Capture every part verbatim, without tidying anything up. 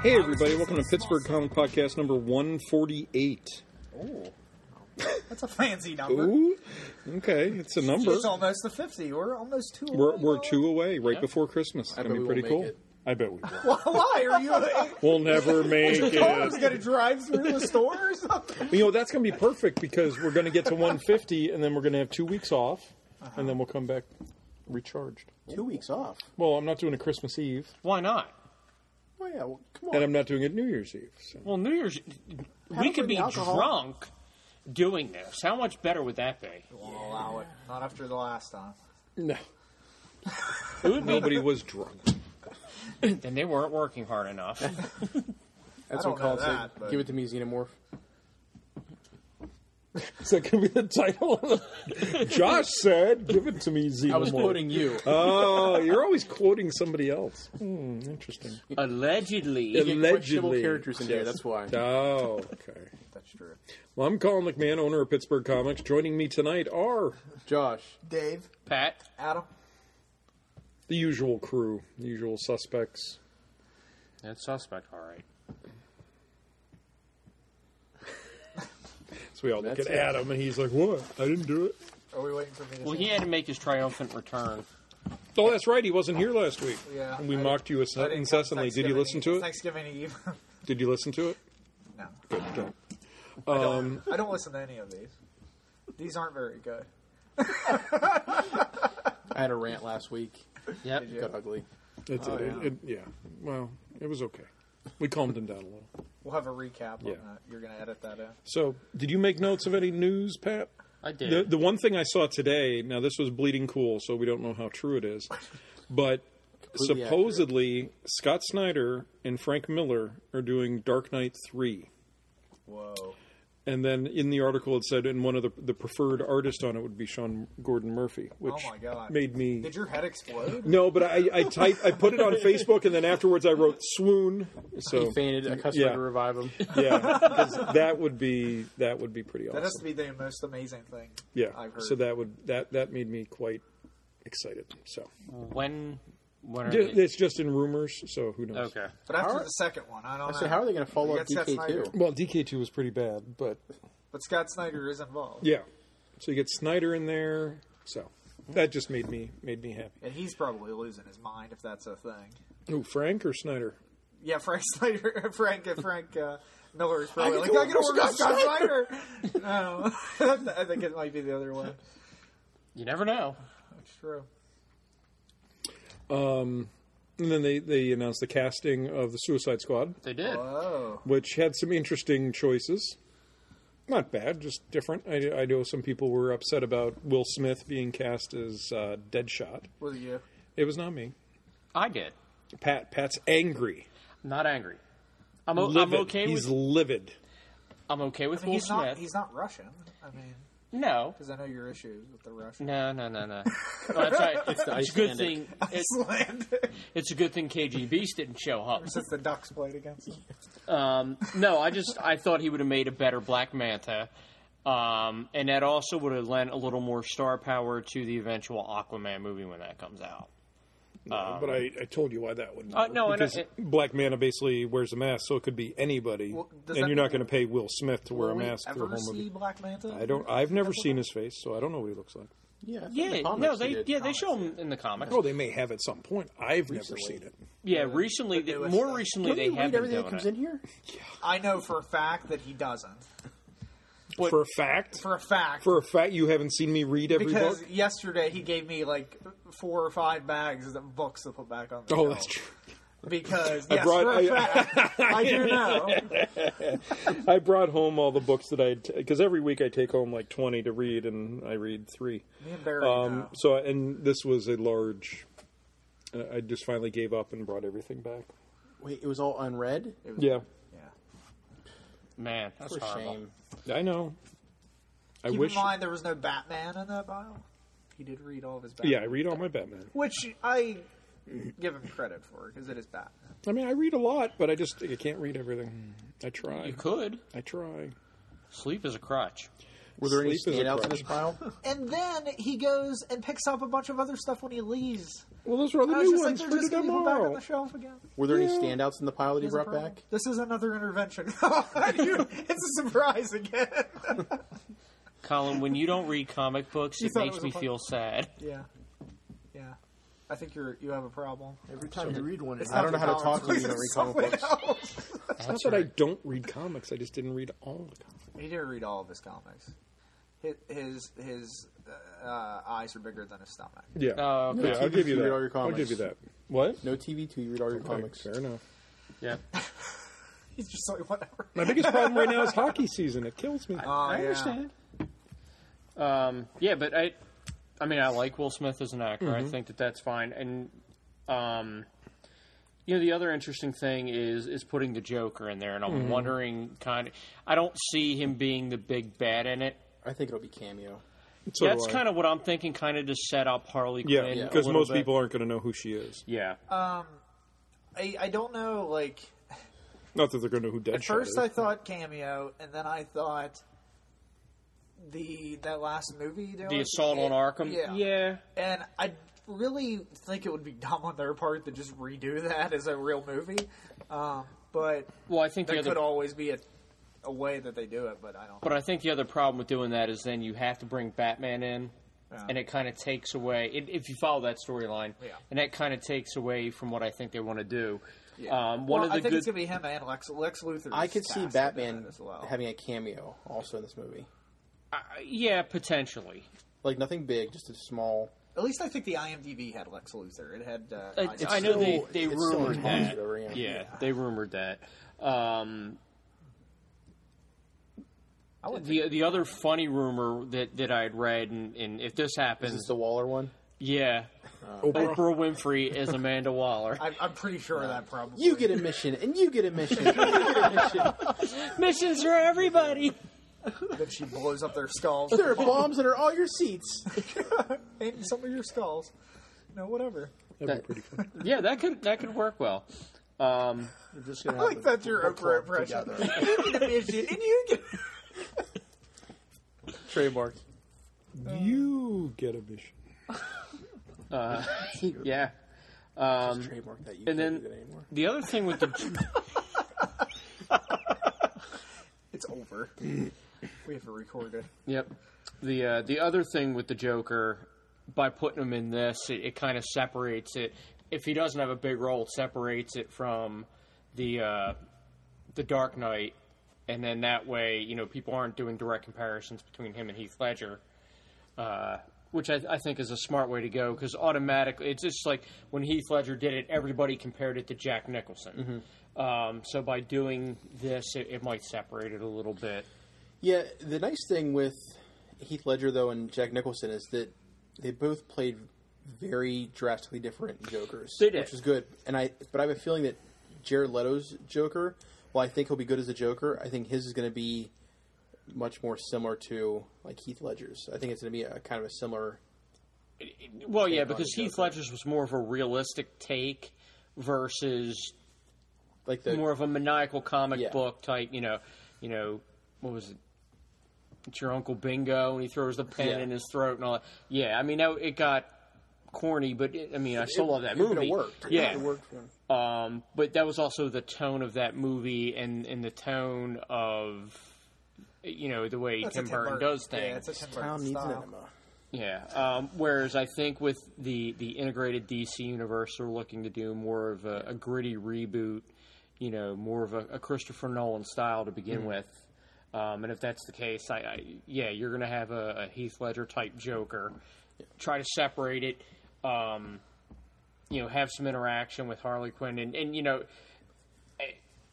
Hey, everybody. Welcome to Pittsburgh Comic Podcast number one forty-eight. Ooh. That's a fancy number. Ooh. Okay, it's a number. It's almost a fifty. We're almost two We're, away. we're two away, right Yeah. before Christmas. It's I going bet to be we pretty won't cool. make it. I bet we will. Why are you? We'll never make I was it. going to drive through the store or something. You know, that's going to be perfect because we're going to get to one fifty and then we're going to have two weeks off Uh-huh. and then we'll come back recharged. Two weeks off. Well, I'm not doing a Christmas Eve Why not? Oh yeah, well, come on. and I'm not doing it New Year's Eve. So. Well, New Year's, we Have could the be alcohol. drunk doing this. How much better would that be? Won't allow it. Not after the last time. No. It would be. Nobody was drunk. Then they weren't working hard enough. That's I what don't Carl know said. that, but- Give it to me, Xenomorph. Is that going to be the title? Josh said, give it to me, Xenomorph. I was quoting you. Oh, you're always quoting somebody else. Hmm, interesting. Allegedly. You get questionable Allegedly. characters in there. That's why. Oh, okay. That's true. Well, I'm Colin McMahon, owner of Pittsburgh Comics. Joining me tonight are Josh. Dave. Pat. Adam. the usual crew, the usual suspects. That's suspect, all right. So we all look That's at it. Adam, and he's like, what? I didn't do it. Are we waiting for me to Well, say he had to make his triumphant return. Oh, that's right. He wasn't here last week. Yeah, And we I mocked you I didn't come incessantly. Did you Thanksgiving listen Eve. to it? Thanksgiving Eve. Did you listen to it? No. Good. Don't. I don't, Um, I don't listen to any of these. These aren't very good. I had a rant last week. Yep. Did It you? got ugly. it, Oh, it, yeah. it, yeah. Well, it was okay. We calmed him down a little. We'll have a recap Yeah. on that. You're going to edit that in. So, did you make notes of any news, Pat? I did. The, the one thing I saw today, now this was bleeding cool, so we don't know how true it is, but Completely supposedly Scott Snyder and Frank Miller are doing Dark Knight three. Whoa. And then in the article it said, and one of the, the preferred artist on it would be Sean Gordon Murphy, which Oh my God. made me... Did your head explode? No, but I I, type, I put it on Facebook, and then afterwards I wrote swoon. So He fainted. A customer yeah. to revive him. yeah, 'cause that would be that would be pretty awesome. That has to be the most amazing thing Yeah, I've heard. so that would that that made me quite excited. So When? When are Yeah, they? it's just in rumors, so who knows? Okay. But after How are- the second one, I don't I know. said, how are they going to follow You up got D K Scott two? Snyder. Well, D K two was pretty bad, but But Scott Snyder is involved. yeah. So you get Snyder in there, so that just made me made me happy. And he's probably losing his mind if that's a thing. Ooh, Frank or Snyder? Yeah, Frank Snyder, Frank, Frank uh, Miller is probably I like, can I do can it for order Scott Scott Snyder. No, I think it might be the other way. You never know. That's true. Um, and then they, they announced the casting of the Suicide Squad, They did. Whoa. which had some interesting choices. Not bad, just different. I, I know some people were upset about Will Smith being cast as uh, Deadshot. Was it you? It was not me. I did. Pat Pat's angry. Not angry. I'm, o- I'm Livid. okay He's with. livid. I'm okay with I mean, Will he's Smith. not. He's not Russian. I mean, No. because I know your issues with the Russian. No, no, no, no. No, that's right. It's, the it's a good Icelandic. thing. It's, Icelandic. it's a good thing K G Beast didn't show up. Since the Ducks played against him. Um, no, I just I thought he would have made a better Black Manta, um, and that also would have lent a little more star power to the eventual Aquaman movie when that comes out. No, but I, I told you why that wouldn't Uh, work. no, I know. because It- Black Manta basically wears a mask, so it could be anybody, Well, does and that you're not mean- going to pay Will Smith to wear Will a we mask for a ever whole see movie. Black Manta? I don't. I've never seen his face, so I don't know what he looks like. Yeah, I think Yeah, the comics no, they did. yeah they show him in the comics. Oh, they may have at some point. I've never Recently. seen it. Yeah, recently, the they, newest more stuff. recently Don't they you have read been everything doing that comes it. in here? I know for a fact that he doesn't. What- For a fact, For a fact. for a fact, you haven't seen me read every because book. yesterday he gave me like four or five bags of books to put back on the Oh, shelf. that's true. Because, I yes, brought- for a I- fact, I do know. I brought home all the books that I because every week I take home like twenty to read, and I read three. Me and Barry Um, know. so, and this was a large. Uh, I just finally gave up and brought everything back. Wait, it was all unread? It was- Yeah, yeah. Man, that's For horrible. shame. I know. I Keep wish. in mind there was no Batman in that pile. He did read all of his Batman. Yeah, I read all my Batman. Which I give him credit for, because it is Batman. I mean, I read a lot, but I just I can't read everything. I try. You could I try. sleep is a crutch. Were there any Sleep is a standouts in crutch. this pile? And then he goes and picks up a bunch of other stuff when he leaves. Well, those are all the I was new just like, ones they're for just going to go back on tomorrow. the shelf again. Were there Yeah. any standouts in the pile that he Is a brought problem. back? This is another intervention. It's a surprise again. Colin, when you don't read comic books, You it thought it makes was me a fun- feel sad. yeah, yeah. I think you're you have a problem. Every time you read one, It's I don't know not how to the talk to you. comics, You don't read it's comic somebody books. else. It's not that I don't read comics. I just didn't read all the comics. He didn't read all of his comics. His his, his uh, eyes are bigger than his stomach. Yeah, Oh, okay. yeah. I'll give you You read that. all your I'll comics. give you that. What? No T V till you read all your Okay, comics. fair enough. Yeah. He's just like whatever. My biggest problem right now is hockey season. It kills me. Oh, I yeah. understand. Um, yeah, but I, I mean, I like Will Smith as an actor. Mm-hmm. I think that that's fine. And, um, you know, the other interesting thing is is putting the Joker in there, and I'm Mm-hmm. wondering, kind of, I don't see him being the big bad in it. I think it'll be cameo. So that's do I. kind of what I'm thinking, kind of to set up Harley yeah, Quinn. a because little most bit. people aren't going to know who she is. Yeah. Um, I I don't know. Like Not that they're going to know who Deadshot at first, is. I thought cameo, and then I thought the that last movie. You know, The Assault on Arkham. Yeah. Yeah. And I really think it would be dumb on their part to just redo that as a real movie. Um, but Well, I think the there other could always be a, a way that they do it, but I don't. But I think the other problem with doing that is then you have to bring Batman in, Yeah. and it kind of takes away, it, if you follow that storyline, Yeah. and that kind of takes away from what I think they want to do. Yeah. Um, one well, of the I think good, it's gonna be him and Lex. Lex Luthor. I is could see cast in Batman it as well. having a cameo also in this movie. uh, yeah, potentially. Like nothing big, just a small. At least I think the I M D B had Lex Luthor. It had. Uh, I, Isaac I know they, still- they it's still rumored that. impossible, yeah. Yeah, Yeah. they rumored that. Um, I would the the other funny rumor that, that I had read, and, and if this Is happens, this the Waller one? yeah, Oprah. Oprah Winfrey is Amanda Waller. I, I'm pretty sure of that probably. You get a mission, and you get a mission, and you get a mission. Missions for everybody. that she blows up their skulls. There are bombs under all your seats. and some of your skulls. No, whatever. That'd be pretty fun. Yeah, that could that could work well. Um, You're just gonna I have like a that's your book Oprah club impression. together. You get a mission, and you get. Trademark. You get a mission. uh, yeah. Um, Just trademark that. You and can't then do that anymore. the other thing with the It's over. We have to record it. yep the uh, the other thing with the Joker, by putting him in this, it, it kind of separates it. If he doesn't have a big role, it separates it from the uh, the Dark Knight, and then that way, you know, people aren't doing direct comparisons between him and Heath Ledger. Uh, which I, I think is a smart way to go, because automatically, it's just like when Heath Ledger did it, everybody compared it to Jack Nicholson. Um, so by doing this, it, it might separate it a little bit. Yeah, the nice thing with Heath Ledger though and Jack Nicholson is that they both played very drastically different Jokers, They did. which is good. And I, but I have a feeling that Jared Leto's Joker, while I think he'll be good as a Joker, I think his is going to be much more similar to like Heath Ledger's. I think it's going to be a kind of a similar. Well, yeah, Take on because the Heath Joker. Ledger's was more of a realistic take versus Like the more of a maniacal comic Yeah. book type. You know, you know, what was it? It's your Uncle Bingo, and he throws the pen Yeah. in his throat and all that. Yeah, I mean, that, it got corny, but it, I mean, I still it- love that it- but movie. It worked. Yeah, it worked for him. Um, but that was also the tone of that movie, and, and the tone of, you know, the way That's Tim a Tim Burton Burton. does things. Yeah, it's a Tim Burton Town needs an style. enema. Yeah. Um, whereas I think with the, the integrated D C universe, they're looking to do more of a, a gritty reboot, you know, more of a, a Christopher Nolan style to begin with. Um, and if that's the case, I, I yeah, you're going to have a, a Heath Ledger type Joker. Try to separate it. Um, you know, have some interaction with Harley Quinn, and, and you know, eh,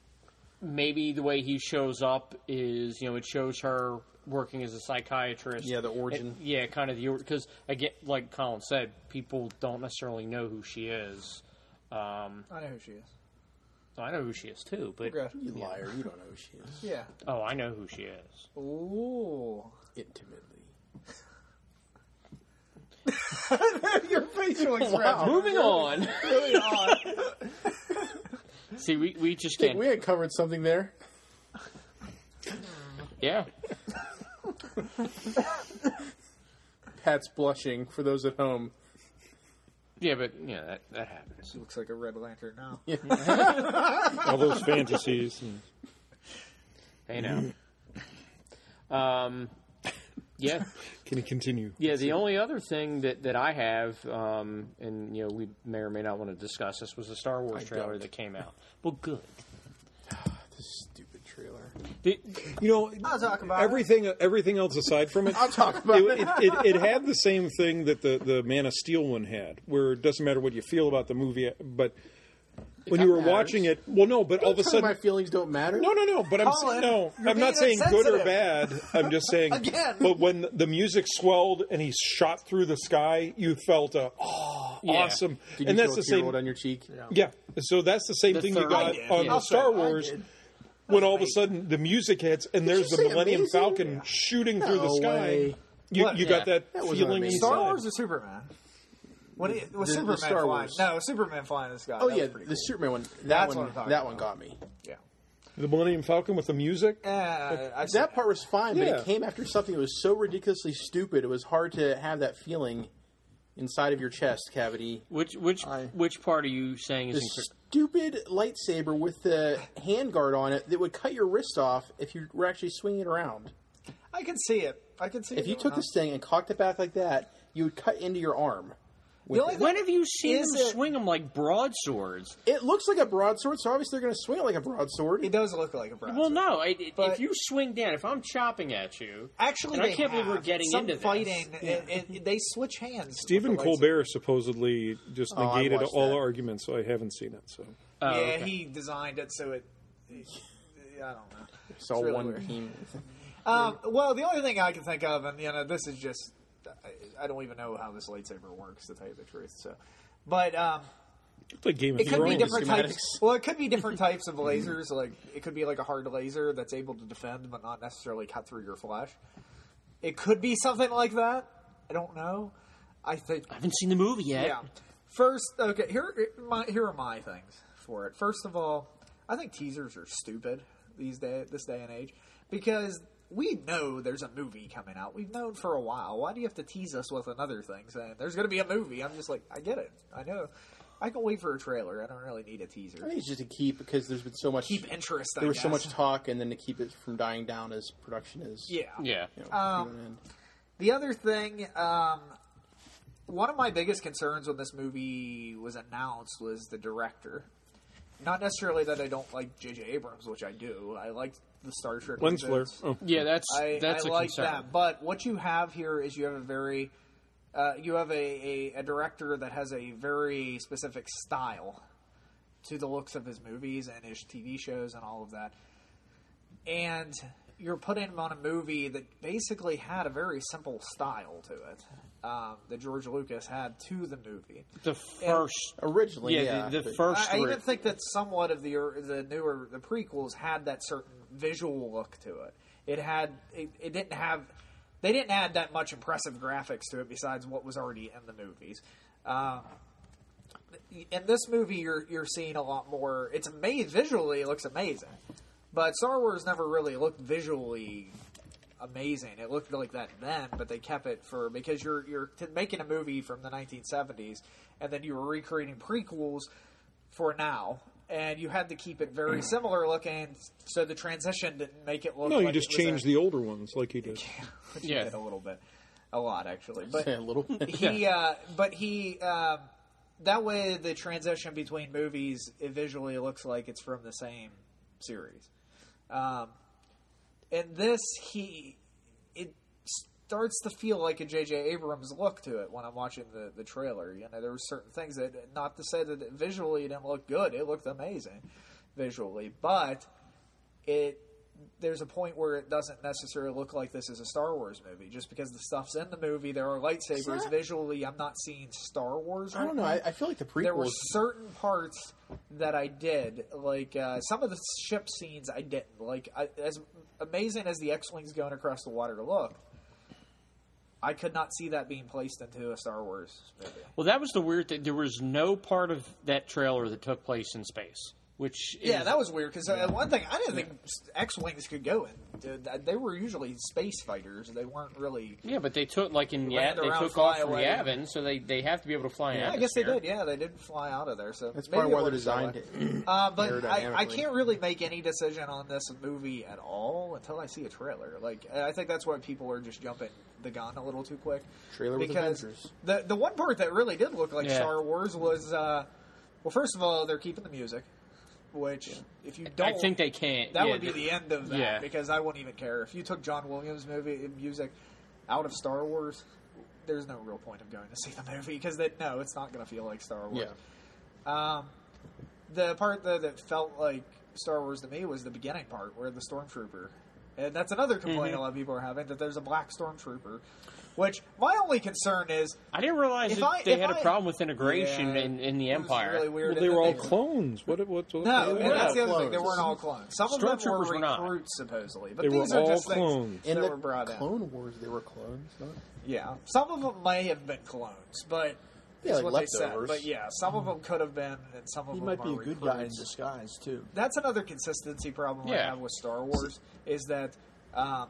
maybe the way he shows up is, you know, it shows her working as a psychiatrist. Yeah, the origin. And- yeah, kind of the because again, like Colin said, people don't necessarily know who she is. Um, I know who she is. I know who she is too, but Okay. You liar! You don't know who she is. Yeah. oh, I know who she is. Ooh. Intimately. Your facial expression. Moving on. Really odd. See, we we just I think can't. we had covered something there. Yeah. Pat's blushing for those at home. Yeah, but yeah, that that happens. He looks like a Red Lantern now. All those fantasies. And, Hey now. Um, yeah. can you continue? Yeah, the only other thing that, that I have, um, and you know, we may or may not want to discuss this, was the Star Wars I trailer don't. that came out. Well, good. This stupid trailer. The, You know, I'll talk about everything everything else aside from it, I'll talk about it, it, it, it had the same thing that the, the Man of Steel one had, where it doesn't matter what you feel about the movie, but when That you were matters. watching it, well, no, but all of a Tell me sudden, my feelings don't matter. no, no, no. But I'm Colin, saying no. you're I'm not being saying good or insensitive. bad. I'm just saying Again. But when the music swelled and he shot through the sky, you felt a oh, Yeah. awesome, Did and you that's feel the a tear same. roll down your cheek? Yeah. So that's the same The thing you third- got I did. on Yeah. the Star I'll say I Wars. did. When all of a amazing. sudden the music hits and there's you the say Millennium amazing? Falcon shooting through the No sky, way. you, What? you Yeah. got that, That wasn't feeling amazing. inside. Star Wars or Superman? When it was The- the Superman Star flying. Wars. No, Superman flying in the sky. Oh That yeah, was the pretty cool. Superman one. That That's what one. I'm talking That one about. got me. Yeah. The Millennium Falcon with the music. Uh, I That part was fine, but Yeah. it came after something that was so ridiculously stupid. It was hard to have that feeling inside of your chest cavity. which which I- which part are you saying is The incorrect? stupid lightsaber with the handguard on it that would cut your wrist off if you were actually swinging it around. I can see it. I can see it. If you going took on. this thing and cocked it back like that, you would cut into your arm. The only When have you seen Is them it- swing them like broadswords? It looks like a broadsword, so obviously they're going to swing it like a broadsword. It does look like a broadsword. Well, no. I, it, But- if you swing down, if I'm chopping at you, Actually, and I they can't believe have. we're getting Some into this. fighting. It, it, they switch hands. Stephen with the lightsaber. Colbert supposedly just Oh, I negated watched all that. arguments, so I haven't seen it. So Oh, yeah, okay. he designed it so it. it I don't know. It's all It's really one weird. team. Um, well, the only thing I can think of, and you know, this is just. I, I don't even know how this lightsaber works, to tell you the truth. So, but um, it's like Game of it could be Thrones. different schematics. types. Well, it could be different types of lasers. Like it could be like a hard laser that's able to defend, but not necessarily cut through your flesh. It could be something like that. I don't know. I think. I haven't seen the movie yet. Yeah. First, okay. Here, my, here are my things for it. First of all, I think teasers are stupid these day, this day and age, because we know there's a movie coming out. We've known for a while. Why do you have to tease us with another thing saying there's going to be a movie? I'm just like, I get it. I know. I can wait for a trailer. I don't really need a teaser. I think it's just to keep because there's been so much. Keep interest. I there was so guess. much talk, and then to keep it from dying down as production is. Yeah. Yeah. You know, Um, coming in. The other thing, um, one of my biggest concerns when this movie was announced was the director. Not necessarily that I don't like J J Abrams, which I do. I liked the Star Trek. Lensflare. reboots. Oh. Yeah, that's I, that's I a like concern. that. But what you have here is you have a very, uh, you have a, a, a director that has a very specific style to the looks of his movies and his T V shows and all of that. And you're putting him on a movie that basically had a very simple style to it. Um, that George Lucas had to the movie. The first, Originally, yeah, yeah. the, the but- first. I, I ri- even think that somewhat of the the newer the prequels had that certain visual look to it. It had it, it didn't have they didn't add that much impressive graphics to it besides what was already in the movies. Um, in this movie, you're you're seeing a lot more. It's amazing visually; it looks amazing, but Star Wars never really looked visually amazing. It looked like that then, but they kept it for because you're you're t- making a movie from the nineteen seventies, and then you were recreating prequels for now, and you had to keep it very similar looking, so the transition didn't make it look. No, you like just it was changed a, the older ones like he did. which he Yeah. did a little bit, a lot actually, but a little bit. he uh, but he um, that way the transition between movies it visually looks like it's from the same series. Um, and this he it starts to feel like a J J Abrams look to it when I'm watching the, the trailer. You know, there were certain things that not to say that it visually it didn't look good. It looked amazing visually, but it there's a point where it doesn't necessarily look like this is a Star Wars movie just because the stuff's in the movie. There are lightsabers. that- Visually, I'm not seeing Star Wars. I right don't know. now. I, I feel like the There were prequels. certain parts that I did, like uh, some of the ship scenes I didn't. Like I, as amazing as the X-wings going across the water look, I could not see that being placed into a Star Wars movie. Well, that was the weird thing. There was no part of that trailer that took place in space which Yeah, is, that was weird because uh, one thing I didn't think X-wings could go in. Dude, they were usually space fighters. They weren't really. Yeah, but they took like in Land yeah, they around, took fly off from away. Yavin, so they, they have to be able to fly. in Yeah, I guess they atmosphere. did. Yeah, they did fly out of there. So That's maybe probably it why they're works that designed way. it. Uh, but I, I aerodynamically. can't really make any decision on this movie at all until I see a trailer. Like, I think that's why people are just jumping the gun a little too quick. Trailer with because Avengers. the the one part that really did look like Yeah. Star Wars was, uh, well, first of all, they're keeping the music, which if you don't, I think they can't. that yeah, would be the end of that yeah. because I wouldn't even care if you took John Williams' movie music out of Star Wars. There's no real point of going to see the movie because they no, it's not going to feel like Star Wars. Yeah. Um, the part though that felt like Star Wars to me was the beginning part where the stormtrooper, and that's another complaint Mhm. a lot of people are having that there's a black stormtrooper. Which my only concern is I didn't realize If that I- they if had a I- problem with integration Yeah, in, in the it was Empire. really weird. Well, they And were all then clones. What? What? what No, what- and that's the other all thing. They clones. weren't all clones. Some of them were Stormtroopers were not. recruits, supposedly, but They were these are all just clones. things In that the were brought in. Clone Wars, they were clones. Not? Yeah, some of them may have been clones, but Yeah, that's like what they said. leftovers. But yeah, some of them could have been, and some of He them might be are a good guy in recruits. disguise too. That's another consistency problem I Yeah. have with Star Wars is that um,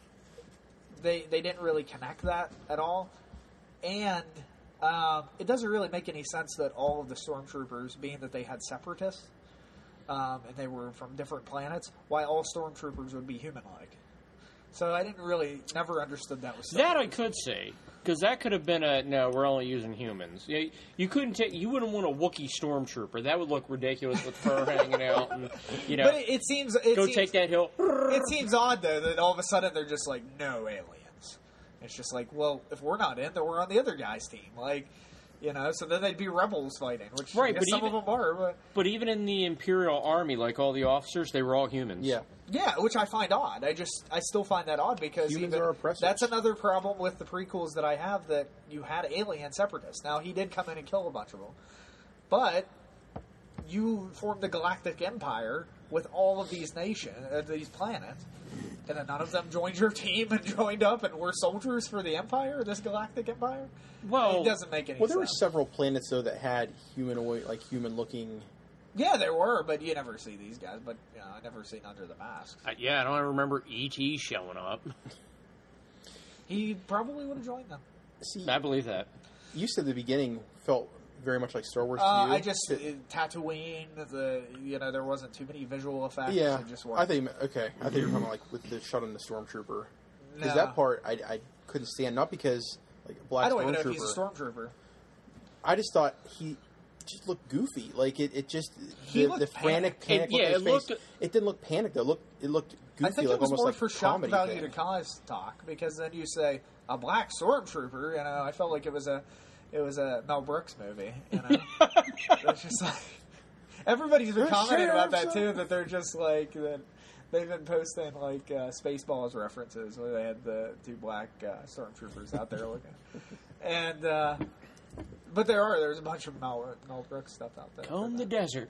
they they didn't really connect that at all, and um, it doesn't really make any sense that all of the stormtroopers, being that they had separatists um, and they were from different planets, why all stormtroopers would be human-like. So I didn't really never understood that was Star That I Wars. could see, because that could have been a no. We're only using humans. You, you couldn't take. You wouldn't want a Wookiee stormtrooper. That would look ridiculous with fur hanging out, and you know. But it, it seems it go seems, take that hill. It seems odd though that all of a sudden they're just like no aliens. It's just like, well, if we're not in, then we're on the other guy's team. Like, you know, so then they'd be rebels fighting, which Right, I guess but some even- of them are. But But even in the Imperial Army, like all the officers, they were all humans. Yeah. yeah, which I find odd. I just I still find that odd because Humans even, are oppressors. that's another problem with the prequels that I have, that you had alien separatists. Now he did come in and kill a bunch of them, but you formed the Galactic Empire with all of these nations, uh, these planets, and then none of them joined your team and joined up and were soldiers for the Empire, this Galactic Empire. Well, It doesn't make any Well, there were sense. several planets though that had humanoid, like human-looking. Yeah, there were, but you never see these guys. But you know, I never seen Under the Mask. I- yeah, I don't remember E T showing up. He probably would have joined them. See, I believe that. you said the beginning felt very much like Star Wars Uh, to you. I just uh, Tatooine. The you know there wasn't too many visual effects. yeah. It just I think okay. I think you're talking like with the shot on the stormtrooper because No. that part I, I couldn't stand. Not because like a black I don't even know if stormtrooper. he's a stormtrooper. I just thought he just looked goofy. Like it, it just He the, looked the frantic panicked. panic. It- look yeah, on his it face. looked- It didn't look panicked though. It looked it looked goofy. I think like it was almost more like for shock comedy value thing. to cause talk because then you say a black stormtrooper. You know, I felt like it was a it was a Mel Brooks movie. You know, it's just like everybody's been The commenting about that sheriff's too. That they're just like that. They've been posting like uh, Spaceballs references where they had the two black uh, stormtroopers out there looking, and uh, but there are there's a bunch of Mel, Mel Brooks stuff out there. Comb for the that. desert.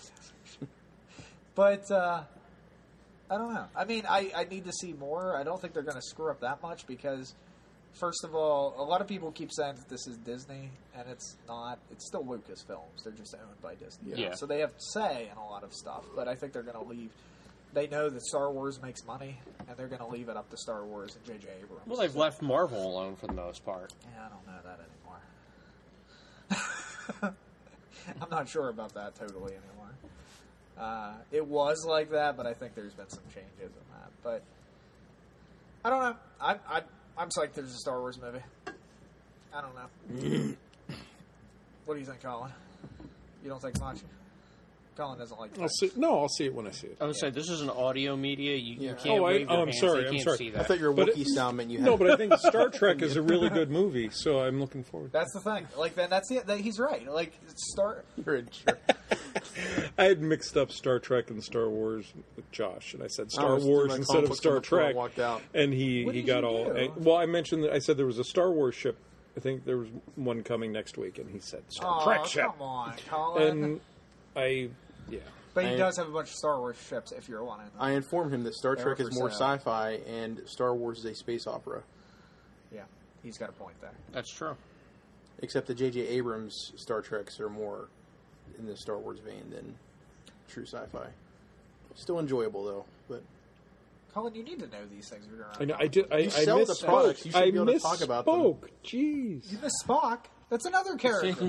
But uh, I don't know. I mean, I, I need to see more. I don't think they're going to screw up that much because, first of all, a lot of people keep saying that this is Disney, and it's not. It's still Lucasfilms. They're just owned by Disney. Yeah. So they have say in a lot of stuff, but I think they're going to leave. They know that Star Wars makes money, and they're going to leave it up to Star Wars and J J Abrams. Well, they've left Marvel alone for the most part. Yeah, I don't know that anymore. I'm not sure about that totally anymore. Uh, it was like that, but I think there's been some changes in that. But I don't know. I, I, I'm psyched there's a Star Wars movie. I don't know. What do you think, Colin? You don't think much? Colin doesn't like I'll that. see. No, I'll see it when I see it. I would say this is an audio media. You, you Yeah. can't Oh, I- wave oh, your I'm hands. sorry, They I'm can't sorry. see I that. thought you were But Wookiee it- sound meant you had. No, but I think Star Trek is a really good movie, so I'm looking forward. That's the thing. Like, then that's it. That, he's right. Like, Star. You're a jerk. I had mixed up Star Trek and Star Wars with Josh, and I said Star was Wars doing my instead of conflicts Star on the floor and Trek, walked out. and he, What he did got you all. do? Well, I mentioned that I said there was a Star Wars ship. I think there was one coming next week, and he said Star Oh, Trek ship, come on, Colin. and I, yeah. but he I- does have a bunch of Star Wars ships if you're wanting them. I informed him that Star They're Trek for is more sale. sci-fi and Star Wars is a space opera. Yeah, he's got a point there. That's true. Except the J J Abrams Star Treks are more in the Star Wars vein than true sci-fi. Still enjoyable though, but Colin, you need to know these things. If you're I know. I did. I, You I sell the misspoke. products. You should I be able to talk about them. misspoke. Jeez. You miss Spock. That's another character.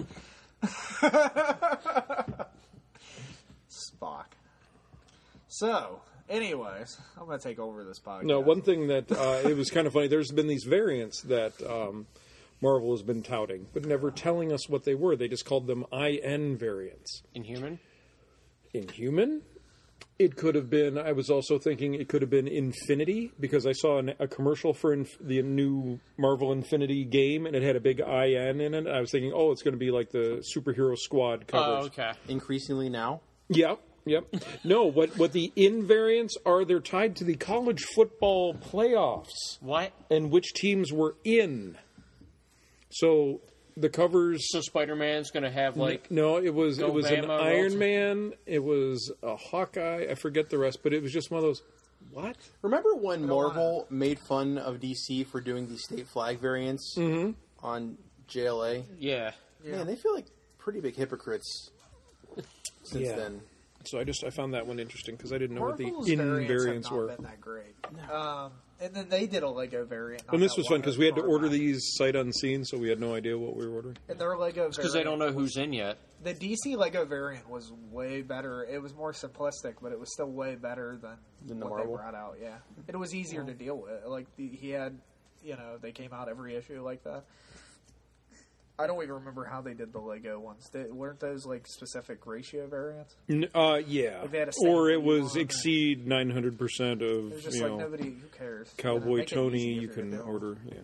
Spock. So, anyways, I'm going to take over this podcast. No, one thing that uh, it was kind of funny. There's been these variants that um, Marvel has been touting, but never telling us what they were. They just called them I N variants. Inhuman? Inhuman? It could have been. I was also thinking it could have been Infinity because I saw an, a commercial for inf, the new Marvel Infinity game and it had a big I N in it. I was thinking, oh, it's going to be like the Superhero Squad covers. Oh, okay. increasingly now. Yep, yep. No, what what the in variants are? They're tied to the college football playoffs What? and which teams were in. So the covers. So Spider-Man's going to have, like... No, it was Go it was an Bama, Iron Wilson. Man. It was a Hawkeye. I forget the rest, but it was just one of those. What? Remember when Marvel made fun of D C for doing the state flag variants on J L A? Yeah. Man, they feel like pretty big hypocrites since Yeah. then. So I just I found that one interesting because I didn't know Marvel's what the in variants, variants have not were. been that great. Um, and then they did a Lego variant. not And this that was fun long because we had to far order back. these sight unseen, so we had no idea what we were ordering. And their Lego Because they don't know variant who's in yet. The D C Lego variant was way better. It was more simplistic, but it was still way better than, Than the what Marvel? they brought out. Yeah, it was easier to deal with. Like the, he had, you know, they came out every issue like that. I don't even remember how they did the Lego ones. They, weren't those like specific ratio variants? N- Uh, yeah, If they had a or it safety was on it. exceed nine hundred percent It of was just you like know nobody. Who cares? Cowboy Make it Tony. easy if You you're can gonna do it. order. Yeah,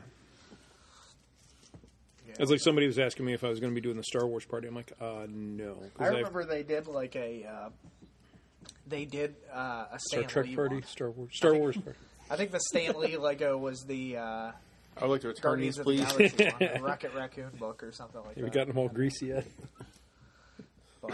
Yeah. it's like somebody was asking me if I was going to be doing the Star Wars party. I'm like, uh, no. 'Cause I I've- remember they did like a. Uh, they did uh, a Star Stan Trek Lee party, one. Star Wars, Star think- Wars party. I think the Stan Lee Lego was the uh, I would like to return Guardians these, of the please. Galaxy one, the Rocket Raccoon book or something like Have you that. gotten them all greasy yet? But,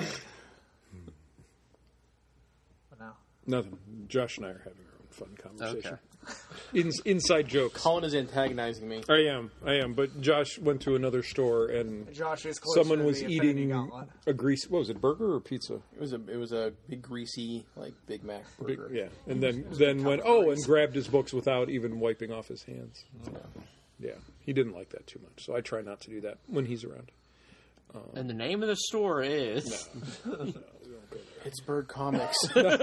but no. Nothing. Josh and I are having our own fun conversation. Okay. In, inside jokes. Colin is antagonizing me. I am, I am. But Josh went to another store and Josh is closer someone to was the Infinity eating Gauntlet. a greasy. What was it? Burger or pizza? It was a it was a big greasy like Big Mac Big, burger. yeah, and then then went oh and grabbed his books without even wiping off his hands. Yeah, he didn't like that too much, so I try not to do that when he's around. And the name of the store is... Pittsburgh Comics.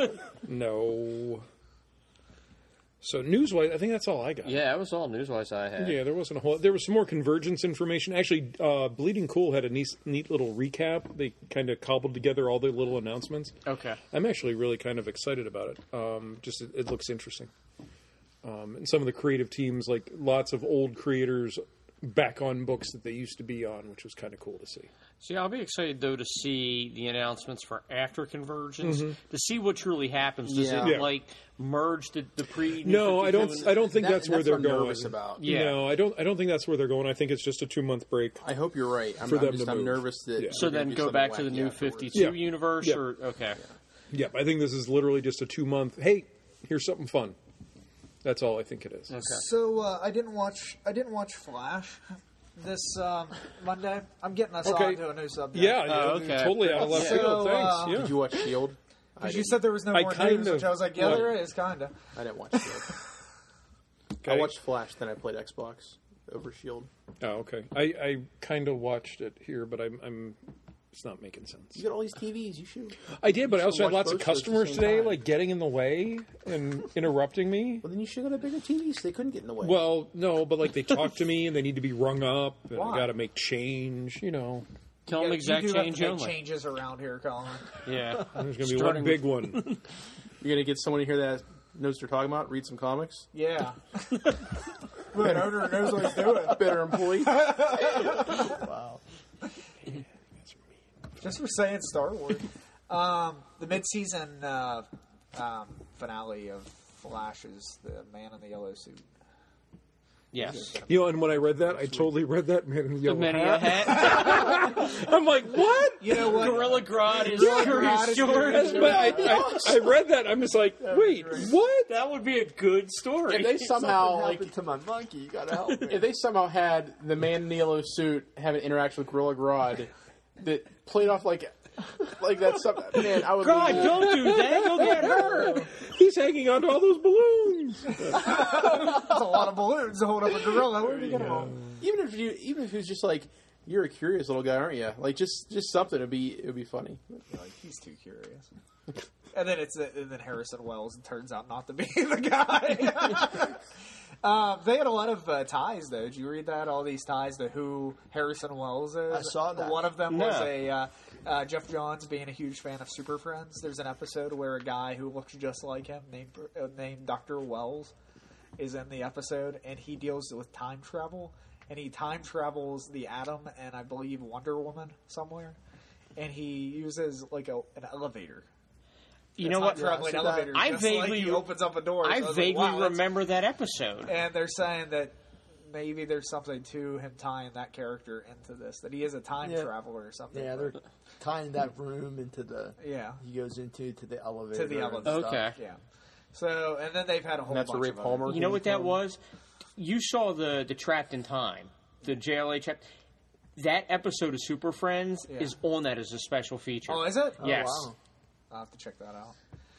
No. So news-wise, I think that's all I got. Yeah, that was all news-wise I had. Yeah, there wasn't a whole. There was some more convergence information. Actually, uh, Bleeding Cool had a neat, neat little recap. They kind of cobbled together all the little announcements. Okay. I'm actually really kind of excited about it. Um, just it, it looks interesting. Um, and some of the creative teams, like lots of old creators, back on books that they used to be on, which was kind of cool to see. See, I'll be excited, though, to see the announcements for after Convergence, to see what truly happens. Does Yeah. it, Yeah. like, merge the, the pre No, I don't. I don't think That- that's where that's they're what I'm going. nervous about. Yeah. No, I don't. I don't think that's where they're going. I think it's just a two month break. I hope you're right. I'm, For I'm them just to I'm move. nervous that Yeah. So they're gonna then do go something back to the wacky new afterwards. fifty-two Yeah. universe? Yeah. Or okay. Yep, I think this is literally just a two month. Hey, here's something fun. That's all I think it is. Okay. So uh, I didn't watch. I didn't watch Flash this um, Monday. I'm getting us Okay. on to a new subject. Yeah, Oh, yeah, okay. totally out of left So, field. Thanks. uh, yeah. Did you watch Shield? I Because you didn't. said there was no I more kind news, of- which I was like, yeah, well- there is, kind of. I didn't watch Shield. Okay. I watched Flash, then I played Xbox over Shield. Oh, okay. I, I kind of watched it here, but I'm, I'm. It's not making sense. You got all these T Vs. You should. I did, but I should also had watch lots of both shows at the customers same today, time. like getting in the way and interrupting me. Well, then you should have got a bigger T V so they couldn't get in the way. Well, no, but like they talk to me and they need to be rung up, and Why? I got to make change. You know, Tell them Yeah, exact you do have change to make only. changes around here, Colin. Yeah. there's going to be Starting one big one. You're gonna get someone in here that knows what they're talking about. Read some comics. Yeah. Look, an owner knows what he's doing. Better employee. Just for saying Star Wars. Um, the mid-season uh, um, finale of Flash is the man in the yellow suit. Yes. You know, and when I read that, I totally read that man in the The yellow many hat. a hat. I'm like, what? You know what? Gorilla Grodd is Gorilla Curious Grodd is George. Curious But I, I, I read that. I'm just like, wait, what? That would be a good story. If they somehow Something like, happened to my monkey. You gotta help me. if they somehow had the man in the yellow suit have an interaction with Gorilla Grodd that played off like like that's something. Man, I would. God, lose it. don't do that. You'll get hurt. He's hanging onto all those balloons. That's a lot of balloons to hold up a gorilla. Where did you get them all? Even if you, even if he was just like, you're a curious little guy, aren't you? Like just, just something. It'd be, it'd be funny. Like, he's too curious. And then it's and then Harrison Wells turns out not to be the guy. um, they had a lot of uh, ties, though. Did you read that? All these ties to who Harrison Wells is. I saw that. One of them was No. a uh, uh, Jeff Johns being a huge fan of Super Friends. There's an episode where a guy who looks just like him, named uh, named Doctor Wells, is in the episode, and he deals with time travel. And he time travels the Atom and I believe Wonder Woman somewhere, and he uses like a, an elevator. You It's know not what? traveling Yeah, I see that. elevator. I just vaguely like he opens up a door. I So was vaguely like, wow, that's- remember that episode. And they're saying that maybe there's something to him tying that character into this. That he is a time Yeah. traveler or something. Yeah, they're tying that room into the. yeah He goes into to the elevator. to the and elevator. stuff. Okay. Yeah. So and then they've had a whole And that's bunch where Ray of Palmer. other- You know what that From- was? You saw the the Trapped in Time, the J L A Trapped. That episode of Super Friends Yeah. is on that as a special feature. Oh, is it? Oh, Yes. wow. I'll have to check that out.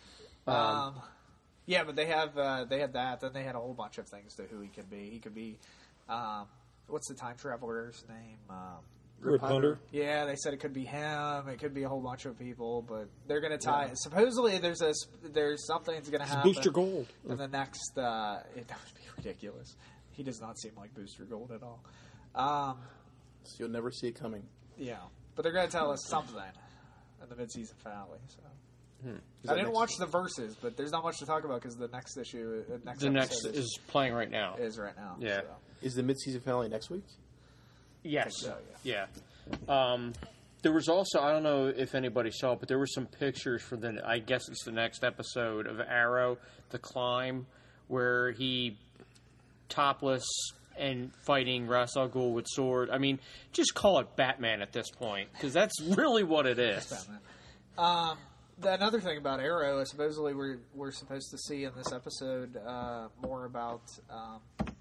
Um, yeah, but they have uh, they had that. Then they had a whole bunch of things to who he could be. He could be, um, what's the time traveler's name? Um, Rip Hunter. yeah, they said it could be him. It could be a whole bunch of people, but they're going to tie. Supposedly, there's a there's something that's going to happen. Booster Gold. And the next, uh, it, that would be ridiculous. He does not seem like Booster Gold at all. Um, So you'll never see it coming. yeah, but they're going to tell us something in the mid-season finale. So. Is I that didn't next- watch the verses, but there's not much to talk about because the next issue, uh, next the next episode is playing right now. is right now. Yeah. so. Is the mid-season finale next week? Yes. so, yeah. Um, there was also, I don't know if anybody saw it, but there were some pictures for the, I guess it's the next episode of Arrow, The Climb, where he topless and fighting Ra's al Ghul with sword. I mean, just call it Batman at this point, because that's really what it is. Batman. Um, the, another thing about Arrow is supposedly we're we're supposed to see in this episode uh, more about um,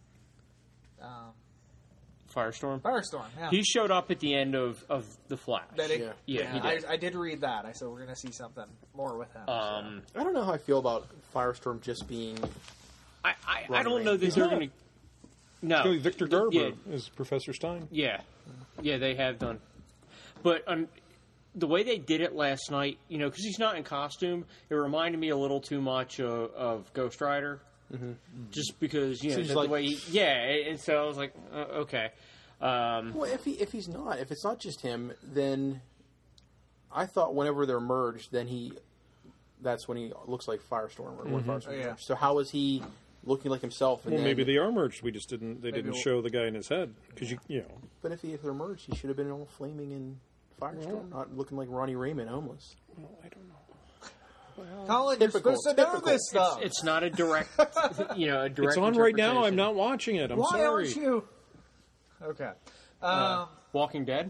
um, Firestorm. Firestorm. Yeah. He showed up at the end of, of The Flash. That it- Yeah. Yeah, he did. I, I did read that. I said we're going to see something more with him. so. Um, I don't know how I feel about Firestorm just being. I, I, I Ronnie don't know that He's they're not. going to... No. It's gonna be Victor Garber Yeah, as Professor Stein. yeah. Yeah, they have done. But um, the way they did it last night, you know, because he's not in costume, it reminded me a little too much of, of Ghost Rider. Mm-hmm. Just because, you know, Seems the like- way he... Yeah, and so I was like, uh, okay. Um, Well, if he if he's not, if it's not just him, then I thought whenever they're merged, then he that's when he looks like Firestorm or when Firestorm. Oh, yeah. merged. So how is he looking like himself? And Well, then, maybe they are merged. We just didn't. They didn't we'll- show the guy in his head because you, you know. But if, he, if they're merged, he should have been all flaming in Firestorm, not looking like Ronnie Raymond, homeless. Well, I don't know. Colin, typical, you're supposed to know typical. this stuff. it's not a direct, you know, a direct It's on right now. interpretation. I'm not watching it. I'm Why sorry. aren't you? Okay. Um, Uh, Walking Dead?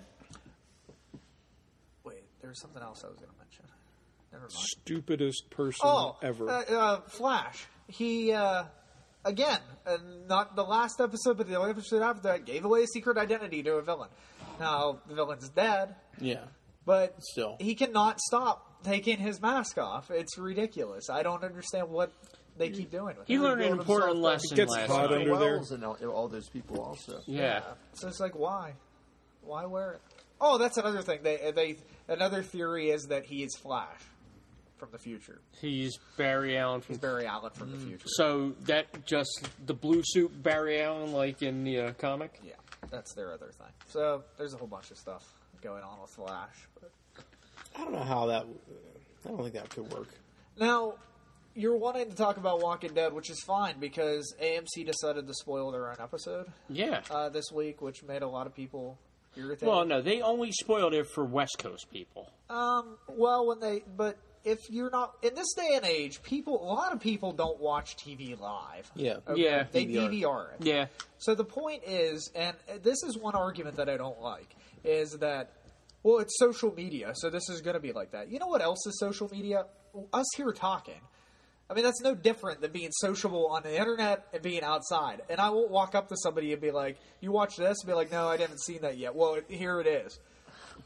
wait, there was something else I was going to mention. Never mind. Stupidest person Oh, ever. Uh, uh, Flash. He, uh, again, uh, not the last episode, but the other episode after that, gave away a secret identity to a villain. Now, the villain's dead, Yeah. but Still. he cannot stop taking his mask off. It's ridiculous. I don't understand what they keep doing with He him. learned an Build important himself up. lesson It gets last hot night. under there. Wells and all, all those people also. Yeah. So it's like, why? Why wear it? Oh, that's another thing. They, they, another theory is that he is Flash from the future. He's Barry Allen from He's Barry Allen from the future. So that just the blue suit Barry Allen, like in the uh, comic. Yeah, that's their other thing. So there's a whole bunch of stuff going on with Flash. But. I don't know how that. I don't think that could work. Now, you're wanting to talk about Walking Dead, which is fine because A M C decided to spoil their own episode Yeah. uh, this week, which made a lot of people irritated. Well, no, they only spoiled it for West Coast people. Um. Well, when they, but if you're not in this day and age, people, a lot of people don't watch T V live. Yeah. Okay? Yeah. They D V R. D V R it. Yeah. So the point is, and this is one argument that I don't like, is that, well, it's social media, so this is going to be like that. You know what else is social media? Us here talking. I mean, that's no different than being sociable on the internet and being outside. And I won't walk up to somebody and be like, you watch this? And be like, no, I haven't seen that yet. Well, here it is.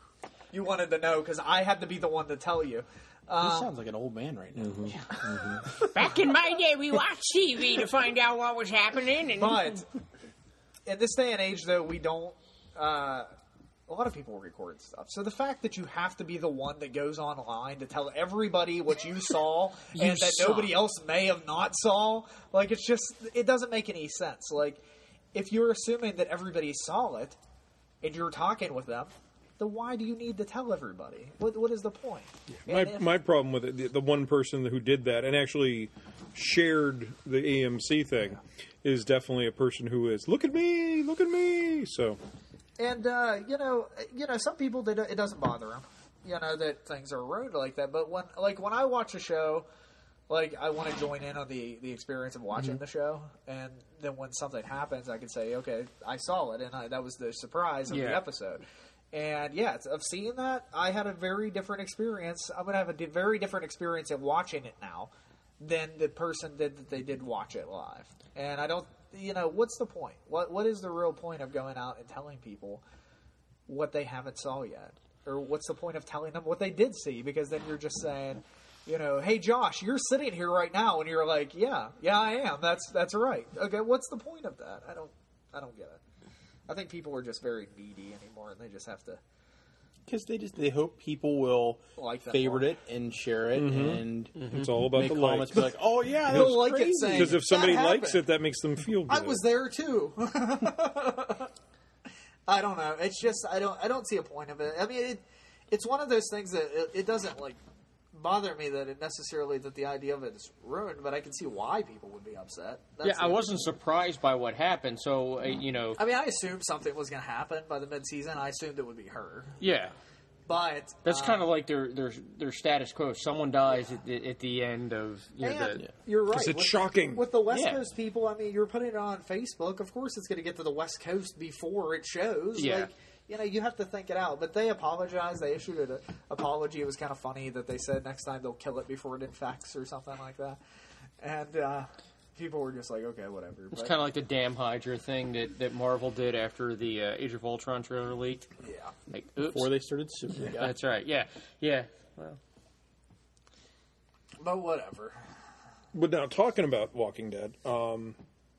you wanted to know because I had to be the one to tell you. He sounds like an old man right now. Mm-hmm. Back in my day, we watched T V to find out what was happening. And But in this day and age, though, we don't. Uh, a lot of people record stuff, so the fact that you have to be the one that goes online to tell everybody what you saw and that saw. nobody else may have not saw, like it's just it doesn't make any sense. Like if you're assuming that everybody saw it and you're talking with them, then why do you need to tell everybody? What what is the point? My And if- my problem with it, the, the one person who did that and actually shared the A M C thing, is definitely a person who is look at me, look at me. So. And uh, you know, you know, some people they don't, it doesn't bother them, you know, that things are ruined like that. But when, like, when I watch a show, like, I want to join in on the the experience of watching Mm-hmm. the show, and then when something happens, I can say, okay, I saw it, and I, that was the surprise of the Yeah. episode. And yeah, it's, of seeing that, I had a very different experience. I'm gonna have a di- very different experience of watching it now than the person did that they did watch it live. And I don't. You know, what's the point? What What is the real point of going out and telling people what they haven't saw yet? Or what's the point of telling them what they did see? Because then you're just saying, you know, hey, Josh, you're sitting here right now, and you're like, yeah, yeah, I am. That's that's right. Okay, what's the point of that? I don't I don't get it. I think people are just very needy anymore, and they just have to Because they just they hope people will like that favorite more. it and share it and It's all about make the comments. likes. Be like, oh yeah, that They'll was like it crazy. saying- Because if somebody That likes happened. it, that makes them feel good. I was there too. I don't know. It's just I don't I don't see a point of it. I mean, it, it's one of those things that it, it doesn't like bother me that it necessarily that the idea of it is ruined, but I can see why people would be upset. That's yeah, the I only wasn't surprised by what happened. So uh, you know, I mean, I assumed something was going to happen by the mid-season. I assumed it would be her, yeah, but that's uh, kind of like their their their status quo. Someone dies at, the, at the end of you know, And the, you're right. 'Cause it's with, shocking. with the West Yeah. Coast people. I mean, you're putting it on Facebook. Of course, it's going to get to the West Coast before it shows. Yeah. Like, you know, you have to think it out. But they apologized. They issued an apology. It was kind of funny that they said next time they'll kill it before it infects or something like that. And uh, people were just like, okay, whatever. It's But, kind of like the damn Hydra thing that, that Marvel did after the uh, Age of Ultron trailer leaked. yeah. Like, oops. Before they started suing the guy. That's right. Yeah, yeah. Well, But whatever. But now, talking about Walking Dead, um,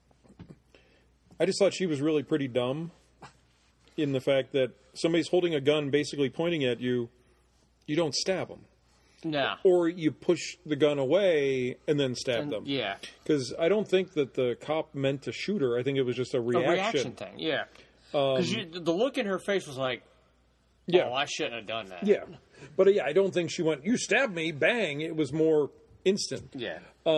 I just thought she was really pretty dumb in the fact that somebody's holding a gun basically pointing at you, you don't stab them. no. Or you push the gun away and then stab And- them. yeah. Because I don't think that the cop meant to shoot her. I think it was just a A reaction. reaction thing. Yeah. Because the look in her face was like, Yeah. oh, I shouldn't have done that. Yeah. But uh, yeah, I don't think she went, you stabbed me, bang. It was more instant. Yeah.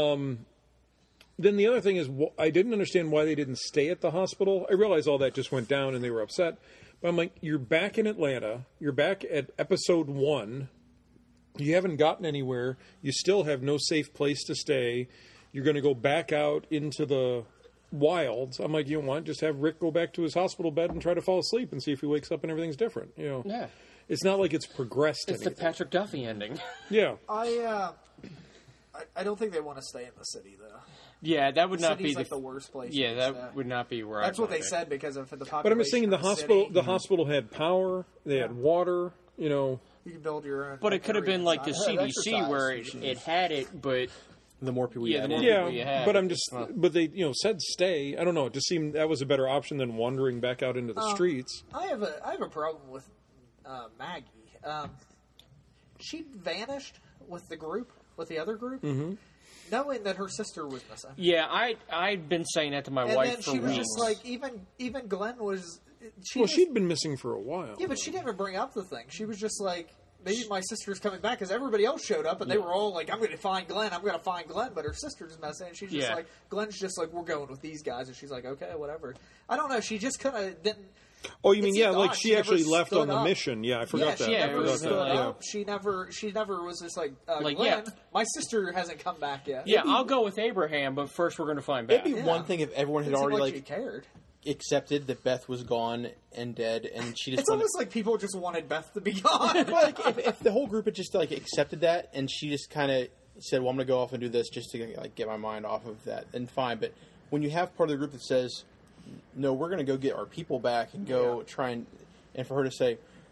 Then the other thing is, wh- I didn't understand why they didn't stay at the hospital. I realize all that just went down and they were upset. But I'm like, you're back in Atlanta. You're back at episode one. You haven't gotten anywhere. You still have no safe place to stay. You're going to go back out into the wilds. I'm like, you know what? Just have Rick go back to his hospital bed and try to fall asleep and see if he wakes up and everything's different. You know, Yeah. it's not like it's progressed. It's the anything. Patrick Duffy ending. Yeah. I, uh, I, I don't think they want to stay in the city, though. yeah, that would not City's be like the, the worst place. Yeah, to that stay. would not be where That's I'd what they wanna be. said because of the population. But I'm just saying the of the hospital. city. The hospital had power. They had water. You know. You can build your own. But it could have been like the inside. C D C exercise where it, machines. it had it, but The more people Yeah, you the add more in. people you had. but I'm just. Huh. But they, you know, said stay. I don't know. It just seemed that was a better option than wandering back out into the Um, streets. I have a I have a problem with uh, Maggie. Um, she vanished with the group, with the other group, Mm-hmm. knowing that her sister was missing. yeah, I I'd been saying that to my And wife then for she was weeks. just like, even even Glenn was. She Well, just- she'd been missing for a while. yeah, but she didn't even bring up the thing. She was just like, maybe my sister's coming back because everybody else showed up and they were all like, I'm going to find Glenn, I'm going to find Glenn, but her sister's missing. And she's just Yeah. like, Glenn's just like, we're going with these guys, and she's like, okay, whatever. I don't know. She just kind of didn't. Oh, you it mean seemed yeah, like odd. she, She actually never left stood on the up. mission. Yeah, I forgot Yeah, that. she Yeah, I it never forgot was, stood that. uh, Yeah. up. She never. She never was just like, uh, Like, Glenn. yeah. My sister hasn't come back yet. yeah, I'll go with Abraham, but first we're going to find back. It'd be Yeah. one thing if everyone had It seemed already like, like she cared. accepted that Beth was gone and dead, and she just It's wanted, almost like people just wanted Beth to be gone. like if, if the whole group had just like accepted that, and she just kind of said, "Well, I'm going to go off and do this just to like get my mind off of that," then fine. But when you have part of the group that says, "No, we're going to go get our people back and go Yeah. try and," and for her to say,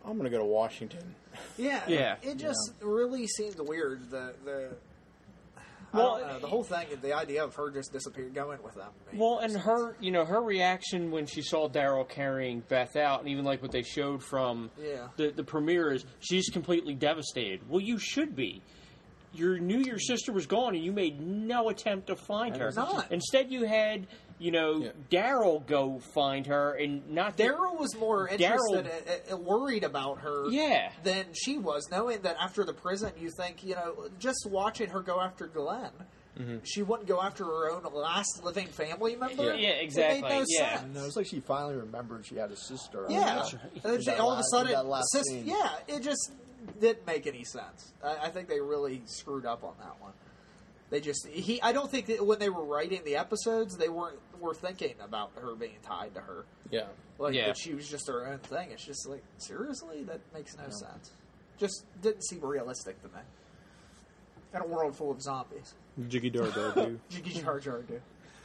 I'm going to go to Washington. Yeah, Yeah. It just really seemed weird. The the Well, I don't know, the whole thing, the idea of her just disappeared, going with them. made Well, no and sense. her, you know, her reaction when she saw Daryl carrying Beth out, and even like what they showed from Yeah. the the premiere is she's completely devastated. Well, you should be. You knew your sister was gone, and you made no attempt to find her. None. Instead, you had, you know, Yeah. Daryl go find her, and not Daryl was more Daryl- interested, uh, uh, worried about her Yeah. than she was, knowing that after the prison, you think, you know, just watching her go after Glenn, she wouldn't go after her own last living family member. Yeah, It exactly, made no yeah. sense. No, it's like she finally remembered she had a sister. Yeah. That's And In then that all of a last- sudden, in that last sis- scene. yeah, it just didn't make any sense. I, I think they really screwed up on that one. They just he. I don't think that when they were writing the episodes, they weren't were thinking about her being tied to her. Yeah. Like Yeah. that she was just her own thing. It's just like seriously, that makes no sense. Just didn't seem realistic to me. In a world full of zombies, Jiggy Dar Dar do. Jiggy Jar Jar do.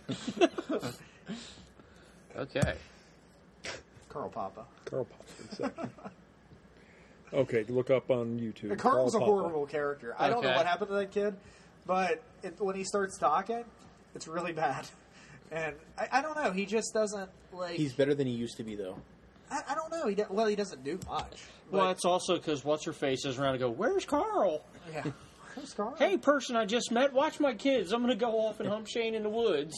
Okay. Carl Papa. Carl Papa. Exactly. Okay, look up on YouTube. Carl's a Carl Papa. horrible character. I don't know Okay. what happened to that kid, but it, when he starts talking, it's really bad. And I, I don't know. He just doesn't like. He's better than he used to be, though. I, I don't know. He do, well, he doesn't do much. Well, But, it's also because what's her face is around and go, "Where's Carl? yeah. Where's Carl? Hey, person I just met, watch my kids. I'm going to go off and hump Shane in the woods."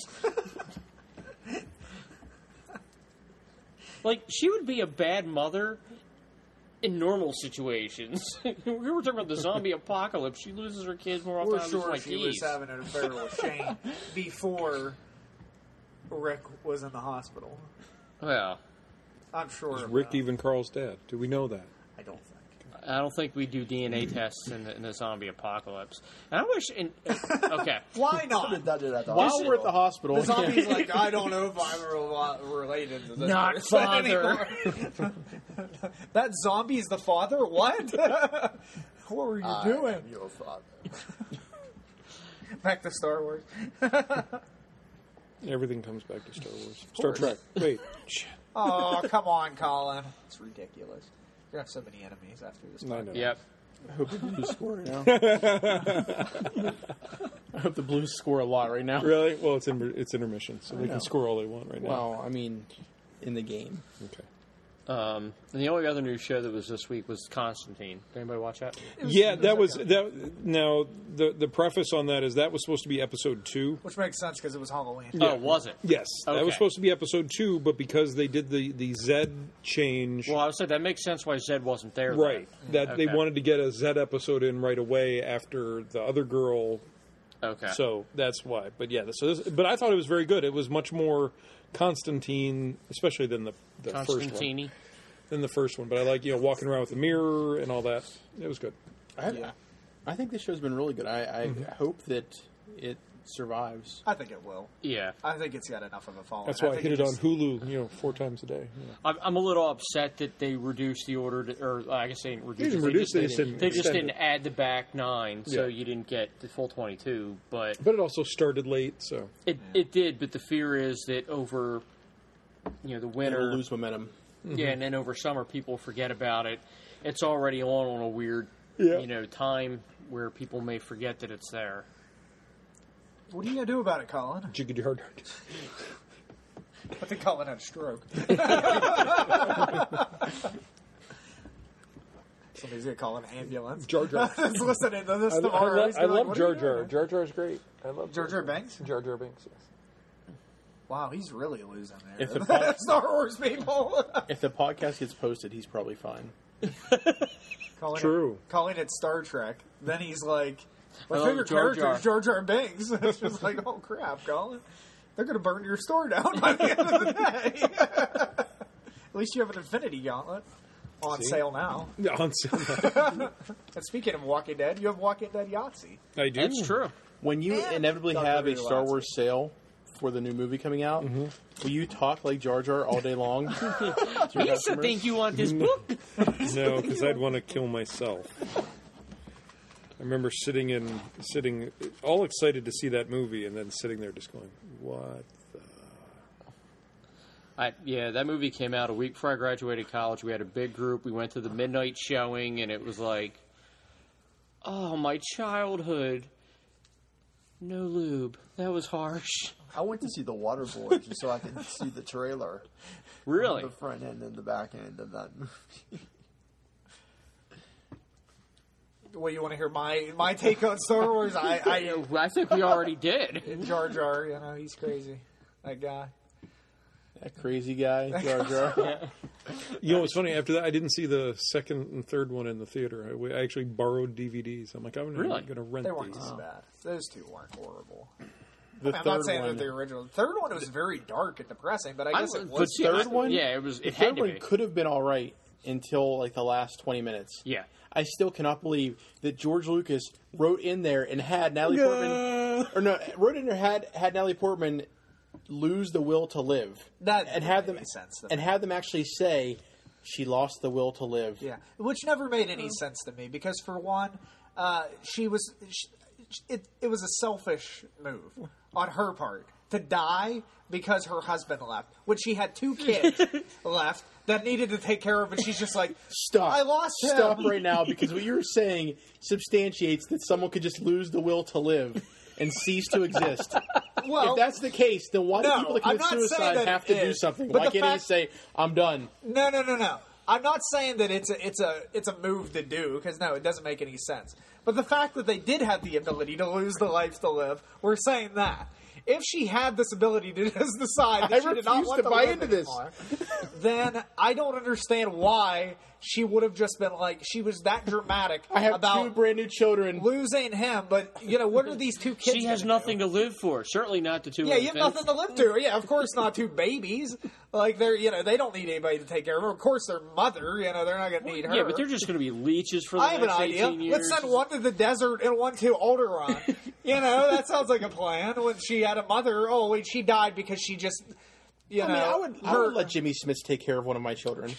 Like, she would be a bad mother in normal situations. We were talking about the zombie apocalypse. She loses her kids more often We're than sure like she was having an affair with Shane before Rick was in the hospital. Well, I'm sure. Is of Rick that. even Carl's dad? Do we know that? I don't think. I don't think we do D N A tests in the, in the zombie apocalypse. And I wish... In, okay. Why Did not? that at the While hospital. we're at the hospital, The zombie's like, I don't know if I'm rel- related to this Not person father. anymore." That zombie's the father? What? What were you I doing? am your father. Back to Star Wars. Everything comes back to Star Wars. Star Trek. Wait. Shit. Oh, come on, Colin. It's ridiculous. You're going to have so many enemies after this. I know. Yep. I hope the Blues score right now. I hope the Blues score a lot right now. Really? Well, it's in, it's intermission, so they know. can score all they want right now. Well, I mean, in the game. Okay. Um, and the only other new show that was this week was Constantine. Did anybody watch that? Yeah, that was that. Now the the preface on that is that was supposed to be episode two. Which makes sense because it was Halloween. Oh, was it? Yes, that Okay. was supposed to be episode two, but because they did the the Zed change, Well, I would say that makes sense why Zed wasn't there. right? then. That they Okay. wanted to get a Zed episode in right away after the other girl. Okay. So that's why. But yeah, so this, but I thought it was very good. It was much more Constantine, especially than the, the first one. Constantini. Than the first one. But I like you know walking around with a mirror and all that. It was good. I, Yeah. I think this show's been really good. I, I hope that it survives. I think it will. Yeah. I think it's got enough of a following. That's why I, think hit it on just- Hulu, you know, four times a day. Yeah. I'm, I'm a little upset that they reduced the order, to, or I guess they didn't reduce They didn't it. reduce it, they just, just didn't they just extend didn't it. add the back nine, so Yeah. you didn't get the full twenty-two. But But it also started late, so it it did. But the fear is that over, you know, the It'll winter, lose momentum. yeah, and then over summer people forget about it. It's already on on a weird, Yeah. you know, time where people may forget that it's there. What are you going to do about it, Colin? jiggy hard. I think Colin had a stroke. Somebody's going to call an ambulance. Jar Jar. That's listening to this I, I, tomorrow. lo- He's I gonna be like, love "What are Jar you Jar. doing?" Jar Jar's great. I love Jar Jar Banks? Jar Jar Binks. Yes. Wow, he's really losing there. If the pod- Star Wars people. If the podcast gets posted, he's probably fine. calling True. It, calling it Star Trek. Then he's like, my Oh, favorite Jar character Jar. is Jar Jar Binks. It's just like, oh crap, Colin. They're going to burn your store down by the end of the day. At least you have an Infinity Gauntlet on See? sale now. Yeah, on sale. And speaking of Walking Dead, you have Walking Dead Yahtzee. I do. That's true. When you And inevitably Doctor have a Who Star lots. Wars sale for the new movie coming out, will you talk like Jar Jar all day long? to your Lisa, customers? think you want this book? No, because I'd want to kill myself. I remember sitting in, sitting, all excited to see that movie, and then sitting there just going, "What?" the... I, yeah, that movie came out a week before I graduated college. We had a big group. We went to the midnight showing, and it was like, oh, my childhood. No lube. That was harsh. I went to see The Waterboy just so I could see the trailer. Really? The front end and the back end of that movie. What, you want to hear my my take on Star Wars? I, I I think we already did. Jar Jar, you know, he's crazy. That guy. That crazy guy, Jar Jar. You know, it's funny. After that, I didn't see the second and third one in the theater. I, I actually borrowed D V Ds. I'm like, I'm Really? not going to rent They weren't these. too bad. Those two weren't horrible. The I mean, I'm third not saying one, that the original. The third one was very dark and depressing, but I guess I- it but was. yeah, third I- one? Yeah, it was. It the had third to one be. could have been all right until like the last twenty minutes. Yeah. I still cannot believe that George Lucas wrote in there and had Natalie Portman, or no, wrote in there had had Natalie Portman lose the will to live, That and have didn't them make sense to and me. have them actually say she lost the will to live. Yeah, which never made any sense to me because, for one, uh, she was she, it. It was a selfish move on her part to die because her husband left when she had two kids left that needed to take care of, and she's just like, Stop! I lost him. Stop right now, because what you're saying substantiates that someone could just lose the will to live and cease to exist. Well, If that's the case, then why do no, people that I'm commit not saying suicide that have it to do is, something? but Why the can't fact- they say, "I'm done"? No, no, no, no. I'm not saying that it's a it's a it's a move to do because no, it doesn't make any sense. But the fact that they did have the ability to lose the life to live, we're saying that. If she had this ability to just decide that I she did not refuse want to to buy live into this. anymore, then I don't understand why she would have just been like she was that dramatic I have about two brand new children. losing him. But you know, what are these two kids? She has gonna nothing do? to live for. Certainly not the two. Yeah, you have infants. nothing to live to. Yeah, of course not two babies. Like they're, you know, they don't need anybody to take care of them. Of course, their mother, you know, they're not going to need her. Yeah, but they're just going to be leeches for the I have an next idea. eighteen years. Let's send one to the desert and one to Alderaan. You know, that sounds like a plan. When she had a mother, oh wait, she died because she just, you I know, mean, I would, I her would let Jimmy Smits take care of one of my children.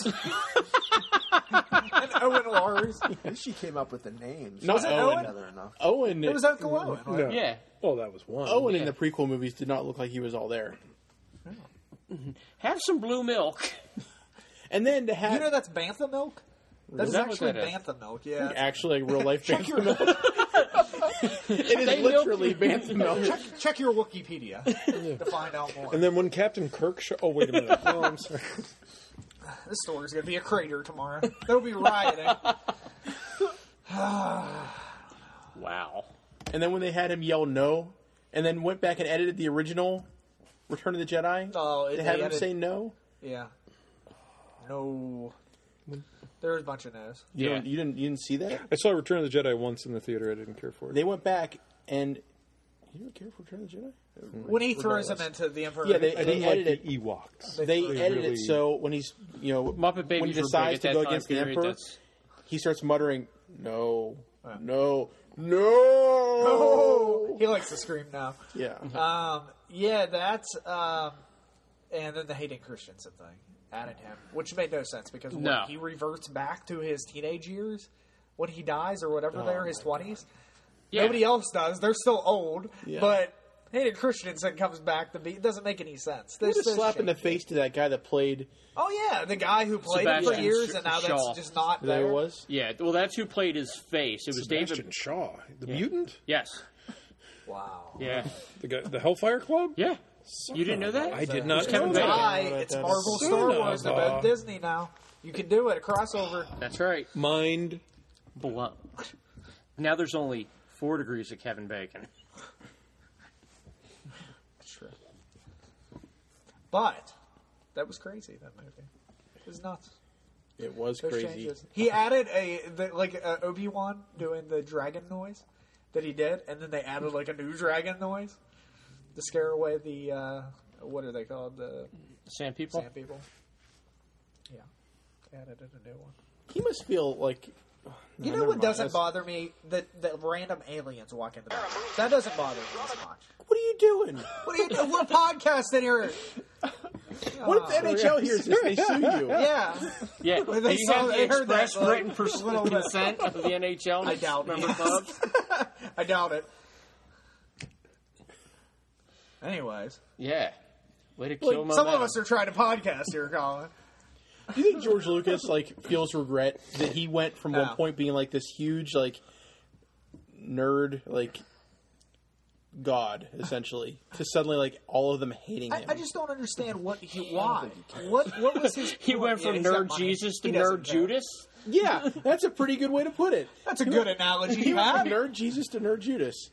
and Owen Lars. At least she came up with the names. Not She put Owen. together enough. Owen, It was Uncle Owen. No. Yeah. Oh, that was one. Owen in Yeah. the prequel movies did not look like he was all there. Have some blue milk. And then to have You know that's bantha milk. That is that what actually that is? bantha milk. Yeah. actually like real life Check bantha your milk. It is They milk- literally bantha milk. check, check your Wikipedia to find out more. And then when Captain Kirk... Sh- oh, wait a minute. Oh, I'm sorry. This store's gonna be a crater tomorrow. There'll be rioting. Wow. And then when they had him yell no, and then went back and edited the original Return of the Jedi, Oh, they they had him edit- say no. Yeah. No. There's a bunch of no's. You, Yeah. don't, you didn't. You didn't see that? I saw Return of the Jedi once in the theater. I didn't care for it. They went back and you didn't care for Return of the Jedi. When he throws him into the Emperor. Yeah, they- I they didn't like edited the Ewoks. They They edited really- it so when he's you know Muppet Babies when he were decides big to at go that time against the period. Emperor, That's- he starts muttering, "No, no, no." Oh, he likes to scream now. Yeah, Um, yeah, that's um, and then the Hayden Christensen thing added him, which made no sense because what, No. he reverts back to his teenage years when he dies or whatever they're his twenties. Yeah. Nobody else does. They're still old, Yeah. but Hayden Christensen comes back to be. It doesn't make any sense. There's what a so slap in the shady. face to that guy that played. Oh yeah, the guy who played it for Sebastian years Sh- and now Shaw. that's just not There there. it was. Yeah, well, that's who played his face. It was Sebastian David. Shaw, the Yeah. mutant, Yes. Wow. Yeah. the guy, the Hellfire Club. Yeah. You didn't know that? I did Uh, not It's Kevin know Bacon. that. Hi, Right, it's that Marvel is- Star Son Wars. They're of a- both Disney now. You can do it. A crossover. That's right. Mind Blown. Now there's only four degrees of Kevin Bacon. That's true. But that was crazy. That movie. It was nuts. It was Those crazy. changes. He added a the, like uh, Obi-Wan doing the dragon noise that he did, and then they added like a new dragon noise to scare away the uh, what are they called, the Sand people? sand people. Yeah, they added in a new one. He must feel like. You No, know never what mind. doesn't That's- bother me? That that random aliens walk in the back. That doesn't bother me as much. What are you doing? What are you doing? We're podcasting here. What if the N H L hears this? They sue you. Yeah. Yeah. Well, Do they you saw- have they the heard that, express like, written pers- a little bit. consent of the N H L? I doubt member yes. clubs? I doubt it. Anyways, Yeah. Way to kill Like, Some momentum. of us are trying to podcast here, Colin. Do you think George Lucas like feels regret that he went from No. one point being like this huge like nerd like god essentially to suddenly like all of them hating I, him? I just don't understand what he why. What what was his? He went from Yeah, he's got nerd money. Jesus to He doesn't nerd care. Judas. Yeah, that's a pretty good way to put it. That's a good analogy. He you went have. from nerd Jesus to nerd Judas.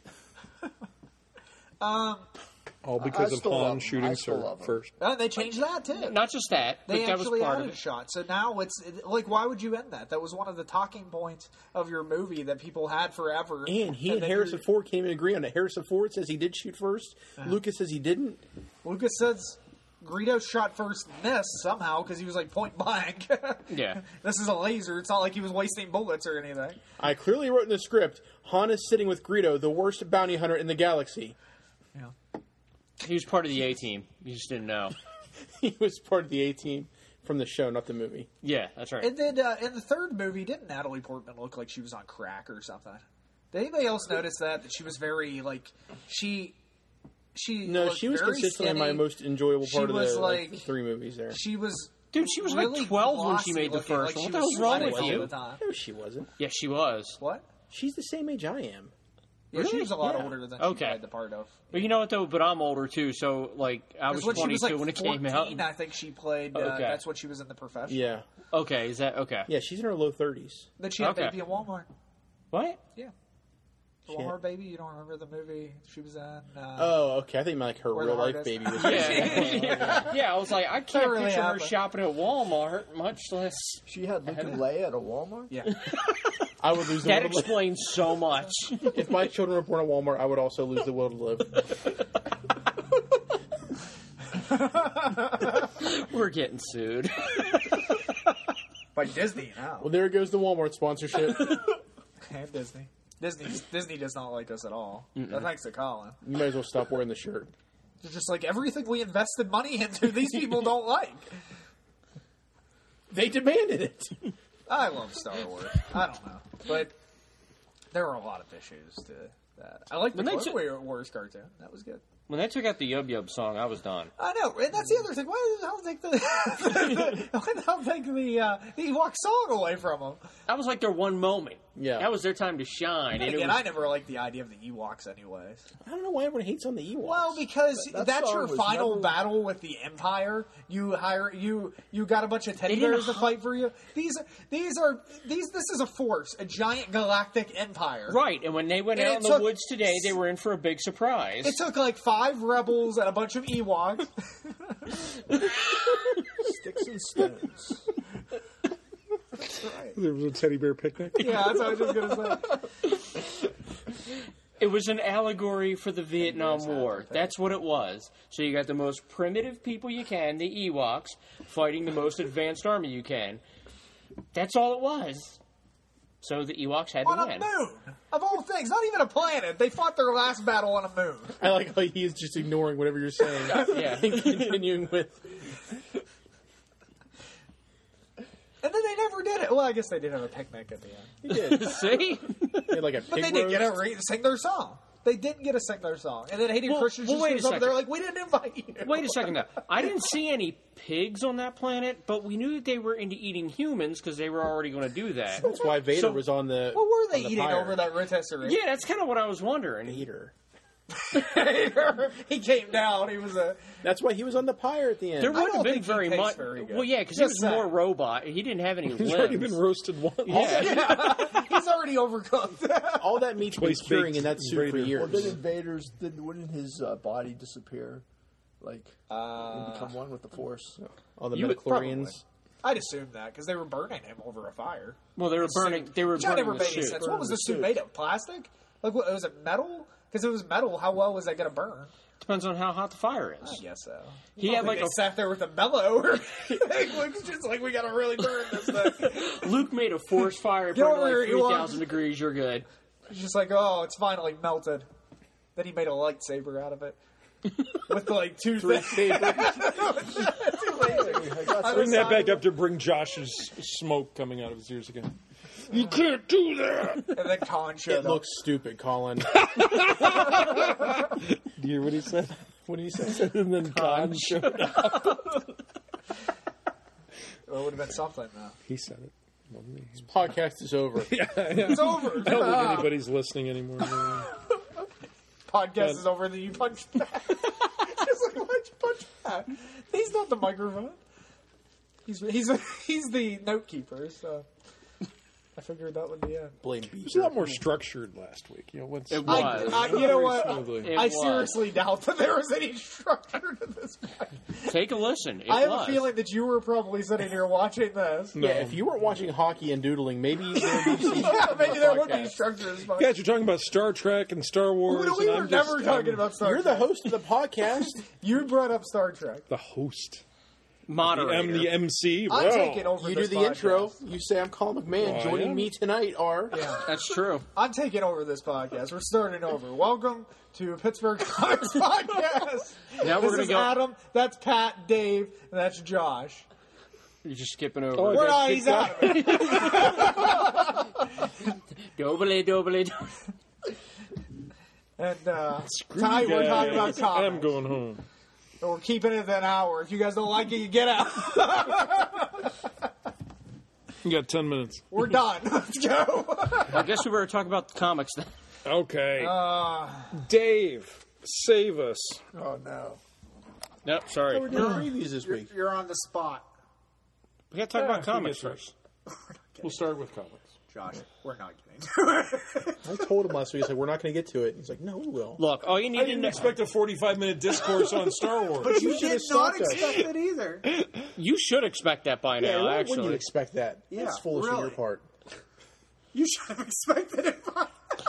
All because I of still love Han him. shooting I still Sir love him. first. Uh, they changed that too. Not just that, They but that was actually part added of a it. shot. So now it's it, like, why would you end that? That was one of the talking points of your movie that people had forever. And he and then Harrison you're- Ford can't even agree on it. Harrison Ford says he did shoot first. Lucas says he didn't. Lucas says Greedo shot first and missed somehow because he was like point blank. Yeah. This is a laser. It's not like he was wasting bullets or anything. I clearly wrote in the script, Han is sitting with Greedo, the worst bounty hunter in the galaxy. Yeah. He was part of the A-Team. You just didn't know. He was part of the A-Team from the show, not the movie. Yeah, that's right. And then uh, in the third movie, didn't Natalie Portman look like she was on crack or something? Did anybody else notice that? That she was very, like, she... She No, looked she was very consistently skinny. my most enjoyable She part of was the like, like- three movies there. She was... Dude, she was really like twelve when she glossy made the looking, first like one. she What the was hell's wrong sweating with all you? the time. No, she wasn't. Yeah, she was. What? She's the same age I am. Yeah, she Really? was a lot Yeah. older than she Okay. played the part of. But you know what, though? But I'm older, too, so, like, I was Because when she was twenty-two like when it fourteen, came out. I think she played. Uh, Okay. That's what she was in the professional. Yeah. Okay, is that... Okay. Yeah, she's in her low thirties. Then she had Okay. baby in Walmart. What? Yeah. The She had- Walmart baby. You don't remember the movie she was in? Uh, Oh, okay. I think like her Where real the life heart baby is. was. Yeah. yeah. Yeah, I was like, I can't really picture her happened. shopping at Walmart, much less... She had Luke and Leia at a Walmart? yeah. I would lose the That will to live. explains so much. If my children were born at Walmart, I would also lose the will to live. We're getting sued. By Disney now. Well, there goes the Walmart sponsorship. And Disney. Disney. Disney does not like us at all. Uh, Thanks to Colin. You might as well stop wearing the shirt. It's just like everything we invested money into, these people don't like. They demanded it. I love Star Wars. I don't know, but there are a lot of issues to that. I like the When they Clone took- Wars cartoon. That was good. When they took out the Yub Yub song, I was done. I know, and that's the other thing. Why did the hell take the why the hell take the uh, the Ewok song away from them? That was like their one moment. Yeah. That was their time to shine. And And it again, was, I never liked the idea of the Ewoks, anyways. I don't know why everyone hates on the Ewoks. Well, because That- that that's song your was final never- battle with the Empire. You hire you you got a bunch of teddy They didn't bears to hi- fight for you. These these are these this is a force, a giant galactic empire. right, and when they went And out it in the took- woods today, they were in for a big surprise. It took like five rebels and a bunch of Ewoks. Sticks and stones. There was a teddy bear picnic. Yeah, that's what I was just gonna say. It was an allegory for the Vietnam War. That's what it was. So you got the most primitive people you can, the Ewoks, fighting the most advanced army you can. That's all it was. So the Ewoks had to On a win. moon, of all things, not even a planet. They fought their last battle on a moon. I like how he is just ignoring whatever you're saying Yeah. and continuing with. And then they never did it. Well, I guess they did have a picnic at the end. He did. See? He had like a But pig they didn't get roast. to re- sing their song. They didn't get to sing their song. And then Hayden Well- Christensen well, wait a shows up and they're second. like, we didn't invite you. Wait a second now. I didn't see any pigs on that planet, but we knew that they were into eating humans because they were already going to do that. That's why Vader So- was on the. What were they on the eating pyre. over that rotisserie? Yeah, that's kind of what I was wondering. Vader. He came down. He was a. That's why he was on the pyre at the end. There wouldn't have don't been think he very tastes much. very good. Well, yeah, because he Just was saying. more robot. He didn't have any He's limbs. already been roasted once. Yeah. He's already overcooked. All that meat's been Twice curing baked in that soup for Vader. years. Well, then invaders, didn't, wouldn't his uh, body disappear? Like, Uh, and become one with the Force? All the You would- midichlorians. I'd assume that because they were burning him over a fire. Well, they were burning. They were Which I burning never the made any suit. sense. What was the Burning the suit suit. made of? Plastic? Like, what, was it metal? Because it was metal. How well was that going to burn? Depends on how hot the fire is. I guess so. He I had don't think like they a sat there with a bellow. Or it's just like we got to really burn this thing. Luke made a forest fire, Get burned over here, like three Ewoks. thousand degrees. You're good. It's just like, oh, it's finally melted. Then he made a lightsaber out of it with like two Three things. sabers. Two lasers. Bring that back up to bring Josh's smoke coming out of his ears again. You can't do that. And then Khan showed It up. looks stupid, Colin. Do you hear what he said? What did he say? And then Khan showed up. Well, it would have been something, though. He said it. Wasn't he? Podcast is over. Yeah, yeah. It's over. I don't think anybody's listening anymore. Man. Podcast is over, then you punch back. It's like, why'd you punch back? He's not the microphone. He's he's he's the note keeper, so I figured that would be it. Blame It was Beaker. a lot more structured last week. You know, what's It I, was. I, you know what? Smoothly. It I was. seriously doubt that there was any structure to this fight. Take a listen. It I have was. a feeling that you were probably sitting here watching this. Yeah, if you weren't watching hockey and doodling, maybe there would be some Yeah, maybe there would be podcast. structure to this fight. Guys, you're talking about Star Trek and Star Wars. We, we and were I'm never just, talking um, about Star You're Trek. the host of the podcast. You brought up Star Trek. the host. Moderator. I'm the M C. I'm Wow. taking over You do this the podcast. intro. You say, I'm Colin McMahon. Oh, I Joining am? me tonight are... Yeah. That's true. I'm taking over this podcast. We're starting over. Welcome to Pittsburgh Comics Podcast. Now this we're gonna is go- Adam. That's Pat, Dave, and that's Josh. You're just skipping over. Oh, We're guys, not. keep He's out of it. Dobly, dobly. And uh, Screw tonight you we're guys. talking about comics. I'm going home. And we're keeping it an hour. If you guys don't like it, you get out. You got ten minutes. We're done. Let's go. I guess we better talk about the comics then. Okay. Uh, Dave, save us. oh no. Nope, sorry. We're doing previews this week. You're on the spot, We got to talk Yeah, about comics we get first. We'll start with comics. Josh. We're not getting. I told him last week, he's like, we're not going to get to it. He's like, no, we will. Look, all you I need to didn't know. expect a forty-five minute discourse on Star Wars. You should have stopped us. it either. You should expect that by Yeah, now, why wouldn't you actually. expect that? Yeah, That's foolish on really. your part. You should have expected it by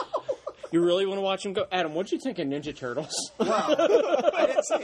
You really want to watch him go? Adam, what'd you think of Ninja Turtles? Wow. I didn't see it.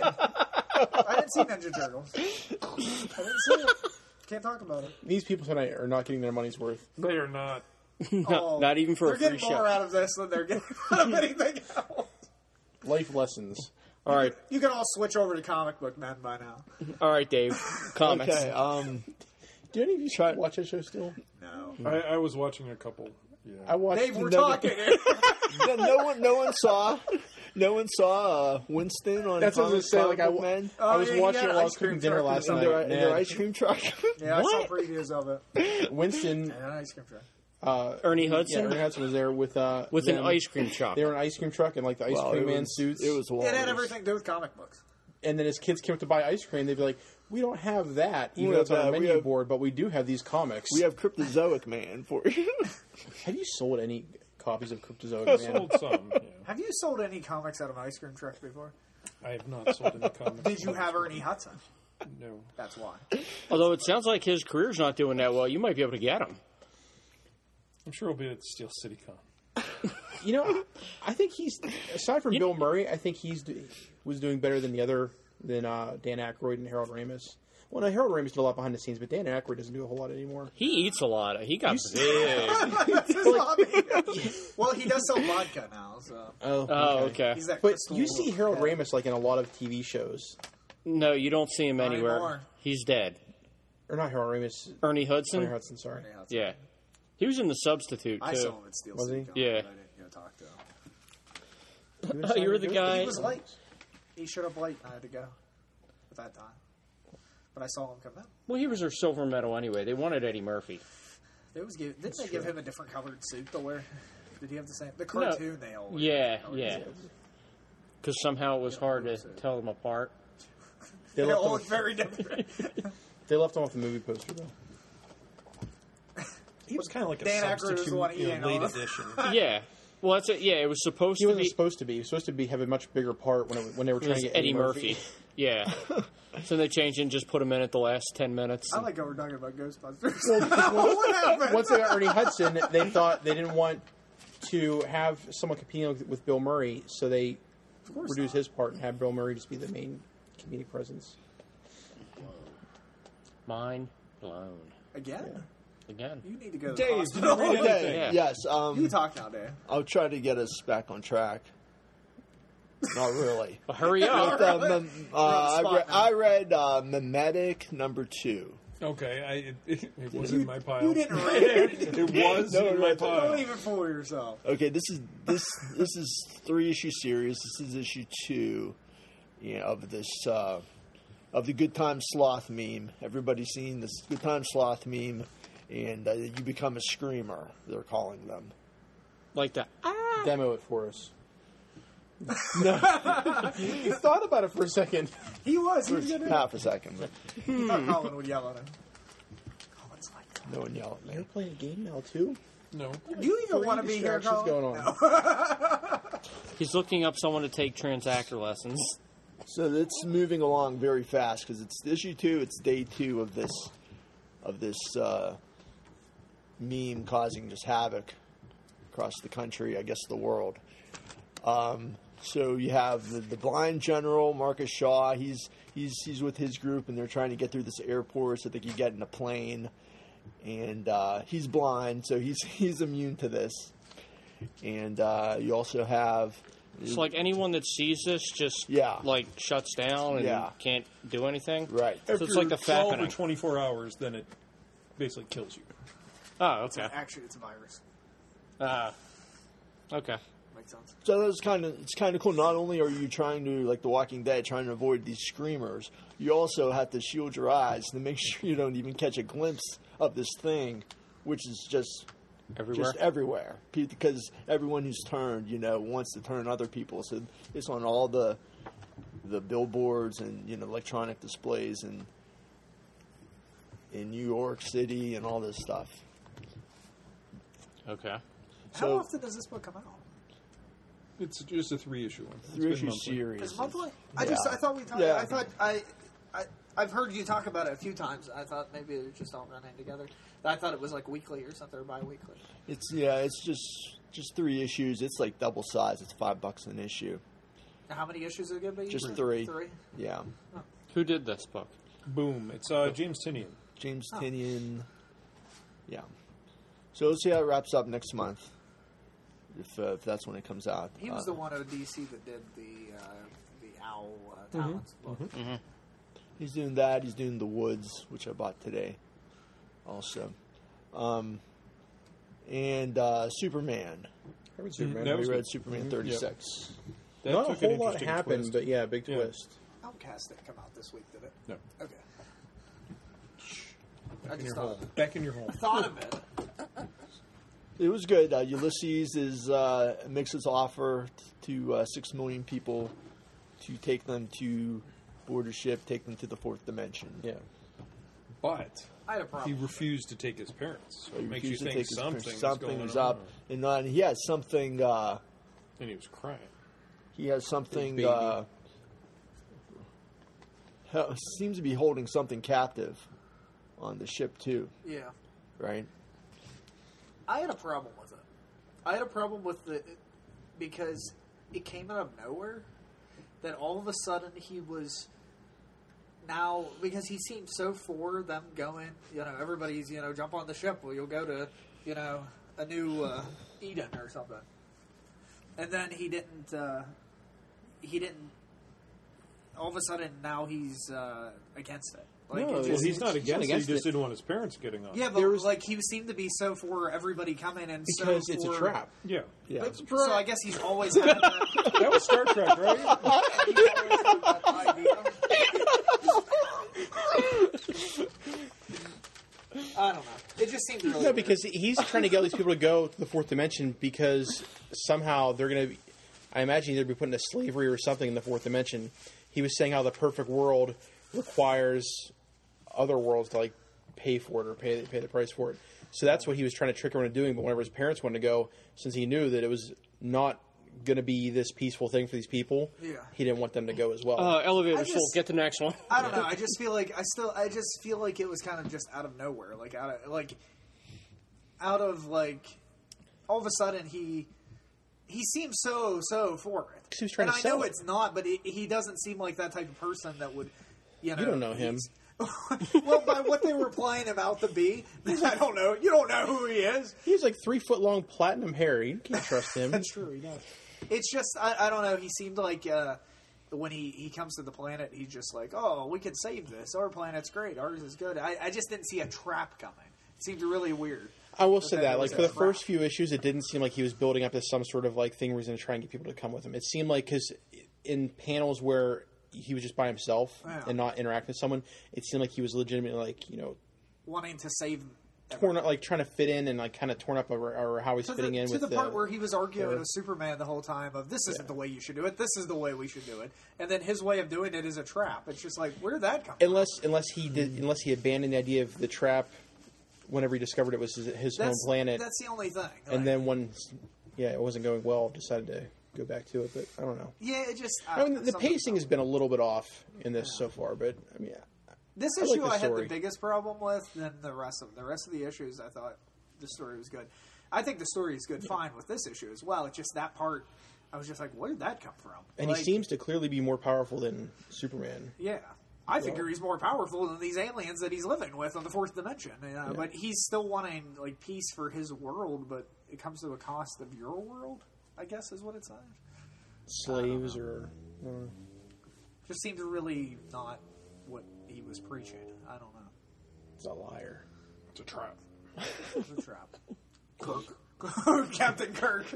I didn't see Ninja Turtles. I didn't see it. Can't talk about it. These people tonight are not getting their money's worth. They are not. no, Oh, not even for they're a free getting show. more out of this than they're getting out of anything else. Life lessons. All right, You can all switch over to comic book men by now. all right, Dave. Comics. Okay, um, Do any of you Try- watch that show still? No. I, I was watching a couple. Yeah. I watched. Dave, we're no- talking. no, no one, no one saw, no one saw uh, Winston on. That's what I was Comic- saying. Like I, Comic Book Man. I was Oh, yeah, he watching had it while I ice was cooking cream dinner truck last in night. in their, in their and ice cream truck. Yeah, I What? saw previews of it. Winston, And an ice cream truck. uh, Ernie yeah, Hudson Ernie Hudson was there with uh, with an them. ice cream truck. They were in an ice cream truck and like the ice Well, cream it man was, suits. It was It Walrus. had everything to do with comic books. And then his kids came up to buy ice cream. They'd be like, "We don't have that, even We though it's have on our that. We menu have- board, but we do have these comics." We have Cryptozoic Man for you. Have you sold any copies of Cryptozoic I Man? sold some. Yeah. Have you sold any comics out of an ice cream truck before? I have not sold any comics. Did you have Ernie Hudson? No. That's why. Although it sounds like his career's not doing that well, you might be able to get him. I'm sure he'll be at Steel City Con. You know, I think he's aside from Bill Murray, I think he's do- was doing better than the other than uh, Dan Aykroyd and Harold Ramis. Well, no, Harold Ramis did a lot behind the scenes, but Dan Aykroyd doesn't do a whole lot anymore. He eats a lot. He got big. That's his hobby. Well, he does sell vodka now, so Oh, Oh, okay. he's that. But crystal you see Harold head. Ramis like in a lot of T V shows, No, you don't see him Not anywhere. anymore. He's dead. or not Harold Ramis, Ernie Hudson? Ernie Hudson. Sorry, Ernie Hudson. Yeah. He was in The Substitute, I too. saw him at Steel Was City he? Con, Yeah. but I didn't go talk to him. Oh, you were the guy. He was late. He showed up late, and I had to go at that time. But I saw him come in. Well, he was their silver medal anyway. They wanted Eddie Murphy. They was give, didn't they give him a different colored suit to wear? Did he have the same? The cartoon they all wear Yeah, different colored yeah. suits. Because somehow it was hard to tell them apart. they They left, all him, look very different. they left him off the movie poster though. He was kind of like a Dan Aykroyd was the substitute, one you know, eating late all of- edition. Yeah. Well, that's it. Yeah, it was supposed He to wasn't be. supposed to be. He was supposed to be have a much bigger part when it, when they were It trying was to get Eddie Murphy. Yeah. So they changed it and just put him in at the last ten minutes. I like how we're talking about Ghostbusters. What happened? Once they got Ernie Hudson, they thought they didn't want to have someone competing with, with Bill Murray, so they reduced his part and had Bill Murray just be the main comedic presence. Mind blown. Again? Again. You need to go to Dave, the did hospital. you read Okay, anything? Yeah. yes. You Um, talk now, Dave. I'll try to get us back on track. Not really. Well, hurry up. But, uh, mem- uh, I, spot re- now. I read uh, Mimetic number two. Okay, I, it, it, it was in my pile. You didn't read it. It was No, in my no, pile. Don't even fool yourself. Okay, this is this this is three issue series. This is issue two, you know, of this uh, of the Good Time Sloth meme. Everybody's seen this Good Time Sloth meme, and uh, you become a screamer. They're calling them. Like that. Demo it for us. No, you thought about it for a second. He was. He For was gonna. half a second. But He thought Colin would yell at him. Colin's like that. no one yell at me. You're playing a game now too. No. Do you even want to be here, Distractions Colin? going on. He's looking up someone to take transactor lessons. So it's moving along very fast because it's issue two. It's day two of this of this uh, meme causing just havoc across the country. I guess the world. Um, so you have the, the blind general Marcus Shaw. He's he's he's with his group, and they're trying to get through this airport so they can get in a plane. And uh, he's blind, so he's he's immune to this. And uh, you also have. So, like, anyone that sees this just, Yeah. like, shuts down and Yeah. can't do anything? Right. So it's like the twelve or fappening. twenty-four hours, then it basically kills you. Oh, okay. Actually, it's a virus. Uh, okay. Makes sense. So that's kind of it's kind of cool. Not only are you trying to, like The Walking Dead, trying to avoid these screamers, you also have to shield your eyes to make sure you don't even catch a glimpse of this thing, which is just Everywhere? just everywhere. Because everyone who's turned, you know, wants to turn other people. So it's on all the the billboards and you know electronic displays and in New York City and all this stuff. Okay. How So- often does this book come out? It's just a three issue one. It's Three been issue monthly. series. It's monthly. I Yeah. just I thought we talked. Yeah. I thought I, I I've heard you talk about it a few times. I thought maybe it just all run in together. I thought it was like weekly or something or bi-weekly. It's yeah, it's just just three issues. It's like double size. It's five bucks an issue. Now, how many issues are going to be? Just three. Three. Yeah. Who did this book? Boom. It's uh, James Tinian. James Oh. Tinian. Yeah. So let's see how it wraps up next month. If, uh, if that's when it comes out. He was Uh, the one O D C that did the uh, the Owl uh, Talents book. He's doing that. He's doing The Woods, which I bought today also. Um, and uh, Superman. I read Superman. That We was read good. Superman thirty-six. That Not a took an whole lot interesting happened, twist. but yeah, big Yeah. twist. Outcast didn't come out this week, did it? No. Okay. I In just your thought, home. Back in your home. thought of it. It was good. Uh, Ulysses is uh, makes its offer to uh, six million people to take them to board a ship, take them to the fourth dimension. Yeah. But I had a he problem. refused to take his parents. So He it makes you refused to think take his something, parents. something was was going up, on. and uh, he has something. Uh, And he was crying. he has something. His baby. Uh, he- seems to be holding something captive on the ship too, Yeah. right? I had a problem with it. I had a problem with the because it came out of nowhere. That all of a sudden he was now because he seemed so for them going. You know, everybody's you know jump on the ship. Well, you'll go to you know a new uh, Eden or something. And then he didn't. Uh, he didn't. All of a sudden now he's uh, against it. Like No, it Well, just, he's not he's against not it. against He just it. didn't want his parents getting on. Yeah, but There was- like he seemed to be so for everybody coming and Because so it's for, a trap. Yeah. Yeah. But, so I guess he's always had that, That was Star Trek, right? he's always had that idea. I don't know. It just seemed really No, weird. because he's trying to get all these people to go to the fourth dimension because somehow they're going to. I imagine they'd be put into slavery or something in the fourth dimension. He was saying how the perfect world requires other worlds to like pay for it or pay pay the price for it. So that's what he was trying to trick everyone into doing. But whenever his parents wanted to go, since he knew that it was not going to be this peaceful thing for these people, Yeah. he didn't want them to go as well. Uh, elevator I full. just- Get to the next one. I don't know. I just feel like I still. I just feel like it was kind of just out of nowhere. Like out of like out of like all of a sudden he he seems so so for it. 'Cause he was trying and to I sell know it. it's not, but it, he doesn't seem like that type of person that would. You know, You don't know him. he's- well, by what they were playing him out to be, I don't know. You don't know who he is. He has like three foot long platinum hair. You can't trust him. That's true. He does. It's just I, I don't know. He seemed like uh, when he, he comes to the planet, he's just like, oh, we could save this. Our planet's great. Ours is good. I, I just didn't see a trap coming. It seemed really weird. I will But say then that, it like was for a the first trap. few issues, it didn't seem like he was building up to some sort of like thing where he's going to try and get people to come with him. It seemed like because in panels where he was just by himself Yeah. and not interacting with someone, it seemed like he was legitimately like you know wanting to save. torn up, like trying to fit in and like kind of torn up over, over how he's To fitting the, in to with the part the, where he was arguing the- with Superman the whole time of this isn't the way you should do it, this is the way we should do it, and then his way of doing it is a trap. It's just like, where did that come from? unless unless he did unless he abandoned the idea of the trap whenever he discovered it was his, his home That's, planet, that's the only thing. Like, and then when yeah it wasn't going well, decided to go back to it. But I don't know. yeah, it just. I mean, the something- pacing has been a little bit off in this so far, but I mean, This I like issue the I had story. the biggest problem with than the rest of them. The rest of the issues, I thought the story was good. I think the story is good, fine with this issue as well. It's just that part, I was just like, where did that come from? and Like, he seems to clearly be more powerful than Superman. yeah. I figure he's more powerful than these aliens that he's living with on the fourth dimension. You know? But he's still wanting like peace for his world, but it comes to a cost of your world, I guess is what it's saying. Slaves or uh, Just seems really not what he was preaching. I don't know. it's a liar. It's a trap. It's a trap. Kirk. Captain Kirk.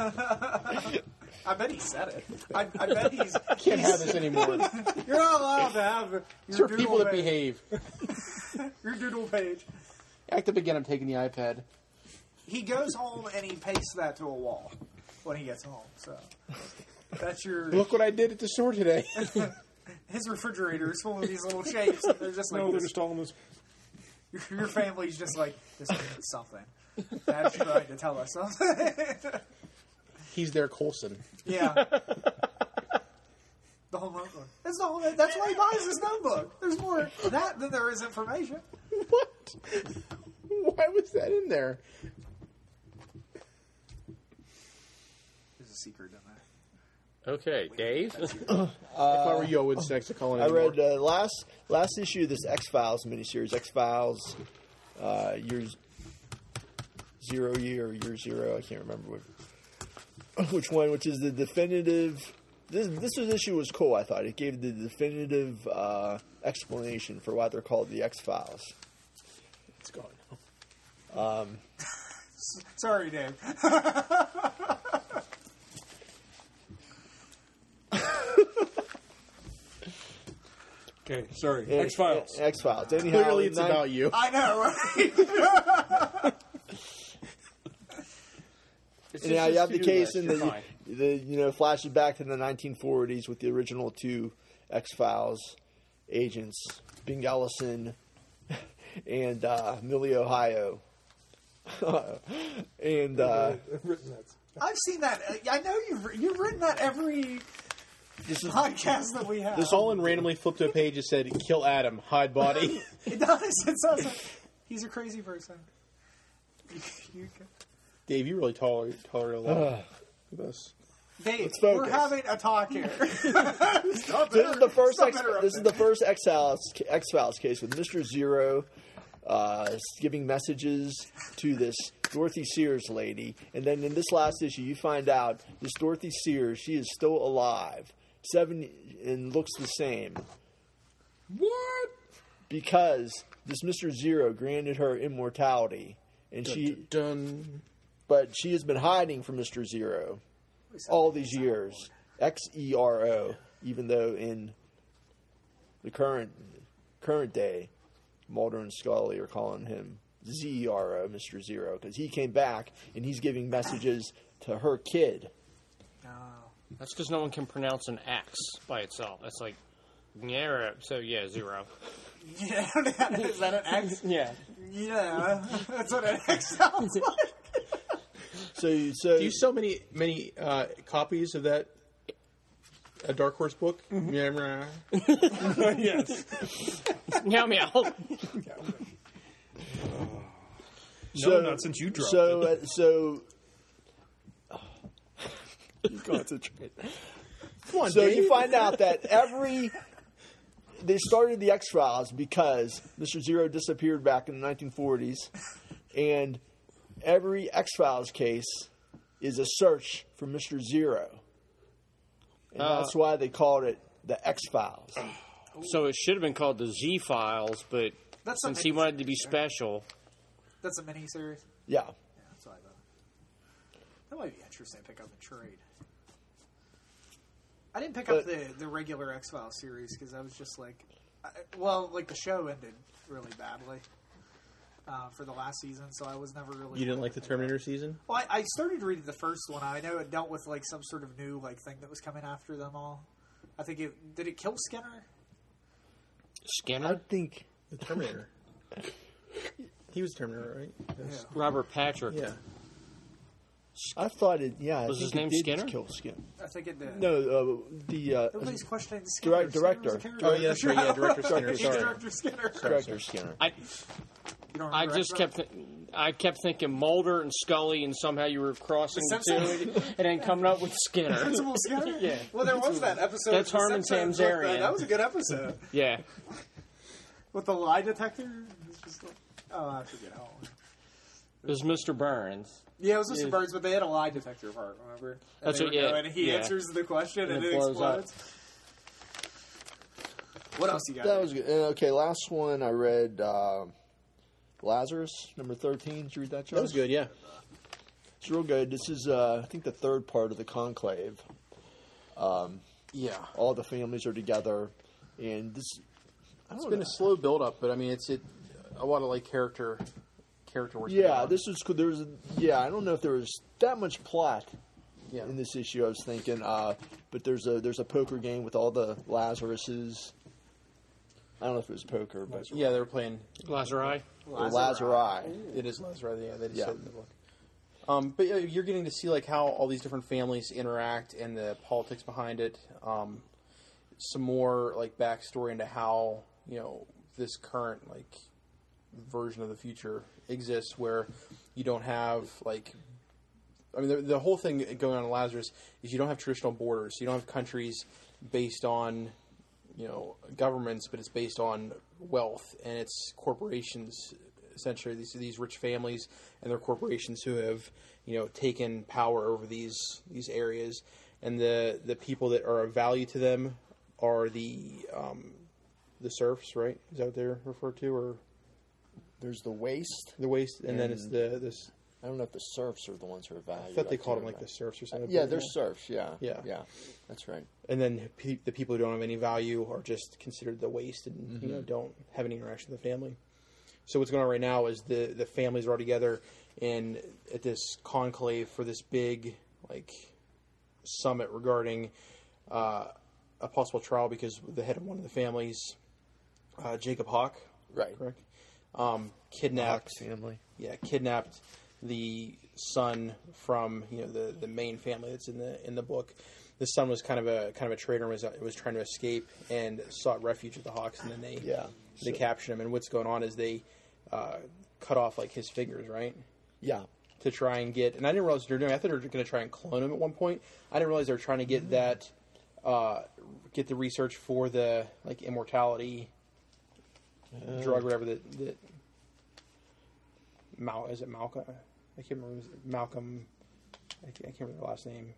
I bet he said it. I, I bet he's. Can't have this anymore. You're not allowed to have your It's for doodle people that page. behave. Your doodle page. Act up again. I'm taking the iPad. He goes home and he pastes that to a wall when he gets home. So that's your. Look what I did at the store today. His refrigerator is full of these little shapes. And they're just like No, they're this. just all in this. Your, your family's just like this means something. Dad's trying to tell us something. He's their Coulson. Yeah. The whole notebook. That's the whole. That's why he buys this notebook. There's more to that than there is information. What? Why was that in there? There's a secret in there. Okay, Dave. if I were you, I wouldn't next to Colin I anymore. read uh, last last issue of this X Files miniseries. X Files, uh, year zero year or year zero. I can't remember what, which one. Which is the definitive. This this was issue was cool. I thought it gave the definitive uh, explanation for why they're called the X Files. It's gone. Um, Sorry, Dave. Okay, sorry. X Files. X Files. Anyhow, Clearly, it's nine- about you. I know, right? It's And now just you have a the to-do case list. in You're the, fine. the you know flashes back to the nineteen forties with the original two X Files agents, Bing Ellison and uh, Millie Ohio, and uh, I've written that. I've seen that. I know you've you've written that every this is podcast that we have. This all in randomly flipped to a page that said "Kill Adam, hide body." It does. It says it. He's a crazy person. You, you, Dave, you really tolerate tolerate a lot with us. Dave, Let's we're focus. having a talk here. this is the first Stop X, interrupting. this is the first X Files X Files case with Mister Zero uh, giving messages to this Dorothy Sears lady, and then in this last issue, you find out this Dorothy Sears, she is still alive, seven and looks the same. What? Because this Mister Zero granted her immortality, and she, Done. but she has been hiding from Mister Zero all these years. X E R O, even though in the current current day, Mulder and Scully are calling him Z E R O, Mister Zero, because he came back and he's giving messages to her kid. Oh. That's because no one can pronounce an X by itself. That's like, yeah, so yeah, zero. Yeah, is that an X? Yeah. Yeah, that's what an X sounds like. So, so Do you sell many many uh, copies of that a Dark Horse book? Yeah. Yes. Meow meow. No, not since you dropped so, it. uh, so, you concentrate. Come on, So Dave. you find out that every they started the X Files because Mister Zero disappeared back in the nineteen forties, and every X Files case is a search for Mister Zero, and Uh, that's why they called it the X Files. So it should have been called the Z Files, but That's since a he mini- wanted to be special, That's a mini series. Yeah, Yeah, that's what I thought. That might be interesting to pick up and trade. I didn't pick But- up the, the regular X-Files series because I was just like, I, well, like the show ended really badly uh, for the last season, so I was never really. You didn't like the Terminator season? Well, I, I started reading the first one. I know it dealt with like some sort of new like thing that was coming after them all. I think it did it kill Skinner? I Skinner? think The Terminator. He was Terminator, right? Yeah. Robert Patrick. Yeah. I thought it. Yeah, I Was think his name it did Skinner? Kill Skinner. I think it did. No, uh, the uh, Everybody's questioning the Skinner. Direct- director. Skinner was a character. Oh, yeah, that's right. Yeah, Director Skinner. He's Sorry. Director Skinner. director Skinner. I You don't I remember just X-Files? kept th- I kept thinking Mulder and Scully, and somehow you were crossing The the two, Simpsons? and then coming up with Skinner. Principal Skinner? Yeah. Well, there was that episode. That's of The Harmon Simpsons with Tamzarian. That, that was a good episode. Yeah. With the lie detector. It's just like, oh, I forget how. It was Mister Burns. Yeah, it was Mister Yeah. Burns, but they had a lie detector part, remember? And That's they what- would go yeah, in and he yeah. answers the question and, And it it blows up. explodes. What else you got? That was good. And, okay, last one I read uh, Lazarus, number thirteen. Did you read that, Josh? That was good, yeah. It's real good. This is, uh, I think, the third part of the Conclave. Yeah. All the families are together, and this. I It's don't been know. a slow build up, but I mean, it's it a lot of like character character work. going Yeah, on. this was cool. There was, a, yeah, I don't know if there was that much plot yeah. in this issue. I was thinking, uh, but there's a there's a poker game with all the Lazaruses. I don't know if it was poker, but Yeah, they were playing. Lazari. or Lazari. It is Lazarus, yeah. They just Yeah. said in the book. Um, but yeah, you're getting to see like how all these different families interact and the politics behind it. Um, some more like backstory into how you know this current like version of the future exists, where you don't have like. I mean, the, the whole thing going on in Lazarus is you don't have traditional borders. You don't have countries based on, you know, governments, but it's based on wealth, and it's corporations, essentially, these these rich families and their corporations who have, you know, taken power over these these areas, and the the people that are of value to them are the um, the serfs, right? Is that what they're referred to, or There's the waste. the waste? And, then it's And- the this. I don't know if the serfs are the ones who are I valued. thought they I called can't them like the remember. serfs or something. Yeah, they're serfs. Yeah, Yeah. yeah. That's right. And then pe- the people who don't have any value are just considered the waste and you know don't have any interaction with the family. So what's going on right now is the the families are all together and at this conclave for this big like summit regarding uh, a possible trial because the head of one of the families, uh, Jacob Hawk, Right. correct, um, kidnapped. Hawks family. Yeah, kidnapped the son from you know the, the main family that's in the in the book. The son was kind of a kind of a traitor and was was trying to escape and sought refuge with the Hawks, and then they Yeah. they So- captured him. And what's going on is they uh, cut off like his fingers, right, Yeah. to try and get. And I didn't realize what they're doing. I thought they were going to try and clone him at one point. I didn't realize they were trying to get that uh, get the research for the like immortality drug, or whatever that that. Mal is it Malcolm? I can't remember. Was it Malcolm. I can't, I can't remember the last name.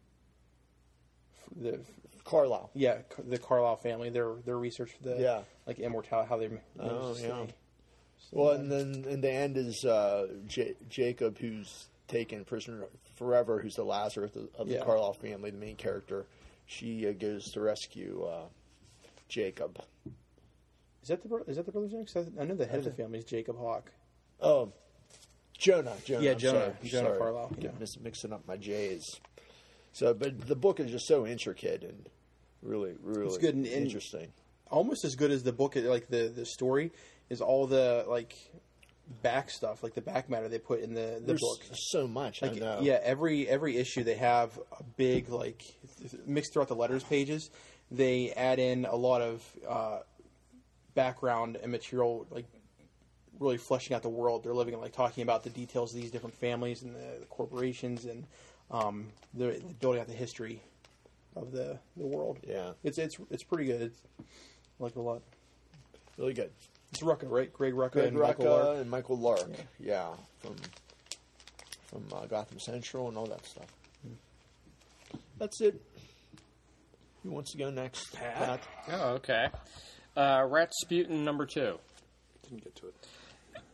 F- The Carlisle. yeah, C- the Carlisle family. Their their research for the Yeah. like immortality, how they. Oh, managed to yeah. stay- Well, and then in the end is uh, J- Jacob, who's taken prisoner forever, who's the Lazarus of the, of the Yeah. Carlisle family, the main character. She uh, goes to rescue uh, Jacob. Is that the bro- is that the brother's name? 'Cause I I know the head of the family is Jacob Hawk. Oh, Jonah. Jonah. Yeah, I'm Jonah. sorry. Jonah Sorry. Carlisle, Get yeah. mis- mixing up my J's. So, but the book is just so intricate and really, really It's good and- and- interesting. Almost as good as the book. Like the the story is all the like back stuff, like the back matter they put in the the There's book. so much. I Like, know. yeah, every every issue they have a big like mixed throughout the letters pages. They add in a lot of uh, background and material, like really fleshing out the world they're living in, like talking about the details of these different families and the, the corporations and um, the, the building out the history of the the world. Yeah. it's it's it's pretty good. It's, I like it a lot. Really good. It's Rucka, right? Greg Rucka Greg and Michael Rucka Lark. and Michael Lark. Yeah, from from uh, Gotham Central and all that stuff. That's it. Who wants to go next? Pat. Oh, okay. Uh, Rasputin number two. Didn't get to it.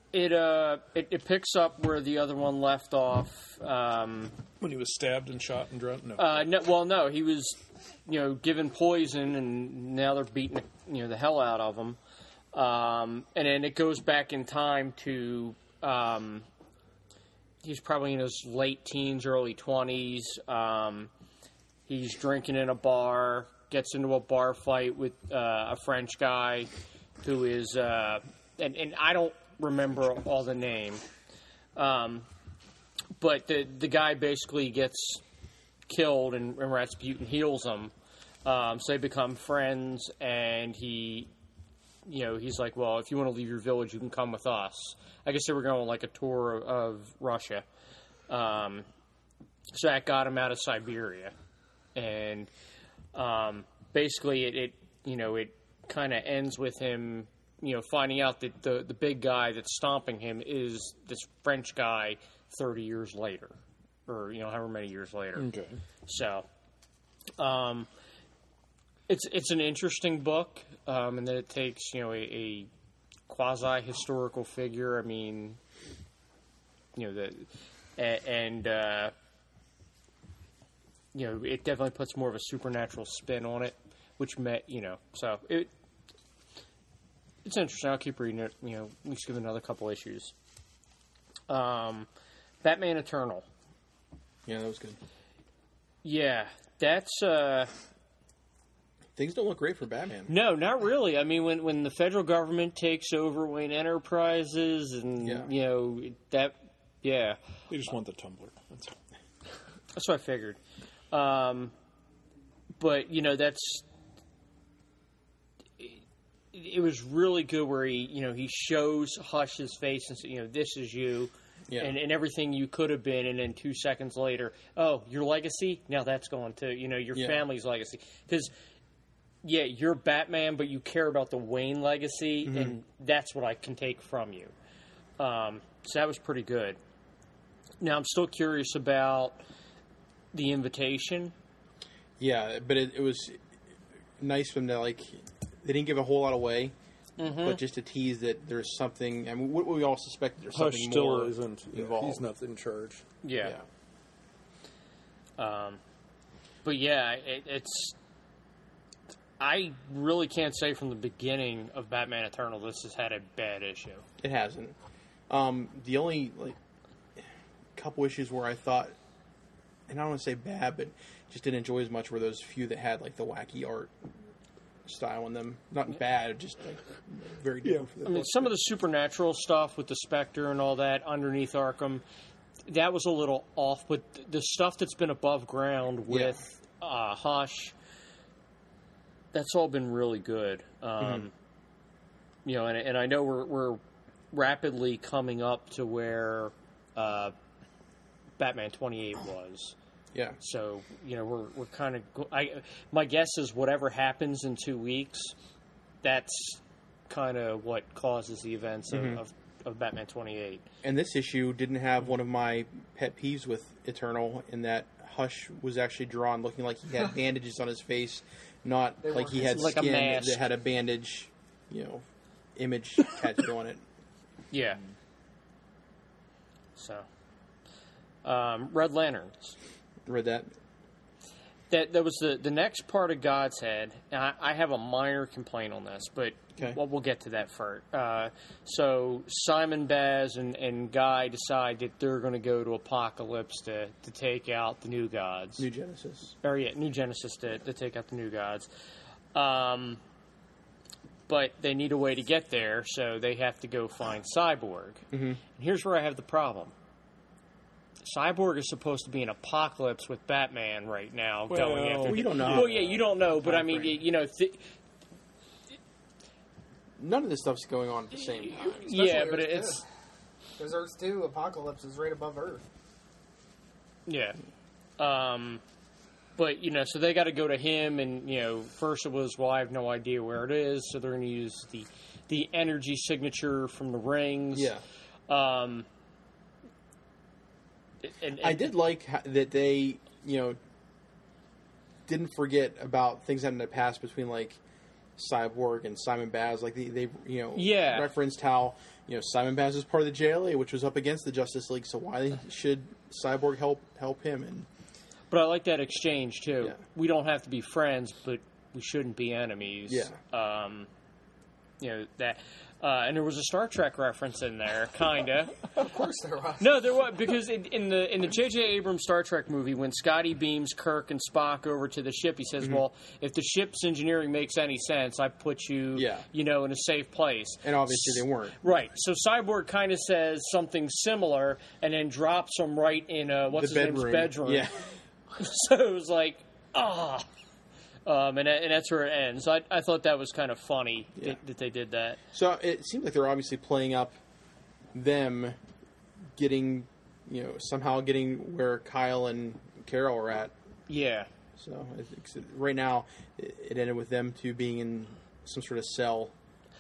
It uh, it, it picks up where the other one left off. Um, When he was stabbed and shot and drowned? No. uh, no, well, no, he was, you know, given poison, and now they're beating, you know, the hell out of him. Um, and then it goes back in time to, um, he's probably in his late teens, early twenties. Um, he's drinking in a bar, gets into a bar fight with uh, a French guy who is, uh, and, and I don't remember all the name, um, but the the guy basically gets killed, and, and Rasputin heals him. Um, so they become friends, and he, you know, he's like, well, if you want to leave your village, you can come with us. I guess they were going on like a tour of, of Russia. Um, so that got him out of Siberia, and um, basically it, it, you know, it kind of ends with him, you know, finding out that the the big guy that's stomping him is this French guy thirty years later, or, you know, however many years later. Okay. So, um, it's it's an interesting book, um, and then it takes, you know, a, a quasi historical figure. I mean, you know, the a, and uh, you know, it definitely puts more of a supernatural spin on it, which met, you know, so it. It's interesting. I'll keep reading it. You know, at least give it another couple issues. Um, Batman Eternal. Yeah, that was good. Yeah, that's uh, Things don't look great for Batman. no, not really. I mean, when when the federal government takes over Wayne Enterprises, and Yeah. you know that, yeah, They just want the tumbler. That's all. that's what I figured. Um, but you know, that's. It was really good where he, you know, he shows Hush's face and says, you know, this is you, Yeah. and, and everything you could have been, and then two seconds later, oh, your legacy? Now that's gone too. You know, your Yeah. family's legacy. Because, yeah, you're Batman, but you care about the Wayne legacy, Mm-hmm. and that's what I can take from you. Um, so that was pretty good. Now, I'm still curious about the invitation. Yeah, but it, it was nice for them to, like, they didn't give a whole lot away, Mm-hmm. but just to tease that there's something. I mean, what we all suspected there's Hush something still more isn't. Yeah, involved. he's not in charge. Yeah. Yeah. Um, but yeah, it, it's. I really can't say from the beginning of Batman Eternal this has had a bad issue. It hasn't. Um, the only like couple issues where I thought, and I don't want to say bad, but just didn't enjoy as much were those few that had like the wacky art style in them. Not bad, just like very different. Yeah. for I mean, some of the supernatural stuff with the Spectre and all that underneath Arkham, that was a little off. But the stuff that's been above ground with uh, Hush, that's all been really good. Um, Mm-hmm. You know, and, and I know we're, we're rapidly coming up to where uh, Batman twenty-eight was. Yeah. So, you know, we're we're kind of. I my guess is whatever happens in two weeks, that's kind of what causes the events of, Mm-hmm. of, of Batman twenty-eight. And this issue didn't have one of my pet peeves with Eternal in that Hush was actually drawn looking like he had bandages on his face, not They like weren't he had like a skin mask. that had a bandage, you know, image tattooed on it. Yeah. So, um, Red Lanterns. Read that? That that was the, the next part of God's Head. And I, I have a minor complaint on this, but Okay. well, we'll get to that first. Uh, so Simon Baz and, and Guy decide that they're going to go to Apocalypse to, to take out the New Gods. New Genesis. or yeah, New Genesis to, to take out the New Gods. Um, but they need a way to get there, so they have to go find Cyborg. Mm-hmm. And here's where I have the problem. Cyborg is supposed to be in Apocalypse with Batman right now, Well, going after. we don't know. Well, yeah, you don't know, but I mean, Timeframe. you know, th- None of this stuff's going on at the same time. yeah, Earth but two. it's Because Earth two, Apocalypse is right above Earth. yeah. Um, but you know, so they got to go to him, and you know, first it was, well, I have no idea where it is, so they're going to use the the energy signature from the rings. Yeah. Um, and, and, I did like ho- that they, you know, didn't forget about things that in the past between like Cyborg and Simon Baz. Like they, they you know, Yeah. referenced how you know Simon Baz was part of the J L A, which was up against the Justice League. So why should Cyborg help help him? And But I like that exchange too. Yeah. We don't have to be friends, but we shouldn't be enemies. Yeah. Um, you know that, uh, and there was a Star Trek reference in there, kinda. Of course there was. No, there was because in, in the in the J J Abrams Star Trek movie, when Scotty beams Kirk and Spock over to the ship, he says, Mm-hmm. "Well, if the ship's engineering makes any sense, I put you, Yeah. you know, in a safe place." and obviously they weren't. Right. So Cyborg kind of says something similar, and then drops him right in uh, what's The his name's bedroom. Yeah. So it was like, ah. Um, and, and that's where it ends. I, I thought that was kind of funny Yeah. that, that they did that. So it seems like they're obviously playing up them getting, you know, somehow getting where Kyle and Carol are at. Yeah. So it's, right now, it it ended with them two being in some sort of cell.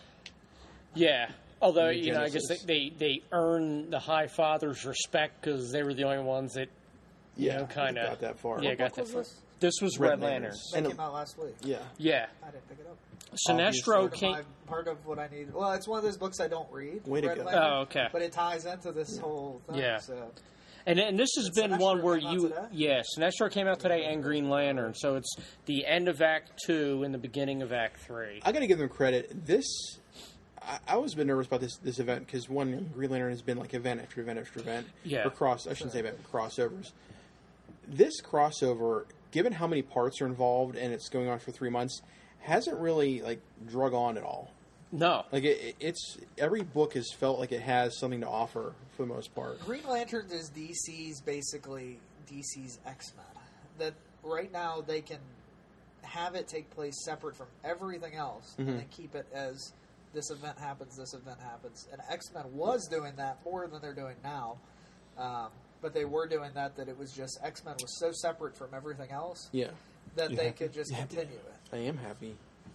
Yeah. Although, In the you know, I guess they, Genesis. they, they earn the High Father's respect because they were the only ones that, you Yeah, know, kind of. got that far. Yeah, What got book that was far. this? This was Red Red, Lanterns. Lanterns. That And- came out last week. Yeah. Yeah. I didn't pick it up. Sinestro Part of, came. my, part of what I need. Well, it's one of those books I don't read. Way to Red go. Lantern, Oh, okay. But it ties into this whole thing. Yeah. So. And, and this has Did been Sinestro one where come out you. today? Yeah, Sinestro came out today and Green Lantern. So it's the end of Act two and the beginning of Act three. I got to give them credit. This, I, I was a bit nervous about this this event because one, Green Lantern has been like event after event after event. Yeah. Or cross. I shouldn't say event. Crossovers. This crossover, given how many parts are involved and it's going on for three months, hasn't really like drug on at all. No. Like it, it's every book has felt like it has something to offer for the most part. Green Lantern is D C's basically D C's X-Men. That right now they can have it take place separate from everything else Mm-hmm. and then keep it as this event happens, this event happens. And X-Men was doing that more than they're doing now. Um, but they were doing that that it was just X-Men was so separate from everything else Yeah, that You they have to- could just you have to- continue it. I am happy.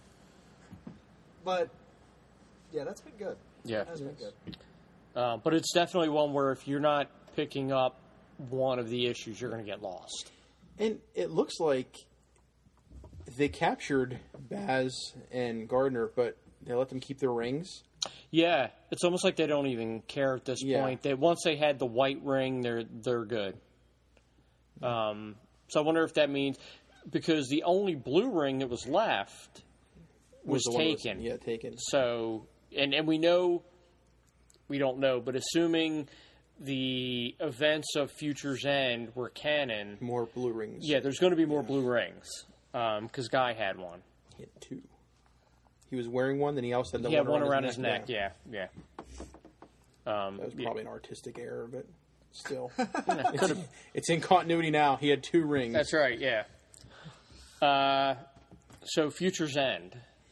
But yeah, that's been good. Yeah. That's been good. Uh, but it's definitely one where if you're not picking up one of the issues, you're going to get lost. And it looks like they captured Baz and Gardner, but they let them keep their rings. Yeah, it's almost like they don't even care at this Yeah. point. They once they had the white ring, they're they're good. Um, so I wonder if that means because the only blue ring that was left was, the one that was- taken. yeah, taken. So and and we know we don't know, but assuming the events of Future's End were canon, More blue rings. yeah, there's going to be more blue rings because Guy had one. He had two. He was wearing one, then he also had the He had one one around his neck. Yeah. Yeah, yeah. Um, That was yeah. probably an artistic error, but still. Yeah, it's, could've- it's in continuity now. He had two rings. That's right, yeah. Uh, so, Future's End.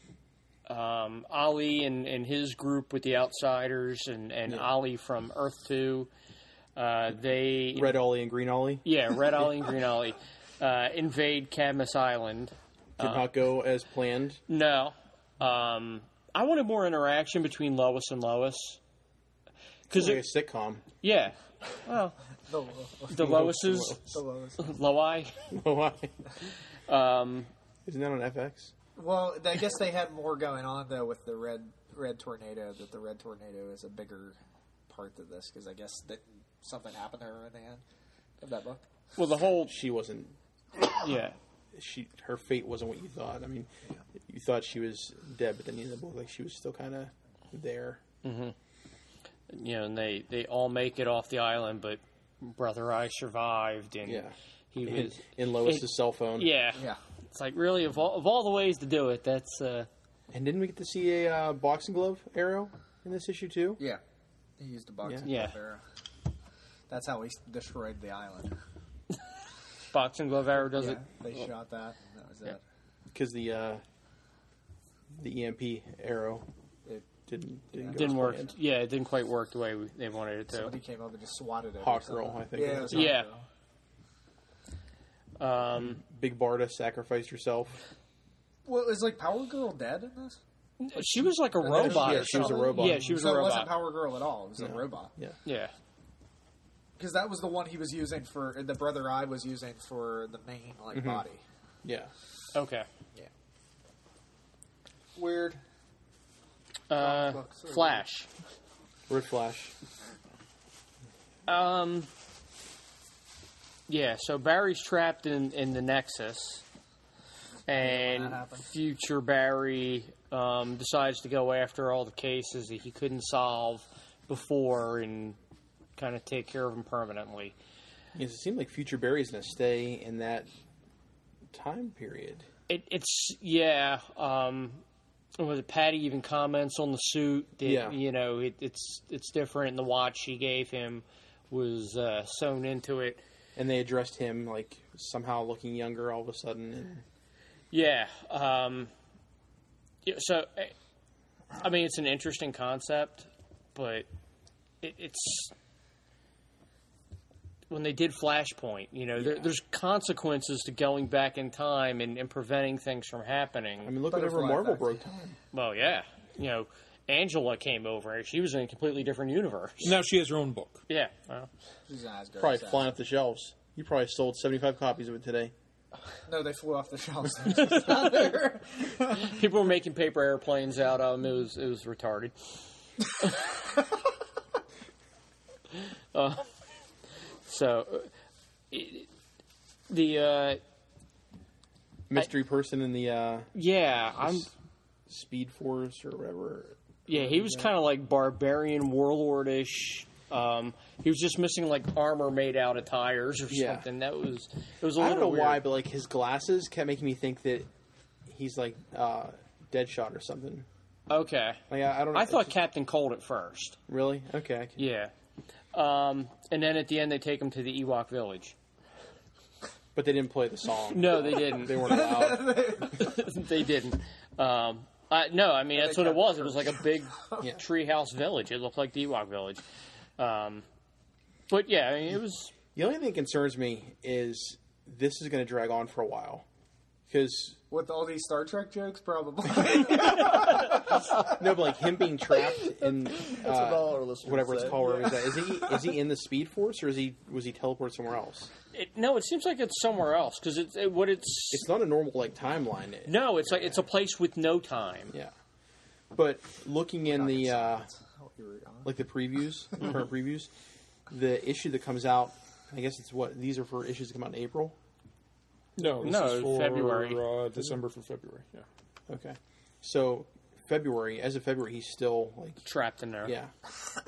Um, Ali and, and his group with the Outsiders and, and Yeah. Ali from Earth two, uh, they... Red Ollie and Green Ollie Yeah, Red Ollie and Green Ollie uh, invade Cadmus Island. did not go as planned. No. Um, I wanted more interaction between Lois and Lois. It's Because, like a sitcom. yeah. Well, The, the Loises, the lowest. Loi. Why? Um, Isn't that on F X? Well, I guess they had more going on though with the red red tornado. That the red tornado is a bigger part of this because I guess that something happened to her in the end of that book. well, the whole... She wasn't. Yeah. She her fate wasn't what you thought. I mean, you thought she was dead, but then in the book, like she was still kind of there. You know, and they, they all make it off the island, but Brother Eye survived, and Yeah. he In, was... in Lois's it- cell phone. Yeah. Yeah, It's like, really, of all, of all the ways to do it, that's... Uh, And didn't we get to see a uh, boxing glove arrow in this issue too? yeah. He used a boxing Yeah. glove arrow. That's how he s- destroyed the island. boxing glove arrow does yeah, it. they shot that, and that was it. Because the uh, the E M P arrow It didn't didn't, go Didn't as work. planned. Yeah, it didn't quite work the way we, they wanted it to. Somebody came up and just swatted it. or Hawk something. Girl, I think Yeah, it it was. was Hawk Yeah. Girl. Um, Big Barda sacrificed herself. Well, is like Power Girl dead in this? she was like a Yeah, robot. yeah, or she was a something. robot. Yeah, she was so a it wasn't robot. Power Girl at all. It was a robot. Yeah. Yeah. Because that was the one he was using for the Brother Eye was using for the main like Mm-hmm. body. Yeah. Okay. Yeah. weird? Uh, books are Flash. Red Flash. Um. Yeah, so Barry's trapped in, in the Nexus, and that happened. future Barry um, decides to go after all the cases that he couldn't solve before and kind of take care of them permanently. Yes, it seemed like Future Barry's going to stay in that time period. It, it's yeah. Um, was it Patty even comments on the suit that Yeah. you know it, it's it's different. And the watch she gave him was uh, sewn into it. And they addressed him like somehow looking younger all of a sudden. And Yeah. Um, yeah, so, I mean, it's an interesting concept, but it, it's when they did Flashpoint. You know, there, there's consequences to going back in time and, and preventing things from happening. I mean, look Butterfly whenever Marvel effect. broke time. Well, yeah. You know, Angela came over. She was in a completely different universe. Now she has her own book. Yeah. Well, She's not as good Probably as that. flying off the shelves. You probably sold seventy-five copies of it today. No, they flew off the shelves. They're just not there. people were making paper airplanes out of them. It was it was retarded. uh, so uh, it, the uh, Mystery person in the uh, yeah, I'm Speed Force or whatever. yeah. He was kind of like barbarian warlord-ish. Um, he was just missing like armor made out of tires or Yeah. something. That was it was a I little don't know weird. why, but like his glasses kept making me think that he's like uh, Deadshot or something. Okay, Like I, I don't know. I thought It's just- Captain Cold at first. really okay. I can- Yeah, um, and then at the end they take him to the Ewok village. But they didn't play the song. No, they didn't. They weren't allowed. They didn't. Um, I, no, I mean that's what it kept was. It was like a big Yeah. treehouse village. It looked like the Ewok village. Um, but yeah, I mean, it was. The only thing that concerns me is this is going to drag on for a while because With all these Star Trek jokes, probably. no, but like him being trapped in That's uh, what all our listeners whatever it's say. called. Whatever it's at. Is he is he in the Speed Force or is he was he teleported somewhere else? It, no, it seems like it's somewhere else because it's it, what it's. It's not a normal like timeline. No, it's like it's a place with no time. Yeah, but looking in the uh, Oh, here we go. like the previews, current previews, the issue that comes out. I guess it's what these are for issues that come out in April. No, this No, is for February. Uh, December for February. Yeah. Okay, so February, as of February, he's still like Trapped in there. yeah.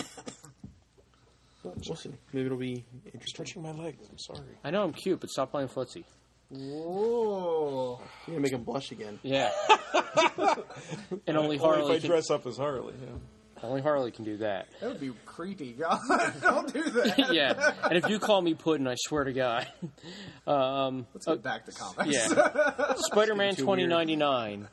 But we'll see. Maybe it'll be interesting. Stretching my legs. I'm sorry. I know I'm cute, but stop playing footsie. Whoa. You're gonna make him blush again. Yeah. And only Only Harley if I can, dress up as Harley. Yeah. only Harley can do that. That would be creepy. God, don't do that. Yeah. And if you call me Puddin', I swear to God. Um, Let's get back to comics. yeah. Spider-Man too twenty weird. ninety-nine.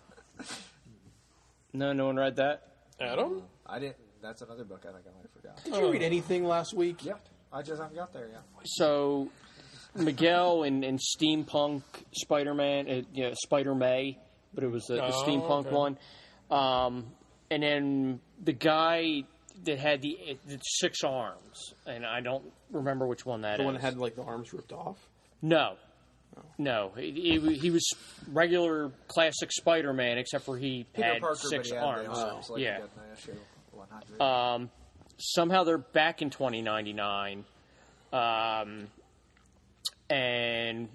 No, no one read that? Adam? I didn't. That's another book I think I might have forgot. Did you read anything last week? Yep. I just haven't got there yet. So, Miguel and, and Steampunk Spider-Man, uh, yeah, Spider-May, but it was the, the Oh, Steampunk okay. one. Um, and then the guy that had the, the six arms, and I don't remember which one that The is. one that had like the arms ripped off. No. No. He, he, he was regular classic Spider-Man, except for he Peter had Parker, six but he had arms. the arms like yeah. he did in the issue one hundred. Um, somehow they're back in twenty ninety-nine. Um, and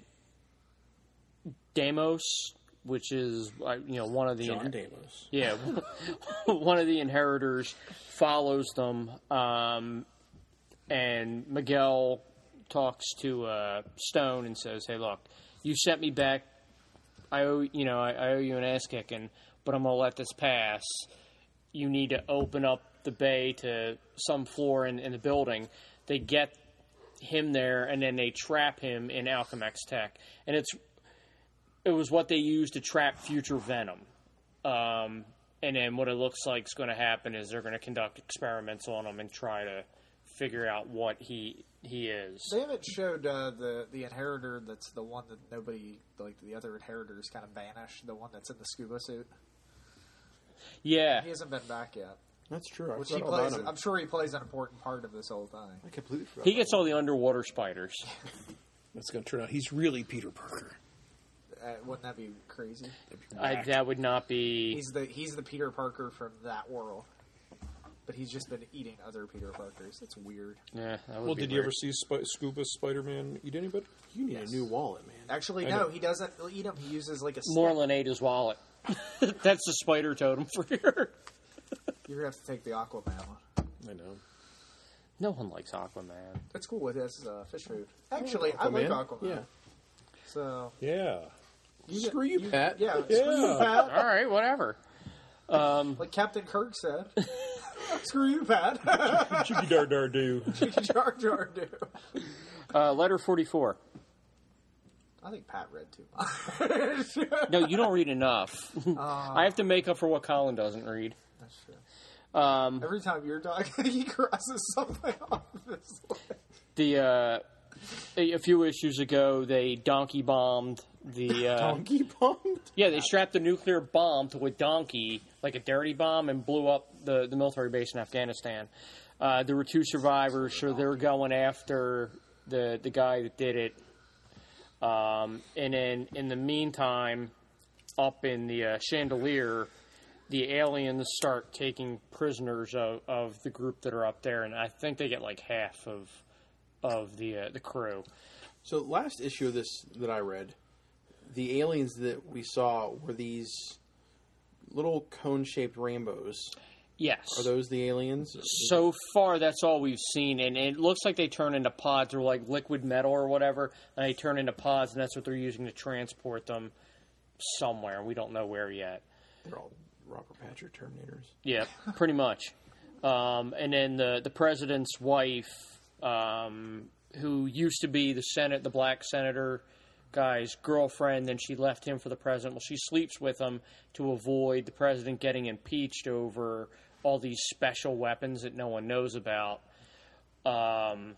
Deimos, which is uh, you know one of the John Deimos. yeah one of the inheritors, follows them. Um, and Miguel talks to uh, Stone and says, "Hey, look, you sent me back. I owe you know I, I owe you an ass kicking, but I'm gonna let this pass. You need to open up the bay to some floor in, in the building." They get him there, and then they trap him in Alchemex Tech, and it's it was what they used to trap future Venom. Um, and then what it looks like is going to happen is they're going to conduct experiments on him and try to figure out what he he is. They haven't showed uh, the the inheritor. That's the one that nobody like. The other inheritors kind of vanished. The one that's in the scuba suit. Yeah, He hasn't been back yet. That's true. I Which he forgot all plays. about him. I'm sure he plays an important part of this whole thing. I completely forgot. he about gets all the underwater spiders. That's going to turn out he's really Peter Parker. Uh, wouldn't that be crazy? I, that would not be. He's the he's the Peter Parker from that world, but he's just been eating other Peter Parkers. That's weird. Yeah. That would Well, be did you weird. ever see Sp- Scuba Spider-Man eat anybody? You need a new wallet, man. Actually, I no, know. he doesn't eat them. He uses like a stick. Moreland ate his wallet. That's the spider totem for here. You're gonna have to take the Aquaman one. I know. No one likes Aquaman. That's cool with this uh, fish food. Actually, I like Aquaman? Aquaman. Yeah. So Yeah. you Screw you, Pat. Yeah, Yeah. screw you, Pat. All right, whatever. Um, Like Captain Kirk said. Screw you, Pat. Cheeky dar dar do. Jar Jar do. uh, letter forty-four. I think Pat read too much. No, you don't read enough. I have to make up for what Colin doesn't read. That's true. Um, Every time you're talking, he crosses something off this list. the uh, a, a few issues ago, they donkey bombed the. Uh, Donkey bombed? Yeah, they strapped a nuclear bomb to a donkey, like a dirty bomb, and blew up the, the military base in Afghanistan. Uh, there were two survivors, so they were going after the the guy that did it. Um, and then in the meantime, up in the uh, Chandelier, the aliens start taking prisoners of, of the group that are up there, and I think they get like half of of the uh, the crew. So last issue of this that I read, the aliens that we saw were these little cone-shaped rainbows. Yes. Are those the aliens? So far, that's all we've seen, and it looks like they turn into pods or like liquid metal or whatever, and they turn into pods, and that's what they're using to transport them somewhere. We don't know where yet. They're all Robert Patrick Terminators. Yeah, pretty much. Um, and then the the president's wife, um, who used to be the Senate, the black senator guy's girlfriend, then she left him for the president. Well, she sleeps with him to avoid the president getting impeached over all these special weapons that no one knows about. Um,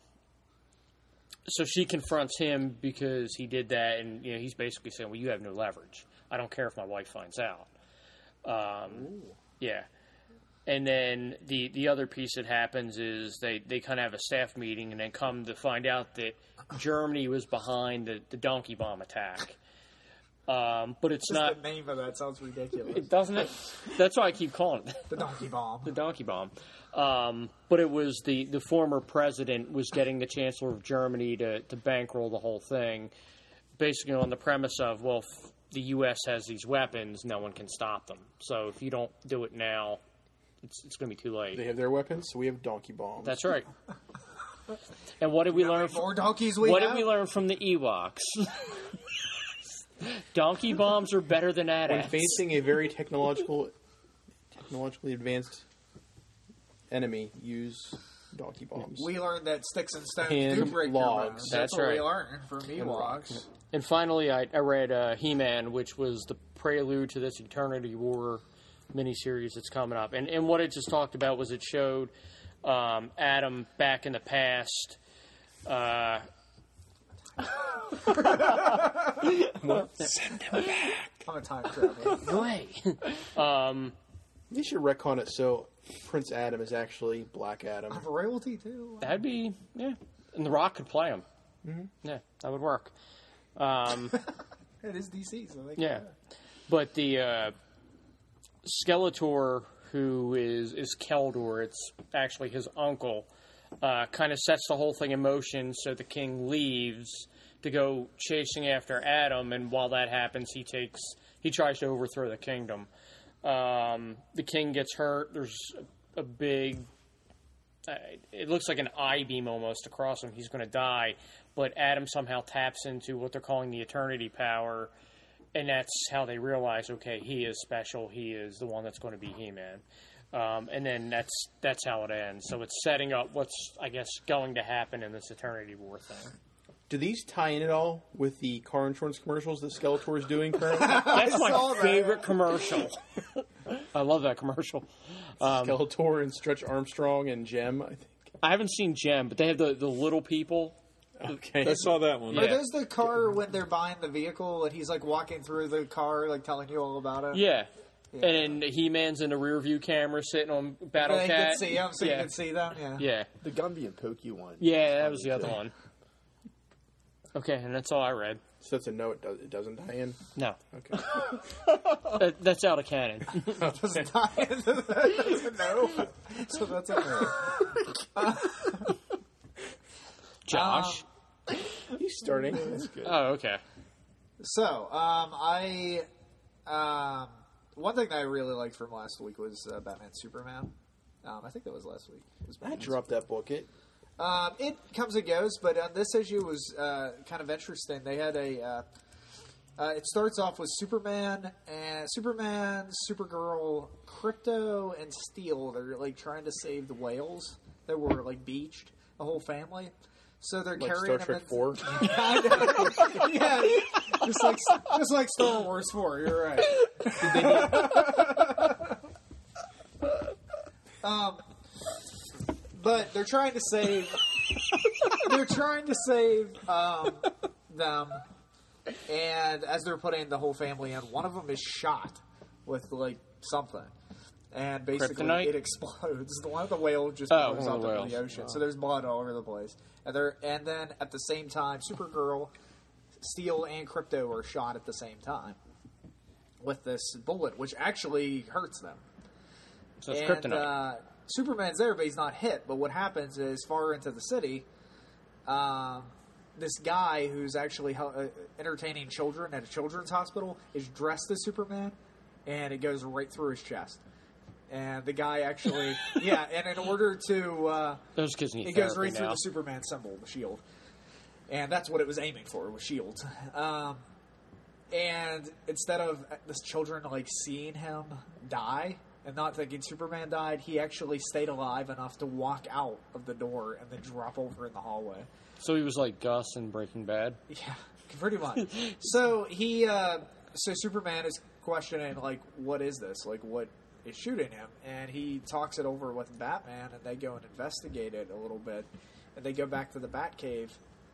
so she confronts him because he did that, and you know he's basically saying, "Well, you have no leverage. I don't care if my wife finds out." Um, yeah. And then the, the other piece that happens is they, they kind of have a staff meeting and then come to find out that Germany was behind the, the donkey bomb attack. Um, but it's Just not... the name of that sounds ridiculous. It doesn't it? That's why I keep calling it The donkey bomb. the donkey bomb. Um, but it was the, the former president was getting the chancellor of Germany to, to bankroll the whole thing, basically on the premise of, well, if the U S has these weapons, no one can stop them. So if you don't do it now, it's, it's going to be too late. They have their weapons, so we have donkey bombs. That's right. And what did we How learn? many From, more donkeys we what have? did we learn from the Ewoks? Donkey bombs are better than When AT-ATs. facing a very technological, technologically advanced enemy, use donkey bombs. We learned that sticks and stones And do break your logs. bones. That's That's what we right. learned from Ewoks. And finally, I, I read uh, He-Man, which was the prelude to this Eternity War miniseries that's coming up. And and what it just talked about was it showed um, Adam back in the past. Uh, Send him back. I'm a time traveler. no way. um, They should retcon it so Prince Adam is actually Black Adam. I'm royalty too. that'd be yeah. And The Rock could play him. Mm-hmm. Yeah, that would work. Um, It is D C, so they can Yeah, do it. but the uh, Skeletor, who is is Keldor, it's actually his uncle, uh, kind of sets the whole thing in motion. So the king leaves to go chasing after Adam, and while that happens, he takes he tries to overthrow the kingdom. Um, the king gets hurt. There's a, a big. Uh, it looks like an eye beam almost across him. He's going to die, but Adam somehow taps into what they're calling the Eternity Power, and that's how they realize, okay, he is special. He is the one that's going to be He-Man, um, and then that's that's how it ends. So it's setting up what's, I guess, going to happen in this Eternity War thing. Do these tie in at all with the car insurance commercials that Skeletor is doing currently? That's my saw that. favorite commercial. I love that commercial. Um, Skeletor and Stretch Armstrong and Jem, I think. I haven't seen Gem, but they have the, the little people. Okay. I saw that one. Are Yeah. those the car when they're buying the vehicle and he's like walking through the car, like telling you all about it? Yeah. And then He-Man's in the rear view camera sitting on Battle They Cat. can see them, so yeah. you can see them. Yeah. Yeah. The Gumby and Pokey one. Yeah, that was the other one. Okay, and that's all I read. So that's a no. It, does, it doesn't die in. No, Okay. that, that's out of canon. Doesn't die into the no. So that's a no. Josh. He's starting. That's good. oh, okay. So, um, I, um, one thing that I really liked from last week was uh, Batman Superman. Um, I think that was last week. It was I Batman dropped that book. It. Um, it comes and goes, but uh, this issue was uh, kind of interesting. They had a. Uh, uh, it starts off with Superman and Superman, Supergirl, Crypto, and Steel. They're like trying to save the whales that were like beached, a whole family. So they're Like carrying Star them Trek in- Four. yeah, just like just like Star Wars Four. You're right. um, but they're trying to save. They're trying to save um, them, and as they're putting the whole family in, one of them is shot with like something, and basically Kryptonite? it explodes. The one of the whale just Oh, blows one up of the into the whales. ocean. So there's blood all over the place, and they're and then at the same time, Supergirl, Steel, and Crypto are shot at the same time with this bullet, which actually hurts them. So it's and, kryptonite. Uh, Superman's there, but he's not hit. But what happens is, far into the city, um, this guy who's actually hel- uh, entertaining children at a children's hospital is dressed as Superman, and it goes right through his chest. And the guy actually, yeah, and in order to, uh, Those kids need it goes therapy right through now. the Superman symbol, the shield. And that's what it was aiming for, was shields. Um, and instead of the children, like, seeing him die and not thinking Superman died, he actually stayed alive enough to walk out of the door and then drop over in the hallway. So he was like Gus in Breaking Bad. Yeah, pretty much. So he, uh, so Superman is questioning, like, what is this? Like, what is shooting him? And he talks it over with Batman, and they go and investigate it a little bit. And they go back to the Batcave,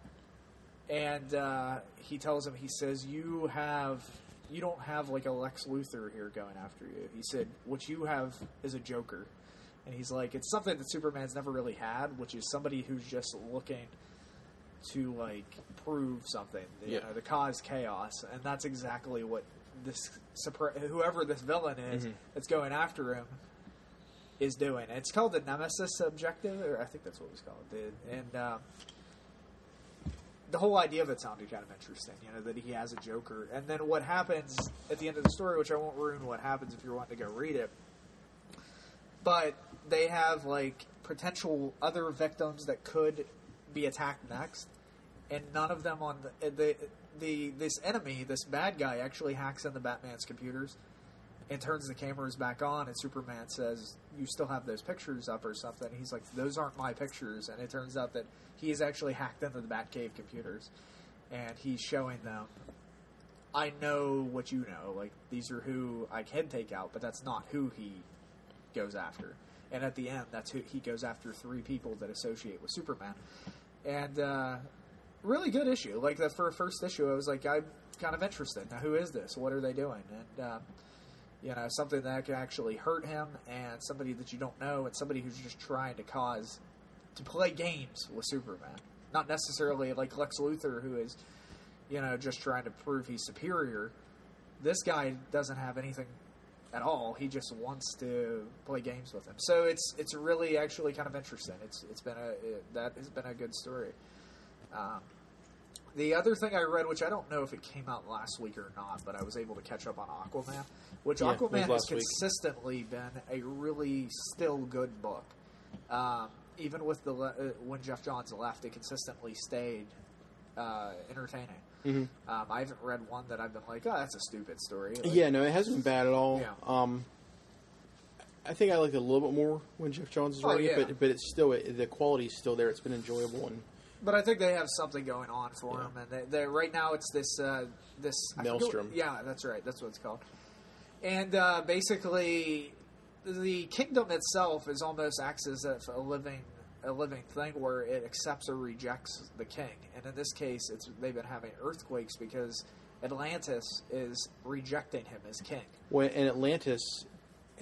and uh, he tells him, he says, you have, you don't have, like, a Lex Luthor here going after you. He said, what you have is a Joker. And he's like, it's something that Superman's never really had, which is somebody who's just looking to, like, prove something, you Yeah. know, to cause chaos. And that's exactly what this, whoever this villain is Mhm. that's going after him is doing. It's called the Nemesis Objective, or I think that's what it was called. The- And uh, the whole idea of it sounded kind of interesting, you know, that he has a Joker. And then what happens at the end of the story, which I won't ruin what happens if you're wanting to go read it, but they have, like, potential other victims that could be attacked next, and none of them on the, the the this enemy, this bad guy, actually hacks into Batman's computers and turns the cameras back on, and Superman says, you still have those pictures up or something. He's like, those aren't my pictures. And it turns out that he has actually hacked into the Batcave computers, and he's showing them, I know what you know. Like, these are who I can take out, but that's not who he goes after. And at the end, that's who he goes after, three people that associate with Superman. And uh, really good issue. Like, the, for a first issue, I was like, I'm kind of interested. Now, who is this? What are they doing? And, um, you know, something that can actually hurt him, and somebody that you don't know, and somebody who's just trying to cause, to play games with Superman. Not necessarily like Lex Luthor, who is, you know, just trying to prove he's superior. This guy doesn't have anything at all. He just wants to play games with him. So it's it's really actually kind of interesting. It's it's been a it, that has been a good story. Um, the other thing I read, which I don't know if it came out last week or not, but I was able to catch up on Aquaman, which Yeah, it was Aquaman has last week. consistently been a really still good book. Um, even with the le- uh, when Jeff Johns left, it consistently stayed uh, entertaining. Mm-hmm. Um, I haven't read one that I've been like, oh, that's a stupid story. Like, Yeah, no, it hasn't been bad at all. Yeah. Um, I think I liked it a little bit more when Jeff Johns was Oh, writing yeah. it, but but it's still it, the quality's still there. It's been enjoyable, and But I think they have something going on for Yeah. them, and they, they, right now it's this uh, this I forget what- Maelstrom. Yeah, that's right. That's what it's called. And uh, basically, the kingdom itself is almost acts as if a living a living thing where it accepts or rejects the king. And in this case, it's they've been having earthquakes because Atlantis is rejecting him as king. when in Atlantis,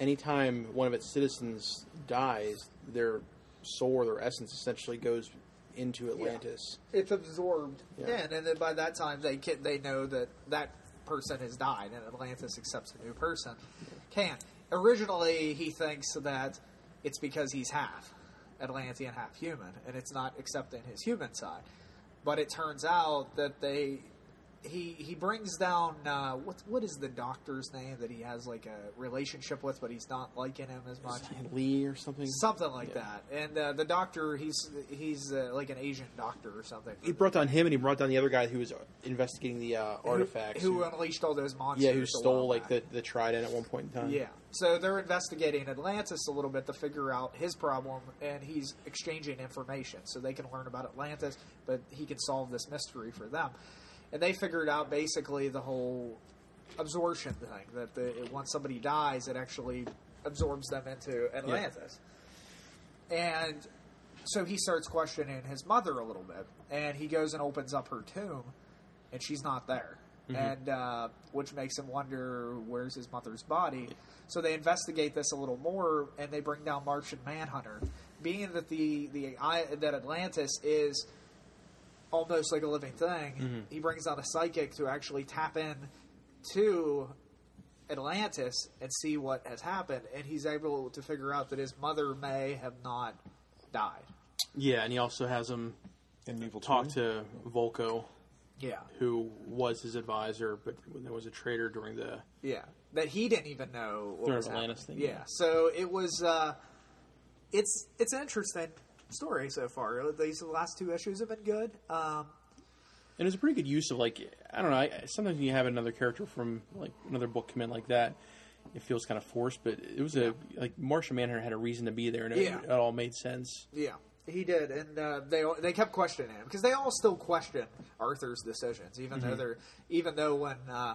anytime one of its citizens dies, their soul or their essence essentially goes into Atlantis. It's absorbed Yeah. in, and then by that time they can, they know that that person has died, and Atlantis accepts a new person. Can originally he thinks that it's because he's half Atlantean, half human, and it's not accepting his human side. But it turns out that they he he brings down uh, what what is the doctor's name that he has like a relationship with, but he's not liking him as much. Lee or something. Something like Yeah. that. And uh, the doctor, he's he's uh, like an Asian doctor or something. He brought down him, and he brought down the other guy who was investigating the uh, artifacts. Who, who unleashed all those monsters. yeah, who a stole while like back. the, the trident at one point in time. Yeah. So they're investigating Atlantis a little bit to figure out his problem, and he's exchanging information so they can learn about Atlantis, but he can solve this mystery for them. And they figured out basically the whole absorption thing, that the, once somebody dies, it actually absorbs them into Atlantis. And so he starts questioning his mother a little bit, and he goes and opens up her tomb, and she's not there. And uh, which makes him wonder, where's his mother's body? So they investigate this a little more, and they bring down Martian Manhunter, being that the the I, that Atlantis is almost like a living thing. He brings out a psychic to actually tap in to Atlantis and see what has happened, and he's able to figure out that his mother may have not died. Yeah, and he also has him And Evil talk Twin. to Volko, Yeah. who was his advisor, but when there was a traitor during the Yeah, that he didn't even know what Throne was of Atlantis happening. thing, Yeah. yeah. so it was. Uh, it's it's an interesting story so far. These last two issues have been good. Um, And it was a pretty good use of, like, I don't know, I, sometimes when you have another character from, like, another book come in like that, it feels kind of forced, but it was a, like, Martian Manhunter had a reason to be there, and it, Yeah. it all made sense. yeah, he did, and uh, they they kept questioning him because they all still question Arthur's decisions, even though they're even though when uh,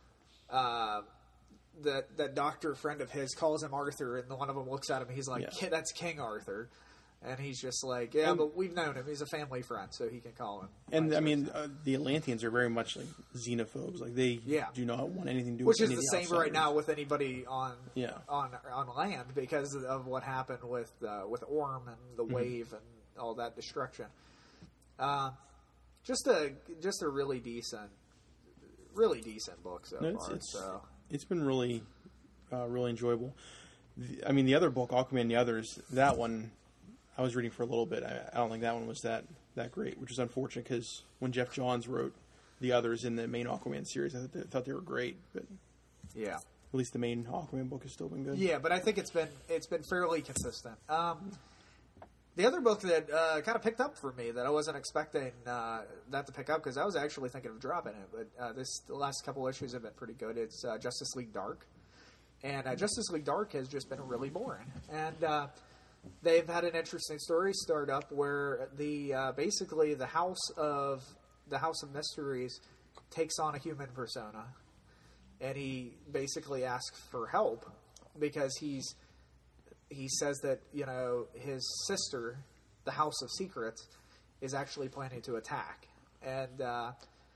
uh, that that doctor friend of his calls him Arthur, and the one of them looks at him, he's like, Yeah. "Ki- "That's King Arthur." And he's just like, yeah, but we've known him. He's a family friend, so he can call him. And, vice I mean, versa. uh, the Atlanteans are very much, like, xenophobes. Like, they Yeah. do not want anything to do Which with is any the of same right outsiders. now with anybody on Yeah. on on land because of what happened with uh, with Orm and the Mm-hmm. wave and all that destruction. Uh, just a just a really decent, really decent book so No, it's, far. it's, so it's been really, uh, really enjoyable. The, I mean, the other book, Aquaman and the Others, that one, I was reading for a little bit. I, I don't think that one was that, that great, which is unfortunate because when Jeff Johns wrote the others in the main Aquaman series, I thought they, thought they were great, but yeah, at least the main Aquaman book has still been good. yeah, but I think it's been it's been fairly consistent. Um, the other book that uh, kind of picked up for me that I wasn't expecting uh, that to pick up because I was actually thinking of dropping it, but uh, this the last couple issues have been pretty good. It's uh, Justice League Dark, and uh, Justice League Dark has just been really boring, and uh, they've had an interesting story start up where the uh, basically the house of the House of Mysteries takes on a human persona, and he basically asks for help because he's he says that you know his sister, the House of Secrets, is actually planning to attack, and uh,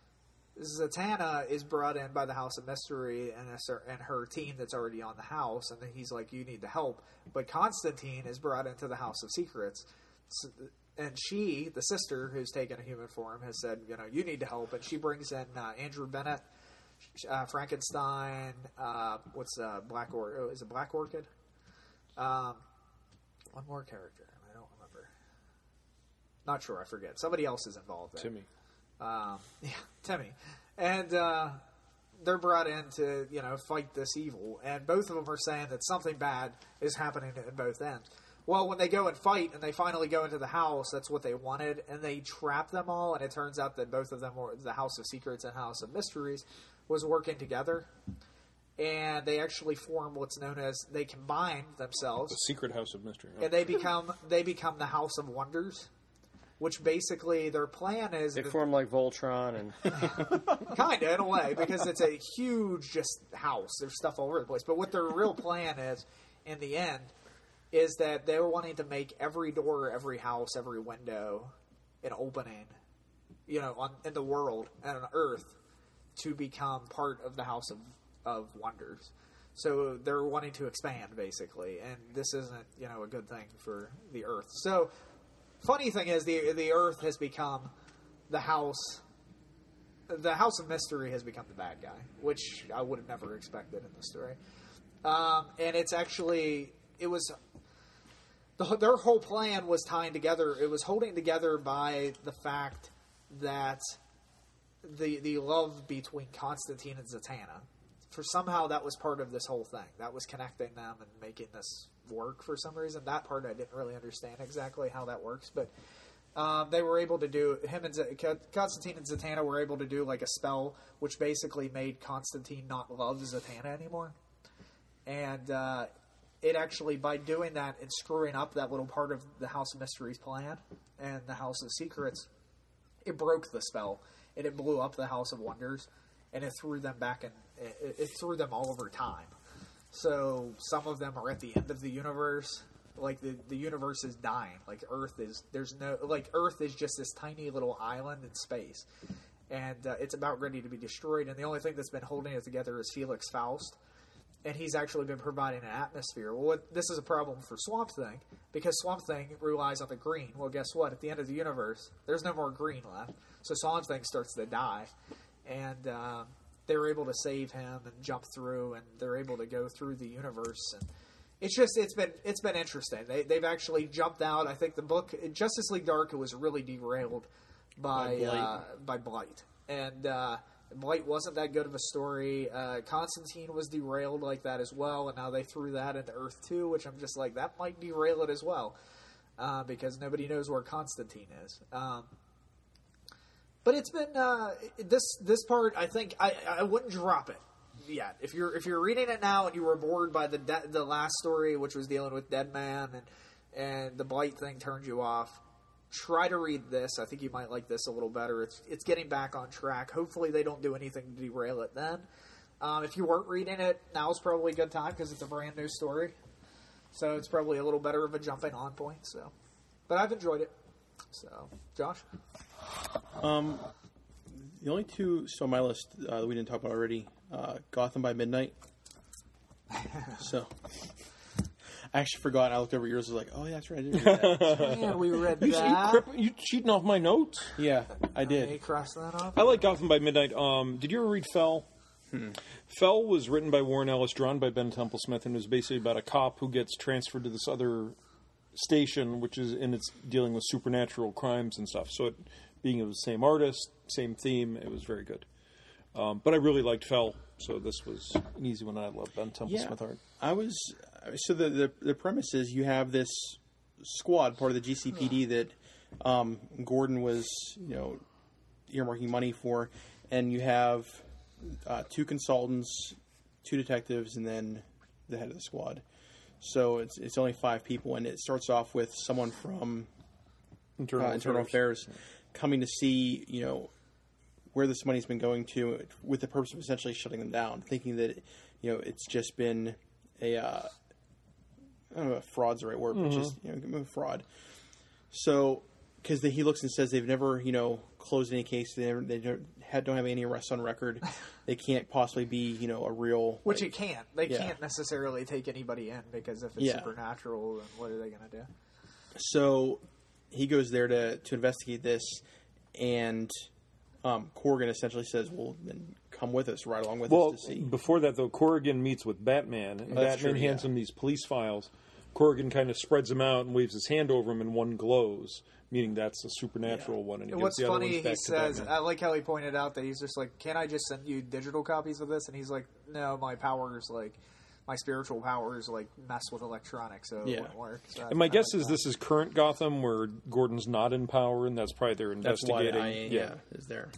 Zatanna is brought in by the House of Mystery and a, cer- and her team that's already on the house, and then he's like, "You need the help." But Constantine is brought into the House of Secrets, s and she, the sister who's taken a human form, has said, "You know, you need to help." And she brings in uh, Andrew Bennett, uh, Frankenstein. Uh, what's uh, Black Or? Oh, is it Black Orchid? Um, one more character. I don't remember. Not sure. I forget. Somebody else is involved there. Timmy. Um, yeah, Timmy. And uh, they're brought in to, you know, fight this evil. And both of them are saying that something bad is happening at both ends. Well, when they go and fight and they finally go into the house, that's what they wanted. And they trap them all. And it turns out that both of them were, the House of Secrets and House of Mysteries, was working together. And they actually form what's known as, they combine themselves. The Secret House of Mystery. And they become, they become the House of Wonders. Which basically their plan is They that- form like Voltron, and kind of in a way because it's a huge just house. There's stuff all over the place. But what their real plan is, in the end, is that they were wanting to make every door, every house, every window, an opening, you know, on in the world and on Earth to become part of the House of of Wonders. So they're wanting to expand basically, and this isn't, you know, a good thing for the Earth. So funny thing is, the the Earth has become the house. The House of Mystery has become the bad guy, which I would have never expected in the story. Um, and it's actually it was the, their whole plan was tying together. It was holding together by the fact that the the love between Constantine and Zatanna. For somehow that was part of this whole thing. That was connecting them and making this work for some reason. That part I didn't really understand exactly how that works, but um, they were able to do him and Z- Constantine and Zatanna were able to do like a spell which basically made Constantine not love Zatanna anymore. And uh, it actually, by doing that and screwing up that little part of the House of Mysteries plan and the House of Secrets, it broke the spell and it blew up the House of Wonders. And it threw them back in. It, it threw them all over time. So some of them are at the end of the universe. Like the the universe is dying. Like Earth is. There's no like Earth is just this tiny little island in space, and uh, it's about ready to be destroyed. And the only thing that's been holding it together is Felix Faust, and he's actually been providing an atmosphere. Well, what, this is a problem for Swamp Thing because Swamp Thing relies on the green. Well, guess what? At the end of the universe, there's no more green left. So Swamp Thing starts to die. And uh, they were able to save him and jump through, and they're able to go through the universe. And it's just it's been it's been interesting. They they've actually jumped out. I think the book Justice League Dark was really derailed by by Blight, uh, by Blight. and uh, Blight wasn't that good of a story. Uh, Constantine was derailed like that as well, and now they threw that into Earth two, which I'm just like that might derail it as well uh, because nobody knows where Constantine is. Um, But it's been uh, this this part. I think I, I wouldn't drop it yet. If you're if you're reading it now and you were bored by the de- the last story, which was dealing with Dead Man and and the Blight thing turned you off, try to read this. I think you might like this a little better. It's it's getting back on track. Hopefully they don't do anything to derail it then. Um, if you weren't reading it, now's probably a good time because it's a brand new story. So it's probably a little better of a jumping on point. So, but I've enjoyed it. So, Josh. Um, the only two still on my list uh, that we didn't talk about already, uh, Gotham by Midnight. So, I actually forgot. I looked over yours. I was like, oh, yeah, that's right. I did read that. Yeah, we read You, you, that. crip, you cheating off my notes? Yeah, I Hey, did. cross that off. I like Gotham by Midnight. Um, did you ever read Fell? Hmm. Fell was written by Warren Ellis, drawn by Ben Temple-Smith, and was basically about a cop who gets transferred to this other station, which is and it's dealing with supernatural crimes and stuff. So it being of the same artist, same theme, it was very good. Um, but I really liked Fell, so this was an easy one. I love Ben Temple-Smith art. I was so the, the the premise is you have this squad, part of the G C P D that um, Gordon was you know earmarking money for, and you have uh, two consultants, two detectives, and then the head of the squad. So it's it's only five people, and it starts off with someone from Internal, uh, Internal Affairs. Affairs coming to see, you know, where this money's been going to, with the purpose of essentially shutting them down, thinking that, you know, it's just been a, uh, I don't know if fraud's the right word, but Mm-hmm. just, you know, fraud. So, because he looks and says they've never, you know, closed any case, they, never, they don't, had, don't have any arrests on record, they can't possibly be, you know, a real... Which like, it can't. They yeah. can't necessarily take anybody in because if it's Yeah. supernatural, then what are they going to do? So he goes there to, to investigate this, and um, Corrigan essentially says, well, then come with us, ride along with Well, us to see. before that, though, Corrigan meets with Batman, and Oh, that's Batman true, hands yeah. him these police files. Corrigan kind of spreads them out and waves his hand over them, and one glows, meaning that's a supernatural one. And he And gives what's the other funny, ones he back to says, Batman. I like how he pointed out that he's just like, can I just send you digital copies of this? And he's like, no, my powers, like, my spiritual powers, like, mess with electronics, so it Yeah. wouldn't work. So And my I guess like is that. this is current Gotham, where Gordon's not in power, and that's probably they're That's why investigating. the I A, yeah, is there.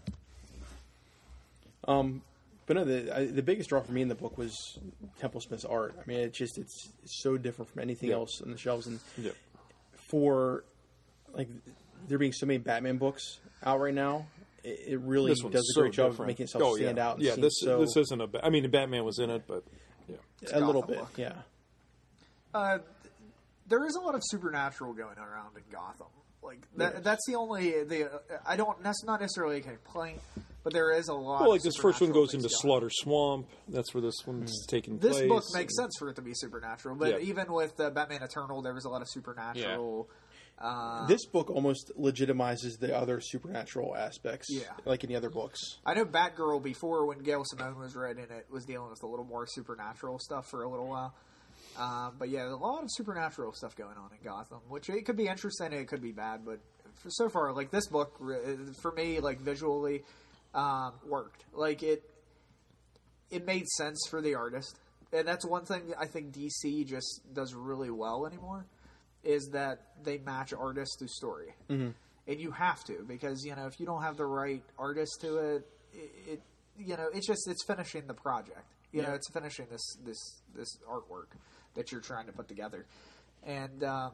Um, but no, the I, the biggest draw for me in the book was Temple Smith's art. I mean, it just it's, it's so different from anything Yeah. else on the shelves, and Yeah. for like there being so many Batman books out right now, it, it really This one's does a so great job of different. making itself Oh, stand yeah. out. And Yeah, seem this so, this isn't a. Ba- I mean, Batman was in it, but yeah. a little Gotham bit, book. yeah. Uh, there is a lot of supernatural going around in Gotham. Like that, that's the only the uh, I don't that's not necessarily a complaint, but there is a lot. Well, of like this first one supernatural goes things into going on. Slaughter Swamp. That's where this one's taking This place. book makes sense for it to be supernatural, but Yeah. even with uh, Batman Eternal, there was a lot of supernatural. Uh, This book almost legitimizes the other supernatural aspects, Yeah. like in the other books. I know Batgirl before, when Gail Simone was writing it, was dealing with a little more supernatural stuff for a little while. Um, but yeah, a lot of supernatural stuff going on in Gotham, which it could be interesting and it could be bad. But for so far, like this book, re- for me, like visually, um, worked. Like it, it made sense for the artist, and that's one thing I think D C just does really well anymore, is that they match artist to story, mm-hmm. and you have to, because you know if you don't have the right artist to it, it, it you know it's just it's finishing the project. You yeah. know, it's finishing this this this artwork that you're trying to put together, and uh,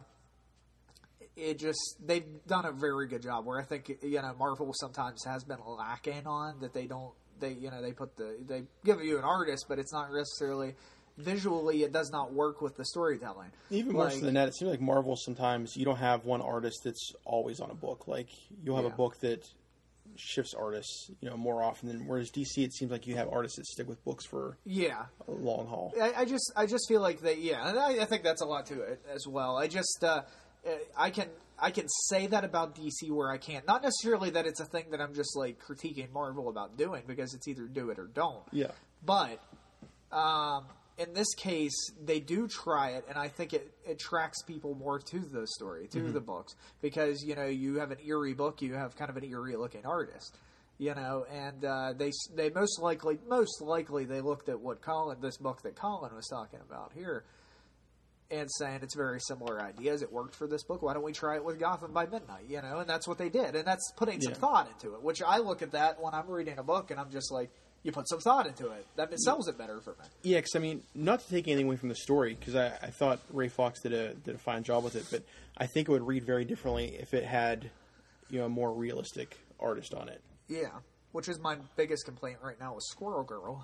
it just they've done a very good job. Where I think you know Marvel sometimes has been lacking on that they don't they you know they put the they give you an artist, but it's not necessarily visually it does not work with the storytelling. Even like, worse than that, it seems like Marvel sometimes you don't have one artist that's always on a book. Like you'll have yeah. a book that shifts artists, you know, more often than whereas D C it seems like you have artists that stick with books for yeah a long haul. I, I just I just feel like they yeah, and I, I think that's a lot to it as well. I just uh, I can I can say that about D C where I can't. Not necessarily that it's a thing that I'm just like critiquing Marvel about doing, because it's either do it or don't. Yeah, but um, in this case, they do try it, and I think it attracts people more to the story, to mm-hmm. the books, because you know you have an eerie book, you have kind of an eerie looking artist, you know, and uh, they they most likely most likely they looked at what Colin this book that Colin was talking about here, and saying it's very similar ideas. It worked for this book. Why don't we try it with Gotham by Midnight? You know, and that's what they did, and that's putting some yeah. thought into it. Which I look at that when I'm reading a book, and I'm just like, you put some thought into it. That it sells it better for me. Yeah, because I mean, not to take anything away from the story, because I, I thought Ray Fox did a did a fine job with it, but I think it would read very differently if it had, you know, a more realistic artist on it. Yeah, which is my biggest complaint right now with Squirrel Girl,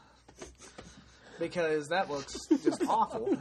because that looks just awful.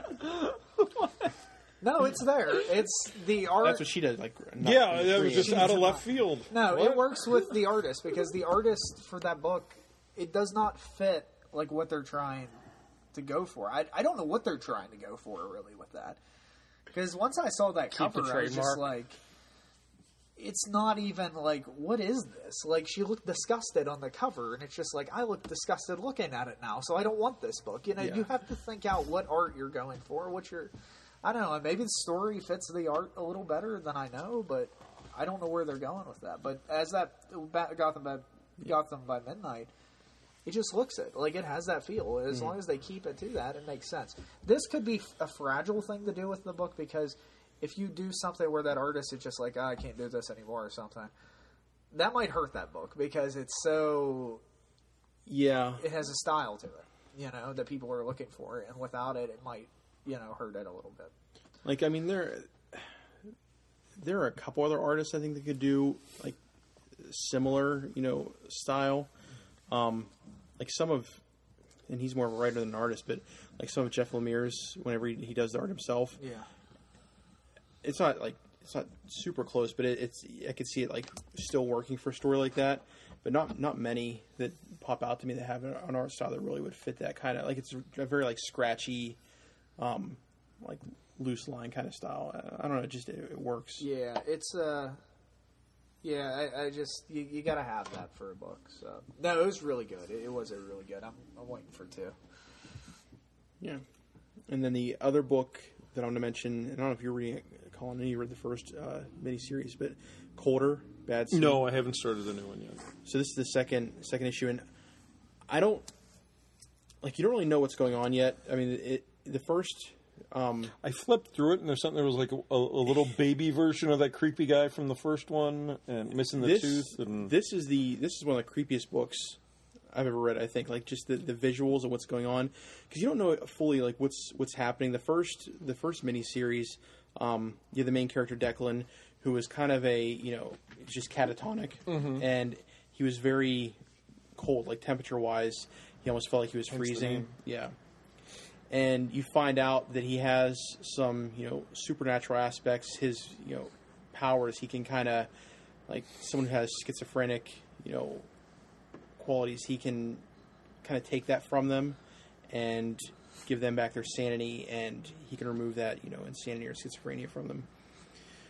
No, it's there. It's the art. That's what she does. Like, not Yeah, that was just creative. out of left field. No, What? it works with the artist, because the artist for that book, it does not fit like what they're trying to go for. I, I don't know what they're trying to go for really with that, because once I saw that Keep the cover, I was just trademark. like, it's not even like, what is this? Like, she looked disgusted on the cover, and it's just like, I look disgusted looking at it now, so I don't want this book. You know, Yeah. you have to think out what art you're going for, what you're. I don't know. Maybe the story fits the art a little better than I know, but I don't know where they're going with that. But as that Gotham by, Gotham by Midnight, it just looks it like it has that feel. As mm. long as they keep it to that, it makes sense. This could be a fragile thing to do with the book, because if you do something where that artist is just like, oh, I can't do this anymore or something, that might hurt that book, because it's so Yeah, it has a style to it, you know, that people are looking for, and without it, it might, you know, hurt it a little bit. like I mean, there there are a couple other artists I think that could do like similar, you know, style. Um, like some of, and he's more of a writer than an artist, but like some of Jeff Lemire's, whenever he, he does the art himself, Yeah. it's not like it's not super close, but it, it's I could see it like still working for a story like that. But not not many that pop out to me that have an, an art style that really would fit that kind of like it's a very like scratchy, um, like loose line kind of style. I, I don't know, it just it, it works. Yeah, it's uh, yeah. I, I just you, you got to have that for a book. So no, it was really good. It, it was a really good. I'm I'm waiting for two. Yeah, and then the other book that I'm going to mention, and I don't know if you're reading it, Colin, you read the first uh, miniseries, but Colder, Bad Seed. No, I haven't started the new one yet. So this is the second second issue, and I don't like you don't really know what's going on yet. I mean, it the first. Um, I flipped through it, and there's something. There was like a, a little baby version of that creepy guy from the first one, and missing the this, tooth. And this is the this is one of the creepiest books I've ever read. I think like just the, the visuals of what's going on, because you don't know fully like what's what's happening. The first the first miniseries, um, you have the main character Declan, who was kind of a you know just catatonic, mm-hmm. and he was very cold, like temperature wise. He almost felt like he was freezing. Yeah. And you find out that he has some, you know, supernatural aspects. His, you know, powers. He can kind of, like, someone who has schizophrenic, you know, qualities. He can kind of take that from them and give them back their sanity, and he can remove that, you know, insanity or schizophrenia from them.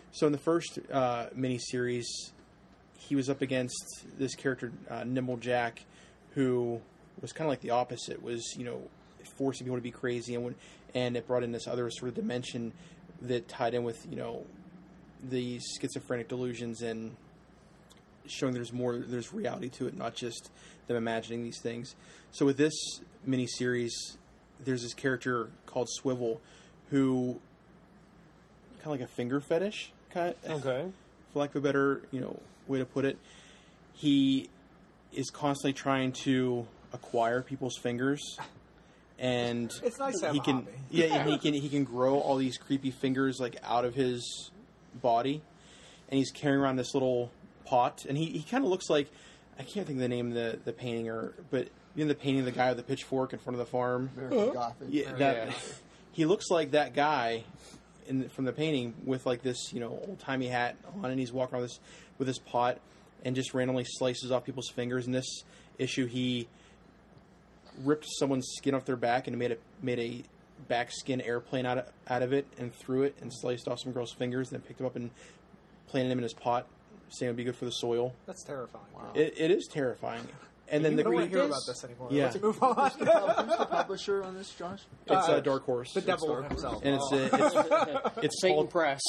So in the first uh, miniseries, he was up against this character, uh, Nimble Jack, who was kind of like the opposite. Was you know forcing people to be crazy, and when, and it brought in this other sort of dimension that tied in with you know the schizophrenic delusions and showing there's more, there's reality to it, not just them imagining these things. So with this miniseries, there's this character called Swivel, who kind of like a finger fetish, kind of, Okay. for lack of a better you know way to put it. He is constantly trying to acquire people's fingers, and It's nice to have he a can hobby. yeah, and he can he can grow all these creepy fingers like out of his body, and he's carrying around this little pot, and he, he kind of looks like, I can't think of the name of the, the painting, or but you know the painting of the guy with the pitchfork in front of the farm. Very gothic. Yeah, that he looks like that guy in the, from the painting with like this you know old timey hat on, and he's walking around this with this pot and just randomly slices off people's fingers. In this issue, he ripped someone's skin off their back and made a made a back skin airplane out of, out of it and threw it and sliced off some girl's fingers, and then picked them up and planted them in his pot, saying it would be good for the soil. That's terrifying. Wow. It, it is terrifying. And then I the don't want to creep- hear about this anymore. Yeah. Let's move on. Who's the publisher on this, Josh? it's Uh, uh, Dark Horse, the devil Dark himself. and it's Oh. uh, it's it's Satan Paul, Press.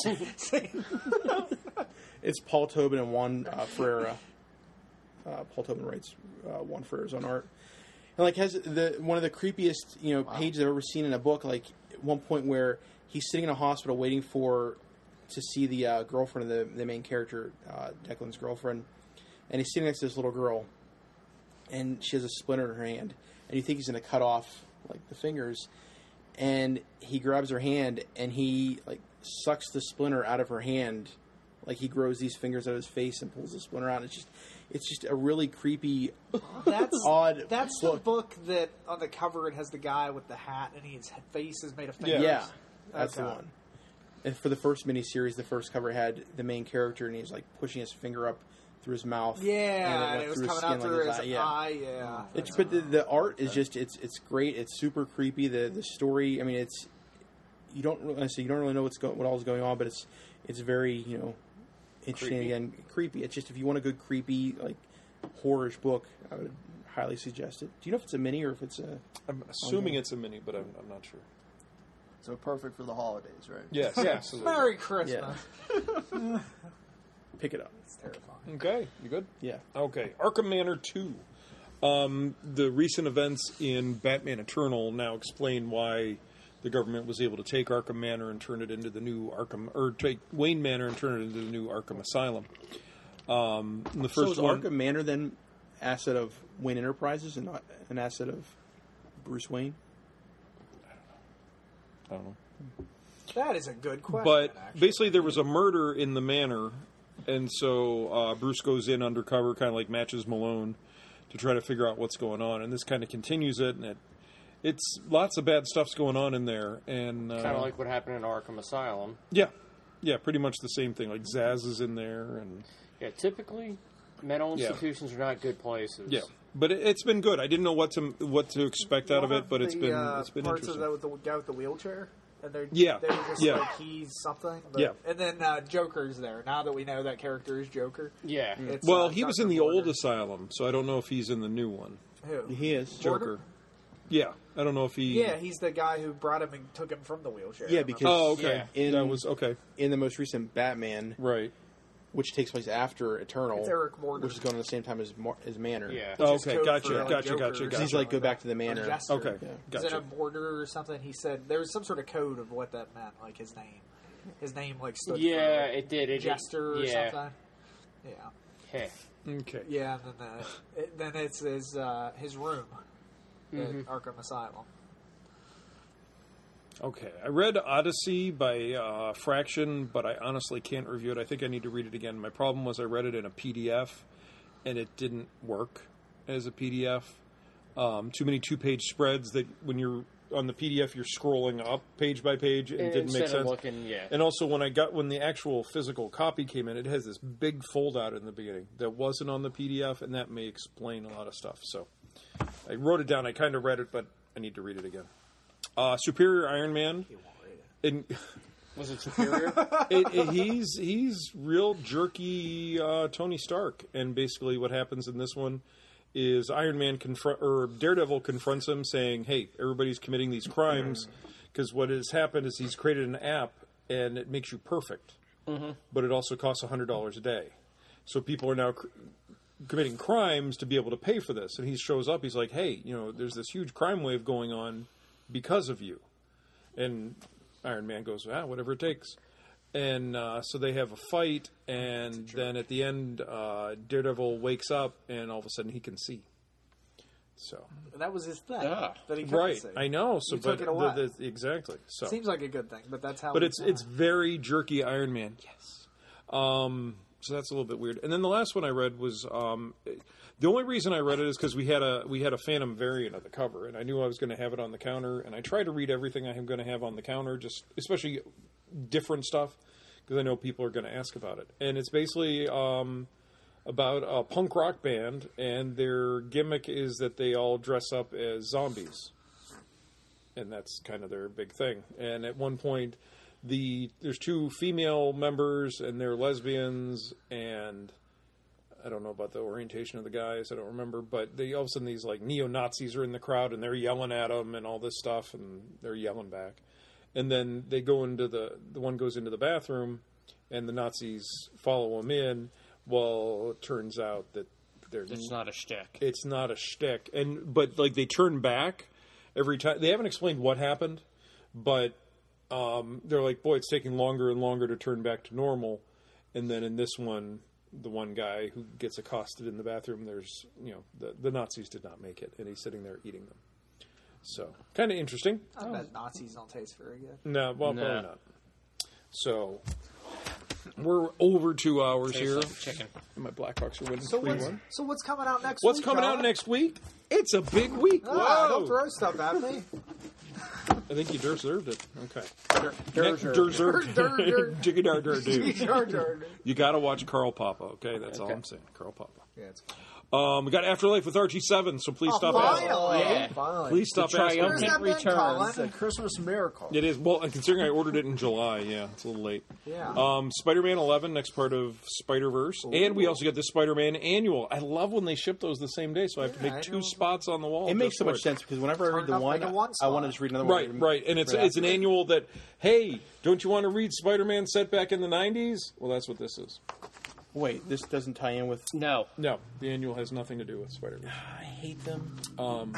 it's Paul Tobin and Juan uh, Ferreira. Uh, Paul Tobin writes uh, Juan Ferreira's on art, and like has the one of the creepiest you know pages I've ever seen in a book. Like at one point where he's sitting in a hospital waiting for to see the uh, girlfriend of the the main character, uh, Declan's girlfriend, and he's sitting next to this little girl, and she has a splinter in her hand, and you think he's going to cut off like the fingers, and he grabs her hand and he like sucks the splinter out of her hand, like he grows these fingers out of his face and pulls the splinter out. It's just, it's just a really creepy, That's odd. That's book. the book that on the cover it has the guy with the hat and his face is made of fingers. Yeah, that's the Okay. one. And for the first miniseries, the first cover had the main character, and he's like pushing his finger up through his mouth. Yeah, and went it was through coming skin out through like his his eye. Yeah. eye. Yeah, It's but the, the art is just it's it's great. It's super creepy. The the story. I mean, it's you don't really so you don't really know what's go, what all is going on, but it's it's very you know interesting Creepy. again creepy. It's just if you want a good creepy like horror-ish book, I would highly suggest it. Do you know if it's a mini or if it's a? I'm assuming it's a mini, but I'm, I'm not sure. So perfect for the holidays, right? Yes, absolutely. Merry Christmas. Pick it up. It's terrifying. Okay, you good? Yeah. Okay, Arkham Manor two. Um, the recent events in Batman Eternal now explain why the government was able to take Arkham Manor and turn it into the new Arkham, or take Wayne Manor and turn it into the new Arkham Asylum. Um, in the So first is one, Arkham Manor then asset of Wayne Enterprises and not an asset of Bruce Wayne? I don't know. That is a good question. But actually. basically, there was a murder in the manor, and so uh, Bruce goes in undercover, kind of like matches Malone, to try to figure out what's going on. And this kind of continues it, and it, it's lots of bad stuff's going on in there. And uh, Kind of like what happened in Arkham Asylum. yeah, yeah, pretty much the same thing. Like Zaz is in there, and Yeah, typically, mental Yeah. institutions are not good places. yeah, but it, it's been good. I didn't know what to what to expect out of One it, but it's the, been uh, it's been parts interesting. of that with the guy with the wheelchair. And they're, Yeah, they were just yeah. like he's something. But, Yeah. And then uh, Joker's there. Now that we know that character is Joker. Yeah. It's, Well, uh, he was Doctor in the old Morgan. asylum, so I don't know if he's in the new one. Who? He is. Joker. Morgan? Yeah, I don't know if he. Yeah, he's the guy who brought him and took him from the wheelchair. Yeah, because Oh, okay. Yeah. In- that was okay. in the most recent Batman, Right. which takes place after Eternal, It's Eric Morgan. which is going on at the same time as Mar- as Manor. Yeah. Oh, is okay, code gotcha, for, like, gotcha, Joker gotcha, or gotcha. Because he's like go back to the Manor. Or Jester. Okay, Yeah. Is it gotcha. a border or something? He said there was some sort of code of what that meant, like his name. His name like stood Yeah, for it did. It Jester or yeah. something. Yeah, Heh. Okay. yeah. And then the, it, then it's his uh, his room Mm-hmm. at Arkham Asylum. Okay. I read Odyssey by uh, Fraction, but I honestly can't review it. I think I need to read it again. My problem was I read it in a P D F, and it didn't work as a P D F. Um, too many two-page spreads that when you're on the P D F, you're scrolling up page by page, and it didn't Instead make of sense. looking, yeah. And also, when I got when the actual physical copy came in, it has this big fold-out in the beginning that wasn't on the P D F, and that may explain a lot of stuff. So I wrote it down. I kind of read it, but I need to read it again. Uh, Superior Iron Man. He won't read it. And Was it superior? it, it, he's he's real jerky uh, Tony Stark, and basically what happens in this one is Iron Man confront or Daredevil confronts him, saying, "Hey, everybody's committing these crimes because what has happened is he's created an app and it makes you perfect, mm-hmm. but it also costs a hundred dollars a day. So people are now cr- committing crimes to be able to pay for this." And he shows up. He's like, "Hey, you know, there's this huge crime wave going on because of you," and Iron Man goes, ah, whatever it takes. And uh, so they have a fight, and then at the end, uh, Daredevil wakes up, and all of a sudden he can see. So That was his thing. Yeah. That he couldn't right, see. I know. So You but took it away. The, the, exactly. So Seems like a good thing, but that's how. but we it's do it's it. very jerky Iron Man. Yes. Um, so that's a little bit weird. And then the last one I read was um, the only reason I read it is because we had a we had a Phantom variant of the cover, and I knew I was going to have it on the counter, and I tried to read everything I am going to have on the counter, just especially different stuff, because I know people are going to ask about it. And it's basically um, about a punk rock band, and their gimmick is that they all dress up as zombies, and that's kind of their big thing. And at one point, the there's two female members, and they're lesbians, and I don't know about the orientation of the guys. I don't remember, but they all of a sudden these like neo-Nazis are in the crowd, and they're yelling at them and all this stuff, and they're yelling back. And then they go into the the one goes into the bathroom, and the Nazis follow him in. Well, it turns out that they're It's not a shtick. it's not a shtick, and but like they turn back every time. They haven't explained what happened, but um, they're like, boy, it's taking longer and longer to turn back to normal. And then in this one, the one guy who gets accosted in the bathroom, there's you know the, the Nazis did not make it, and he's sitting there eating them. So kind of interesting. I bet Nazis don't taste very good. No, well, No. probably not. So we're over two hours Tastes here. like chicken. My Blackhawks are winning So three what's, one. so what's coming out next What's week? coming out Colin? next week? It's a big week. Ah, Whoa! don't throw stuff at me. I think you deserved it. Okay. Derzer. Deserved. Dur, dur, dur. Jiggy dar dar do. Jar Jar. You got to watch Carl Papa. Okay, that's all Okay. I'm saying. Carl Papa. Yeah, it's fine. Um, we got Afterlife with Archie Seven. So please stop asking. Finally, Yeah. finally. Please stop The asking. Where's that triumphant been, return. Colin? It's a Christmas miracle. It is well, and considering I ordered it in July. Yeah, it's a little late. Yeah. Um, Spider-Man eleven, next part of Spider-Verse, and we also get the Spider-Man annual. I love when they ship those the same day, so I have to Yeah, make I two know. spots on the wall. It makes just so for much it. sense because whenever I read the Turn up one, like a one I want slot. to just read another Right, one. right, and it's right it's an after. annual that. Hey, don't you want to read Spider-Man set back in the nineties? Well, that's what this is. Wait, this doesn't tie in with. No. No, the annual has nothing to do with Spider-Man. I hate them. Um,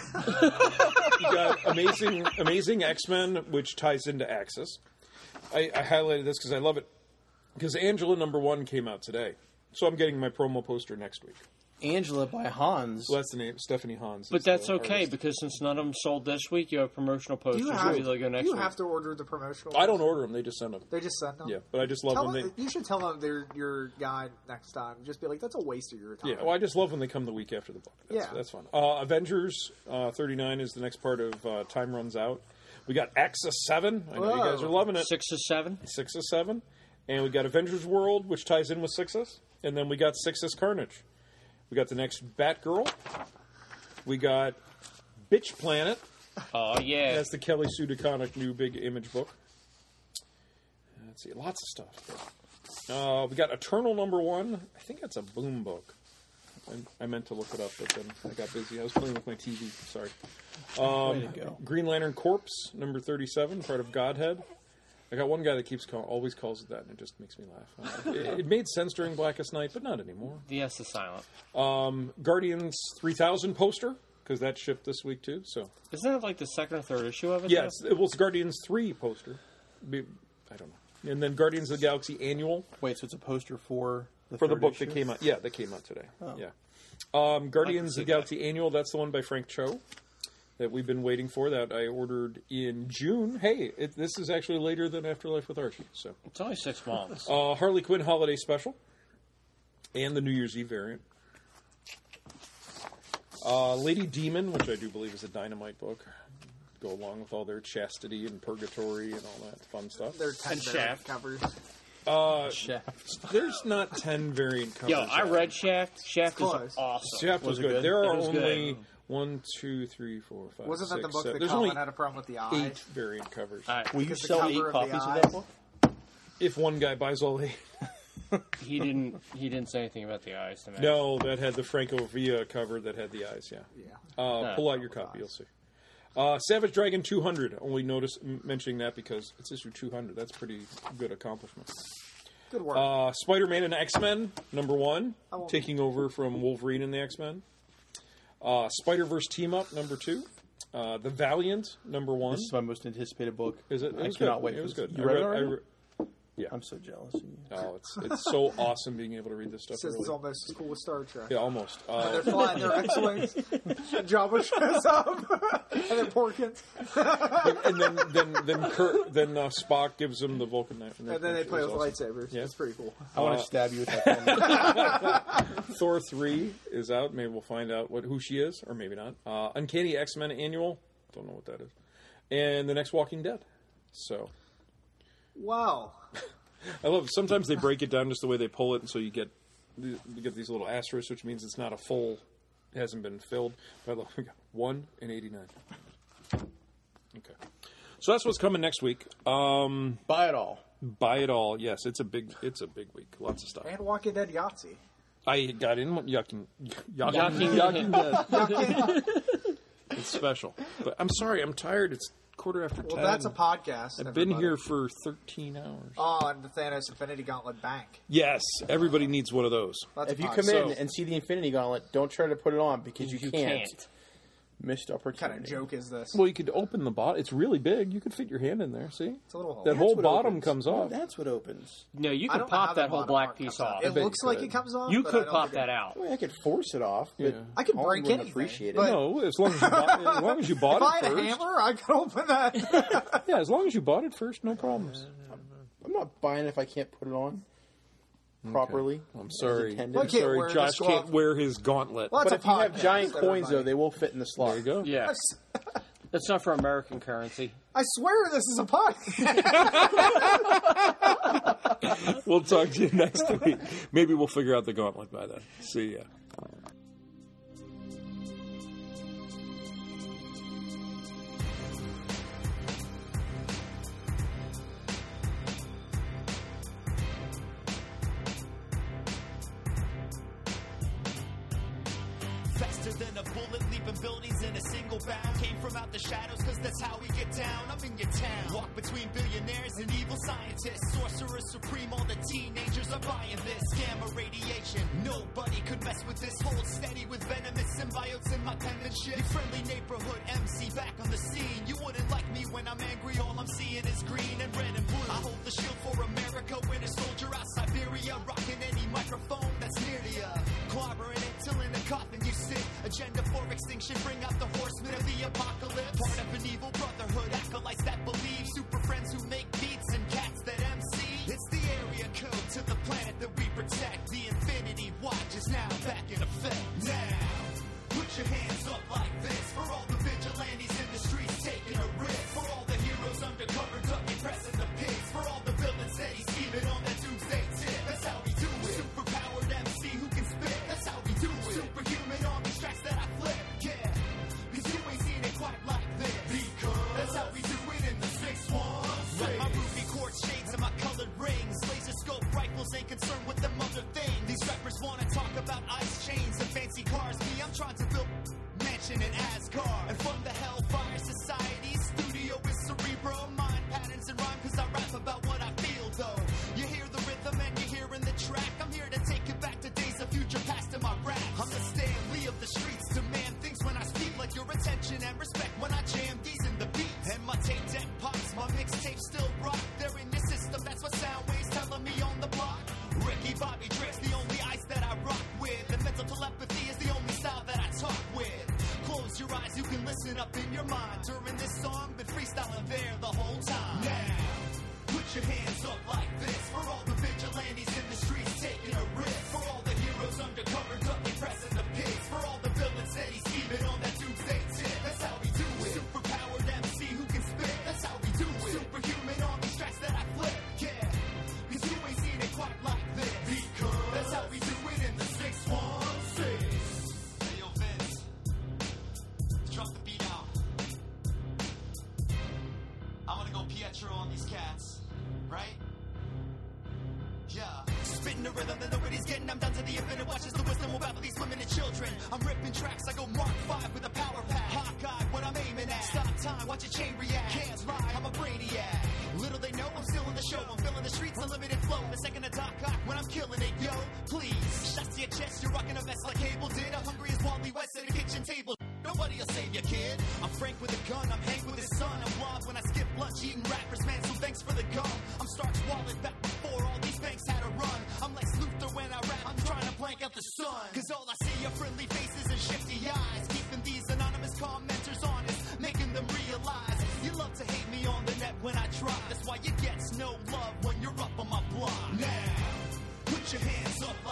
you got amazing, amazing X-Men, which ties into Axis. I, I highlighted this because I love it because Angela number one came out today, so I'm getting my promo poster next week. Angela by Hans. Well, that's the name, Stephanie Hans. But is that's the okay, artist. because since none of them sold this week, you have promotional posters. You have, Maybe they'll go next you week. have to order the promotional. I don't order them; they just send them. They just send them. Yeah, but I just love Tell when them, they. you should tell them they're your guy next time. Just be like, that's a waste of your time. Yeah, well, I just love when they come the week after the book. That's, Yeah. that's fun. Uh, Avengers uh, thirty-nine is the next part of uh, Time Runs Out. We got Axis seven. I know you guys Whoa. are loving it. Six or seven. Six is seven, and we got Avengers World, which ties in with Sixes, and then we got Sixes Carnage. We got the next Batgirl. We got Bitch Planet. Oh, yeah. That's the Kelly Sue DeConnick new big image book. Let's see, lots of stuff. Uh, we got Eternal number one. I think that's a Boom book. I, I meant to look it up, but then I got busy. I was playing with my T V. Sorry. Um, Way to go. Green Lantern Corps number thirty-seven, part of Godhead. I got one guy that keeps call, always calls it that, and it just makes me laugh. Uh, it, it made sense during Blackest Night, but not anymore. The S is silent. Um, Guardians three thousand poster, because that shipped this week too. So Isn't that like the second or third issue of it? yeah, though? it's, it was Guardians three poster. Be- I don't know. And then Guardians of the Galaxy annual Wait, so it's a poster for the for the third book issue? that came out. Yeah, that came out today. Yeah. Um, Guardians see of the Galaxy annual. That's the one by Frank Cho that we've been waiting for. That I ordered in June. Hey, it, this is actually later than Afterlife with Archie. So It's only six months. uh, Harley Quinn holiday special and the New Year's Eve variant. Uh, Lady Demon, which I do believe is a Dynamite book. Go along with all their chastity and purgatory and all that fun stuff. They're ten And variant Shaft. covers. Uh, Shaft. there's not ten variant covers. Yo, I yet. read Shaft. Shaft is Close. awesome. Shaft was, Was it good. good? There It are was only good. one, two, three, four, five, Wasn't that six, the book seven. that There's Colin only had a problem with the eye? eight variant covers. All right. Will you Because the sell cover eight of the copies of eyes- that book? If one guy buys all eight. He didn't. He didn't say anything about the eyes to me. No, that had the Franco Villa cover that had the eyes, yeah. Yeah. Uh, No. pull out your copy, you'll see. Uh, Savage Dragon two hundred. Only notice m- mentioning that because it's issue two hundred. That's pretty good accomplishment. Good work. Uh, Spider-Man and X-Men, number one, I won't- taking over from Wolverine and the X-Men. Uh, Spider-Verse Team-Up, number two. Uh, the Valiant, number one. This is my most anticipated book. Is it? It I was cannot good. wait. It for was this. good. You I read it read- I already? re- Yeah. I'm so jealous of you. Oh, it's it's so awesome being able to read this stuff. Says it's early. almost as cool as Star Trek. Yeah, almost. And Uh, they're flying their X-wings. Jabba shows up, and then Porkins, and then then then Kurt, then uh, Spock gives him the Vulcan knife, and then they play with awesome. lightsabers. Yeah. It's pretty cool. I want Uh, to stab you with that pen. Thor three is out. Maybe we'll find out what who she is, or maybe not. Uh, Uncanny X-Men Annual. Don't know what that is. And the next Walking Dead. So Wow. I love. Sometimes they break it down just the way they pull it, and so you get you get these little asterisks, which means it's not a full. It hasn't been filled. But I love. We got one in eighty-nine. Okay. So that's what's coming next week. Um, Buy it all. buy it all. Yes, it's a big. It's a big week. Lots of stuff. And Walking Dead Yahtzee. I got in one- yucking, yucking, Yucking. yucking. It's special, but I'm sorry. I'm tired. It's quarter after Well, ten. that's a podcast. I've been everybody. here for thirteen hours. Oh, and the Thanos Infinity Gauntlet Bank. Yes, everybody needs one of those. That's If a you podcast. come in So- and see the Infinity Gauntlet, don't try to put it on because you, You can't. can't. Missed What kind opportunity. of joke is this? Well, you could open the bottom. It's really big. You could fit your hand in there. See, It's a little hole. that That's whole what bottom opens. comes No, off. that's what opens. No, you I could don't know how pop the that whole bottom black part piece comes out. off. It bet looks you like could. it comes off. You but I could don't pop think that it- out. I mean, I could force it off, but Yeah. I could Holland break wouldn't anything, appreciate it. but- No, as long as you bought, as long as you bought If I it had a first. hammer, I could open that. Yeah, as long as you bought it first, no problems. I'm not buying it if I can't put it on properly. I'm as sorry. intended. I'm I can't sorry. wear Josh this glove. can't wear his gauntlet. Well, But that's if a you have podcast, giant coins, everybody. though, they will fit in the slot. There you go. Yeah, that's not for American currency. I swear this is a podcast. We'll talk to you next week. Maybe we'll figure out the gauntlet by then. See ya. Faster than a bullet, leaving buildings in a single bound. Came from out the shadows, cause that's how we get down. I'm in your town. Walk between billionaires and evil scientists. Sorcerer supreme, all the teenagers are buying this. Gamma radiation, nobody could mess with this. Hold steady with venomous symbiotes in my penmanship. Your friendly neighborhood M C back on the scene. You wouldn't like me when I'm angry, all I'm seeing is green and red and blue. I hold the shield for America, winter soldier out Siberia. Rocking any microphone that's near to ya. Clobbering it till in a coffin you sit. Agenda for extinction, bring out the horsemen of the apocalypse. Part of an evil brotherhood, acolytes that believe. Super friends who make beats and cats that M C. It's the area code to the planet that we protect. The Infinity Watch is now back in effect. Now, put your hands up like this. For all the vigilantes in the streets taking a risk. For all the heroes undercover ducking, pressing the pigs. For all the villains that he's scheming on that doomsday tip. That's how we do it. Superpowered M C who can spit. That's how we do it. Superhuman on these tracks that I flip. Yeah, cause you ain't seen it quite like this. Because that's how we do it in the six one six. My ruby quartz shades and my colored rings. Laser scope rifles ain't concerned with them other things. These rappers wanna talk about ice chains and fancy cars. Me, I'm trying to build mansion in Asgard. And from the Hellfire Society, studio is cerebral. Mind patterns and rhyme cause I rap about what I feel though. You hear the rhythm and you're hearing the track. I'm here to take you back to days of future past in my rap. I'm the Stan Lee of the streets. Demand things when I speak, like your attention and respect when I jam these in the beat. And my tape deck pops, my mixtape still rock. They're in your system, that's what sound waves telling me on the block. Ricky Bobby Drake's the only ice that I rock with. And mental telepathy is the only style that I talk with. Close your eyes, you can listen up in your mind. During this song, been freestyling there the whole time. Now, put your hands up like this. For all the vigilantes in the streets taking a risk. For all the heroes undercover ducking, pressing the pigs. For all the villains that he's scheming on that doomsday tip. That's how we do it. Superpowered M C who can spit. That's how we do it. Superhuman on these tracks that I flip. Yeah, cause you ain't seen it quite like this. Because that's how we do it in the six one six. Hey yo Vince, drop the beat out. I'm gonna go Pietro on these cats, right? yeah. Spitting the rhythm that nobody's getting. I'm down to the infinite. Watches the wisdom will baffle these women and children. I'm ripping tracks. I go Mark five with a power pack. Hawkeye, what I'm aiming at. Stop time, watch a chain react. Can't lie, I'm a brainiac. Little they know, I'm still in the show. I'm filling the streets, unlimited flow. The second attack cock when I'm killing it, yo. Please, shots to your chest. You're rocking a vest like Cable did. I'm hungry as Wally West at a kitchen table. Nobody'll save you, kid. I'm Frank with a gun. I'm Hank with his son. I'm Blob when I skip lunch, eating rappers, man. So thanks for the gum. I'm Stark's wallet back before all these banks had a run. I'm Lex Luthor when I rap. I'm trying to blank out the sun. Cause all I see are friendly faces and shifty eyes. Keeping these anonymous commenters honest, making them realize you love to hate me on the net when I drop. That's why you get no love when you're up on my block. Now, put your hands up like